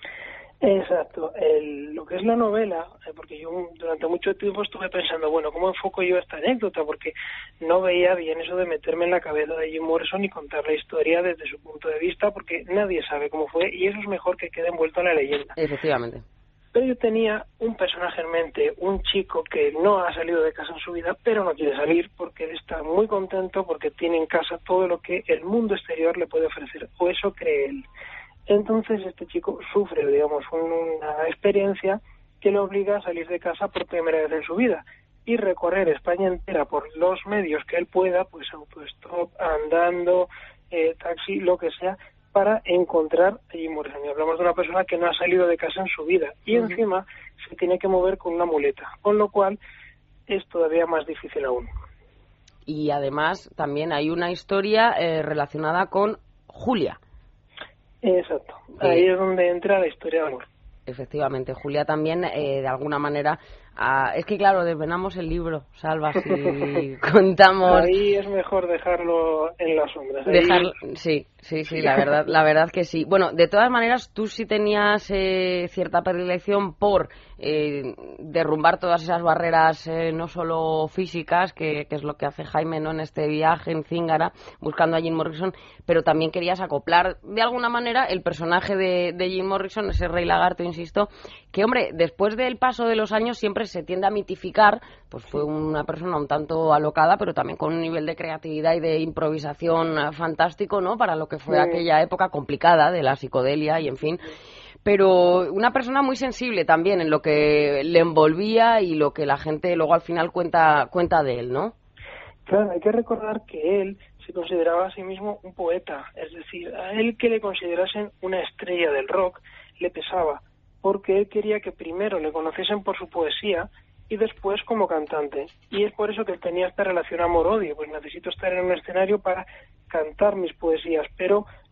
Exacto. Lo que es la novela, porque yo durante mucho tiempo estuve pensando, bueno, ¿cómo enfoco yo esta anécdota? Porque no veía bien eso de meterme en la cabeza de Jim Morrison y contar la historia desde su punto de vista, porque nadie sabe cómo fue y eso es mejor que quede envuelto en la leyenda. Efectivamente. Pero yo tenía un personaje en mente, un chico que no ha salido de casa en su vida, pero no quiere salir porque él está muy contento porque tiene en casa todo lo que el mundo exterior le puede ofrecer, o eso cree él. Entonces este chico sufre, digamos, una experiencia que le obliga a salir de casa por primera vez en su vida y recorrer España entera por los medios que él pueda, pues autostop, andando, taxi, lo que sea, para encontrar a Jim Morrison. Y hablamos de una persona que no ha salido de casa en su vida y encima se tiene que mover con una muleta, con lo cual es todavía más difícil aún. Y además también hay una historia relacionada con Julia. Exacto, ahí es donde entra la historia de amor. Efectivamente, Julia también de alguna manera... es que claro, desvenamos el libro, Salva, si contamos... Ahí es mejor dejarlo en las sombras. Sí, la verdad que sí. Bueno, de todas maneras, tú sí tenías cierta predilección por derrumbar todas esas barreras, no solo físicas, que es lo que hace Jaime, ¿no?, en este viaje en Zíngara, buscando a Jim Morrison, pero también querías acoplar de alguna manera el personaje de Jim Morrison, ese rey lagarto, insisto, que, hombre, después del paso de los años siempre se tiende a mitificar, pues fue una persona un tanto alocada, pero también con un nivel de creatividad y de improvisación fantástico, ¿no?, para lo que fue aquella época complicada de la psicodelia y en fin. Pero una persona muy sensible también en lo que le envolvía y lo que la gente luego al final cuenta de él, ¿no? Claro, hay que recordar que él se consideraba a sí mismo un poeta, es decir, a él que le considerasen una estrella del rock le pesaba, porque él quería que primero le conociesen por su poesía y después como cantante. Y es por eso que él tenía esta relación amor-odio, pues necesito estar en un escenario para cantar mis poesías, pero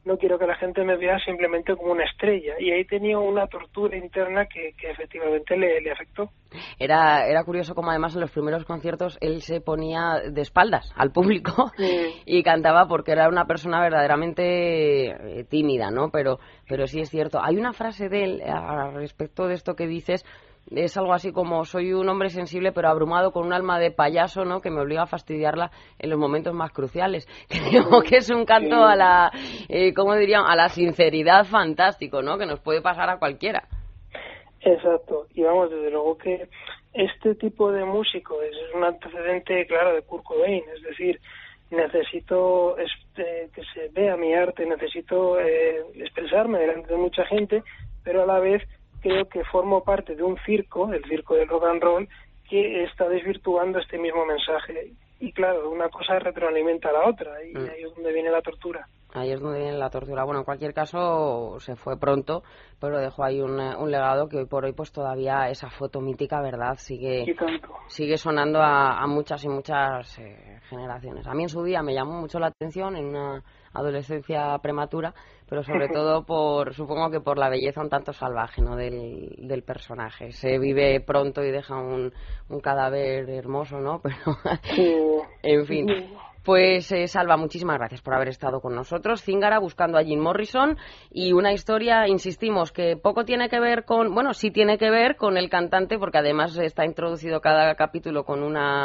no quiero que la gente me vea simplemente como una estrella. Y ahí tenía una tortura interna que efectivamente le afectó. Era curioso como además en los primeros conciertos él se ponía de espaldas al público y cantaba, porque era una persona verdaderamente tímida, ¿no? Pero sí es cierto. Hay una frase de él al respecto de esto que dices. Es algo así como: soy un hombre sensible pero abrumado con un alma de payaso, ¿no?, que me obliga a fastidiarla en los momentos más cruciales. Creo que es un canto a la, ¿cómo dirían?, a la sinceridad fantástico, ¿no?, que nos puede pasar a cualquiera. Exacto, y vamos, desde luego que este tipo de músico es un antecedente, claro, de Kurt Cobain, es decir, necesito que se vea mi arte, necesito expresarme delante de mucha gente, pero a la vez creo que formo parte de un circo, el circo del rock and roll, que está desvirtuando este mismo mensaje. Y claro, una cosa retroalimenta a la otra, y ahí es donde viene la tortura. Ahí es donde viene la tortura. Bueno, en cualquier caso, se fue pronto, pero dejó ahí un legado que hoy por hoy, pues todavía esa foto mítica, ¿verdad?, sigue sonando a muchas y muchas generaciones. A mí en su día me llamó mucho la atención en una adolescencia prematura, pero sobre todo supongo que por la belleza un tanto salvaje, ¿no?, del personaje. Se vive pronto y deja un cadáver hermoso, ¿no? Pero en fin. Pues Salva, muchísimas gracias por haber estado con nosotros. Zíngara, buscando a Jim Morrison, y una historia, insistimos, que poco tiene que ver con, bueno, sí tiene que ver con el cantante, porque además está introducido cada capítulo con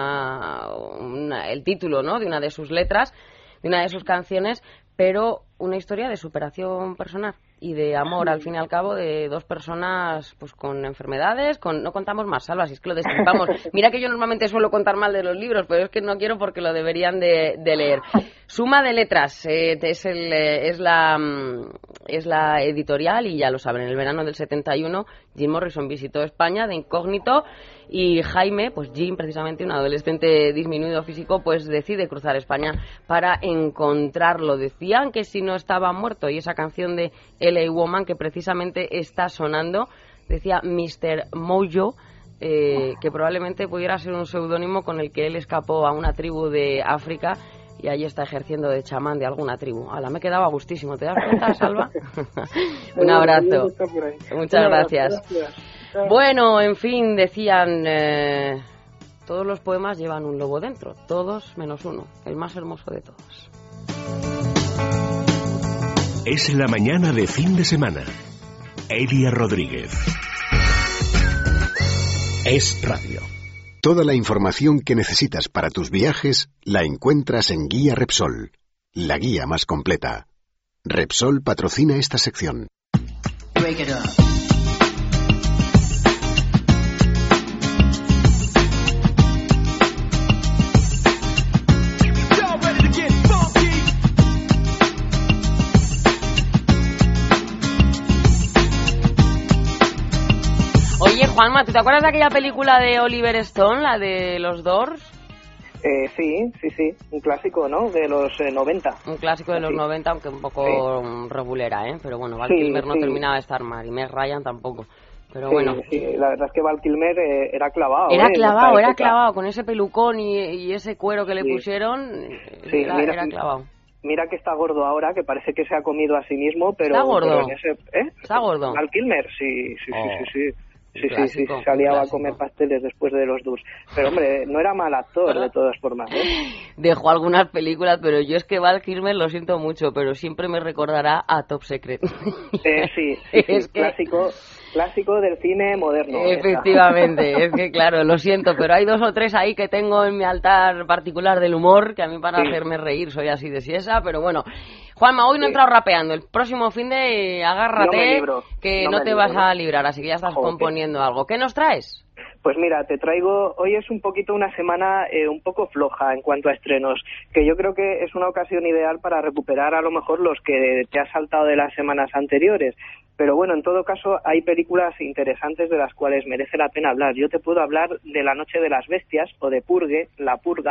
el título, ¿no?, de una de sus letras, de una de sus canciones, pero una historia de superación personal y de amor, al fin y al cabo, de dos personas pues con enfermedades, no contamos más, Salva, si es que lo destripamos. Mira que yo normalmente suelo contar mal de los libros, pero es que no quiero porque lo deberían de leer. Suma de letras, es la editorial, y ya lo saben, en el verano del 71 Jim Morrison visitó España de incógnito, y Jaime, pues Jim, precisamente un adolescente disminuido físico, pues decide cruzar España para encontrarlo. Decían que si no estaba muerto, y esa canción de LA Woman que precisamente está sonando, decía Mr. Mojo, que probablemente pudiera ser un seudónimo con el que él escapó a una tribu de África y allí está ejerciendo de chamán de alguna tribu. Me quedaba gustísimo, ¿te das cuenta, Salva? Un abrazo. Muchas gracias. Bueno, en fin, decían, todos los poemas llevan un lobo dentro, todos menos uno, el más hermoso de todos. Es la mañana de fin de semana. Elia Rodríguez. Es radio. Toda la información que necesitas para tus viajes la encuentras en Guía Repsol, la guía más completa. Repsol patrocina esta sección. Break it up. Juanma, ¿tú te acuerdas de aquella película de Oliver Stone, la de los Doors? Sí, un clásico, ¿no?, de los 90. Un clásico de los 90, aunque un poco regulera, ¿eh? Pero bueno, Val Kilmer no terminaba de estar mal, y Meg Ryan tampoco. Pero bueno. Sí, la verdad es que Val Kilmer era clavado. Era clavado, con ese pelucón y ese cuero que le pusieron, era clavado. Mira que está gordo ahora, que parece que se ha comido a sí mismo, pero... ¿Está gordo? ¿Está gordo? Val Kilmer, sí. Sí, salía a comer pasteles después de los Doors. Pero hombre, no era mal actor de todas formas, ¿eh? Dejó algunas películas, pero yo es que Val Kilmer lo siento mucho, pero siempre me recordará a Top Secret. Sí, es clásico del cine moderno. Efectivamente, es que claro, lo siento, pero hay dos o tres ahí que tengo en mi altar particular del humor, que a mí para hacerme reír soy así de siesa, pero bueno. Juanma, hoy no he entrado rapeando, el próximo fin de agárrate, que no te vas a librar, así que ya estás componiendo algo. ¿Qué nos traes? Pues mira, te traigo, hoy es un poquito una semana un poco floja en cuanto a estrenos, que yo creo que es una ocasión ideal para recuperar a lo mejor los que te has saltado de las semanas anteriores. Pero bueno, en todo caso hay películas interesantes de las cuales merece la pena hablar. Yo te puedo hablar de La noche de las bestias o de Purge, La Purga,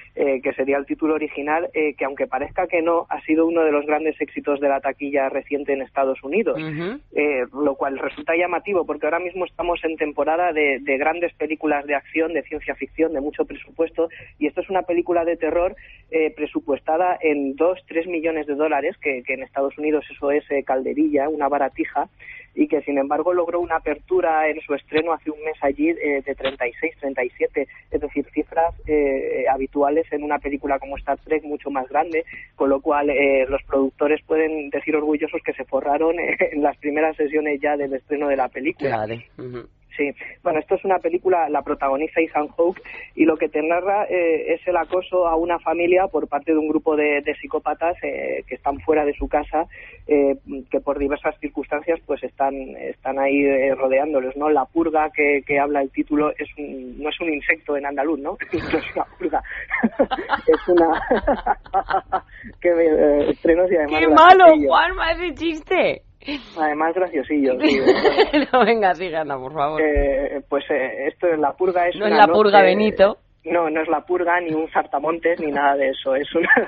que sería el título original, que aunque parezca que no, ha sido uno de los grandes éxitos de la taquilla reciente en Estados Unidos, lo cual resulta llamativo porque ahora mismo estamos en temporada de grandes películas de acción, de ciencia ficción, de mucho presupuesto, y esto es una película de terror presupuestada en 2-3 millones de dólares, que en Estados Unidos eso es calderilla, una baratija, y que sin embargo logró una apertura en su estreno hace un mes allí de 36, 37, es decir, cifras habituales en una película como Star Trek, mucho más grande, con lo cual los productores pueden decir orgullosos que se forraron en las primeras sesiones ya del estreno de la película. Claro. Sí, bueno, esto es una película, la protagoniza Ethan Hawke, y lo que te narra es el acoso a una familia por parte de un grupo de psicópatas que están fuera de su casa, que por diversas circunstancias pues están ahí rodeándolos, ¿no? La purga que habla el título no es un insecto en andaluz, ¿no? No es una purga, es una... estrenos y además... ¡Qué malo, Juanma, ese chiste! Además graciosillo, sí. No, venga, sigue, Ana, por favor. Esto es la purga, es no una es la noche, purga Benito. No es la purga, ni un saltamontes, ni nada de eso. Es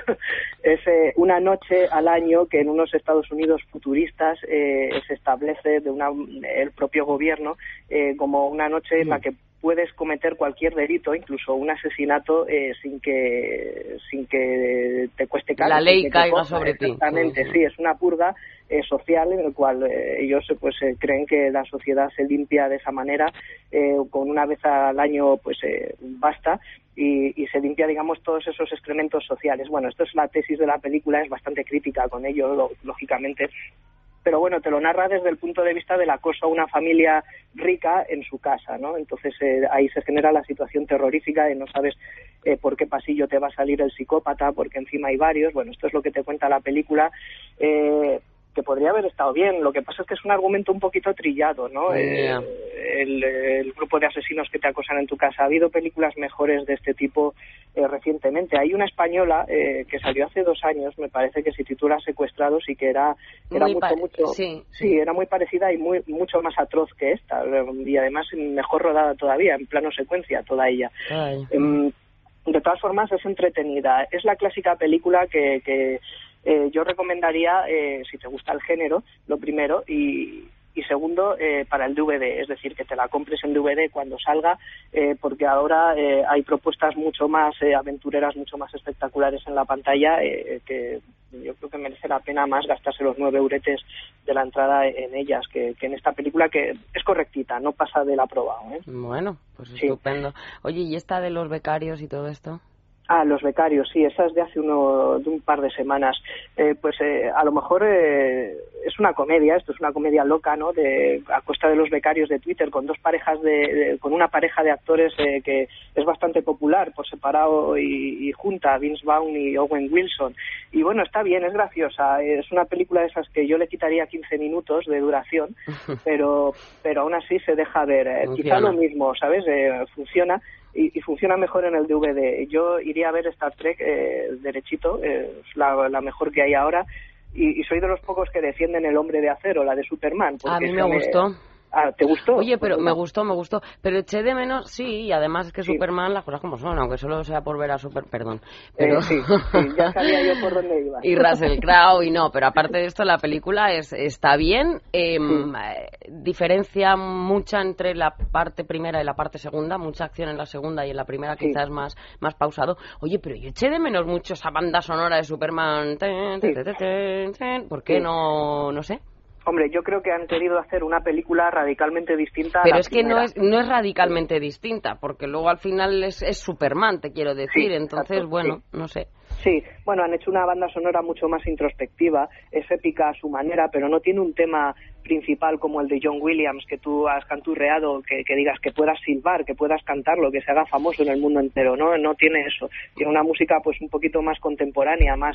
una noche al año que en unos Estados Unidos futuristas se establece el propio gobierno como una noche en la que puedes cometer cualquier delito, incluso un asesinato, sin que te cueste caro. La ley caiga sobre ti. Exactamente, sí, es una purga social en el cual ellos creen que la sociedad se limpia de esa manera, con una vez al año basta, y se limpia, digamos, todos esos excrementos sociales. Bueno, esto es la tesis de la película, es bastante crítica con ello, lógicamente, pero bueno, te lo narra desde el punto de vista del acoso a una familia rica en su casa, ¿no? Entonces ahí se genera la situación terrorífica de no sabes por qué pasillo te va a salir el psicópata, porque encima hay varios. Bueno, esto es lo que te cuenta la película, que podría haber estado bien. Lo que pasa es que es un argumento un poquito trillado, ¿no? El grupo de asesinos que te acosan en tu casa. Ha habido películas mejores de este tipo recientemente. Hay una española que salió hace 2 años, me parece, que se titula Secuestrados, y que era mucho sí, era muy parecida y mucho más atroz que esta, y además mejor rodada todavía, en plano secuencia toda ella. De todas formas es entretenida. Es la clásica película que yo recomendaría si te gusta el género, lo primero, y segundo, para el DVD, es decir, que te la compres en DVD cuando salga, porque ahora hay propuestas mucho más aventureras, mucho más espectaculares en la pantalla, que yo creo que merece la pena más gastarse los 9 euretes de la entrada en ellas, que en esta película, que es correctita, no pasa del aprobado. Bueno, pues estupendo. Oye, ¿y esta de los becarios y todo esto? Los becarios, sí, esa es de hace un par de semanas. A lo mejor es una comedia, esto es una comedia loca, ¿no? A costa de los becarios de Twitter, con con una pareja de actores que es bastante popular por separado y junta, Vince Vaughn y Owen Wilson. Y bueno, está bien, es graciosa. Es una película de esas que yo le quitaría 15 minutos de duración, pero aún así se deja ver. Quizá lo mismo, ¿sabes? Funciona. Y funciona mejor en el DVD. Yo iría a ver Star Trek derechito, es la mejor que hay ahora, y soy de los pocos que defienden El Hombre de Acero, la de Superman. A mí me gustó. ¿Te gustó? Oye, pero me gustó. Pero eché de menos, sí, y además es que Superman, las cosas como son, aunque solo sea por ver a Perdón. Pero... sí, ya sabía yo por dónde iba. Y Russell Crowe, pero aparte de esto, la película está bien, diferencia mucha entre la parte primera y la parte segunda, mucha acción en la segunda, y en la primera quizás más pausado. Oye, pero yo eché de menos mucho esa banda sonora de Superman. ¿Por qué no sé? Hombre, yo creo que han querido hacer una película radicalmente distinta a Pero la es que primera. no es radicalmente distinta, porque luego al final es Superman, te quiero decir. Entonces, exacto, no sé. Sí, bueno, han hecho una banda sonora mucho más introspectiva, es épica a su manera, pero no tiene un tema principal como el de John Williams, que tú has canturreado, que digas que puedas silbar, que puedas cantarlo, que se haga famoso en el mundo entero. No tiene eso. Tiene una música pues un poquito más contemporánea, más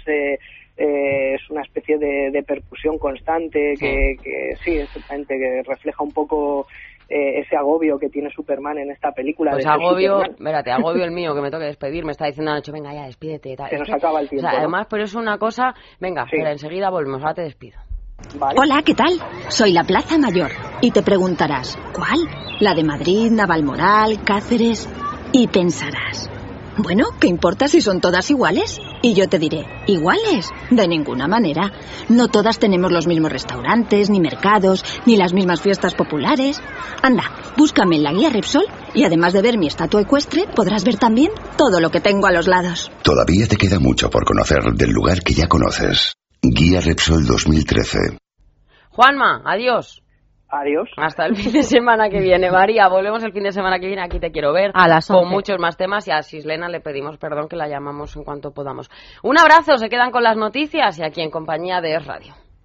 es una especie de percusión constante, que sí, exactamente, que refleja un poco ese agobio que tiene Superman en esta película. Pues agobio el mío, que me toque despedir, me está diciendo anoche, venga ya, despídete. Tal. Se nos acaba el tiempo. O sea, además, pero es una cosa, venga, espera, enseguida volvemos, ahora te despido. Vale. Hola, ¿qué tal? Soy la Plaza Mayor. Y te preguntarás, ¿cuál? ¿La de Madrid, Navalmoral, Cáceres? Y pensarás, Bueno, ¿qué importa si son todas iguales? Y yo te diré, ¿iguales? De ninguna manera. No todas tenemos los mismos restaurantes, ni mercados, ni las mismas fiestas populares. Anda, búscame en la guía Repsol y además de ver mi estatua ecuestre, podrás ver también todo lo que tengo a los lados. Todavía te queda mucho por conocer del lugar que ya conoces. Guía Repsol 2013. Juanma, adiós. Adiós. Hasta el fin de semana que viene. María, volvemos el fin de semana que viene. Aquí te quiero ver. A las 11. Con muchos más temas. Y a Sislena le pedimos perdón, que la llamamos en cuanto podamos. Un abrazo. Se quedan con las noticias y aquí en compañía de Es Radio.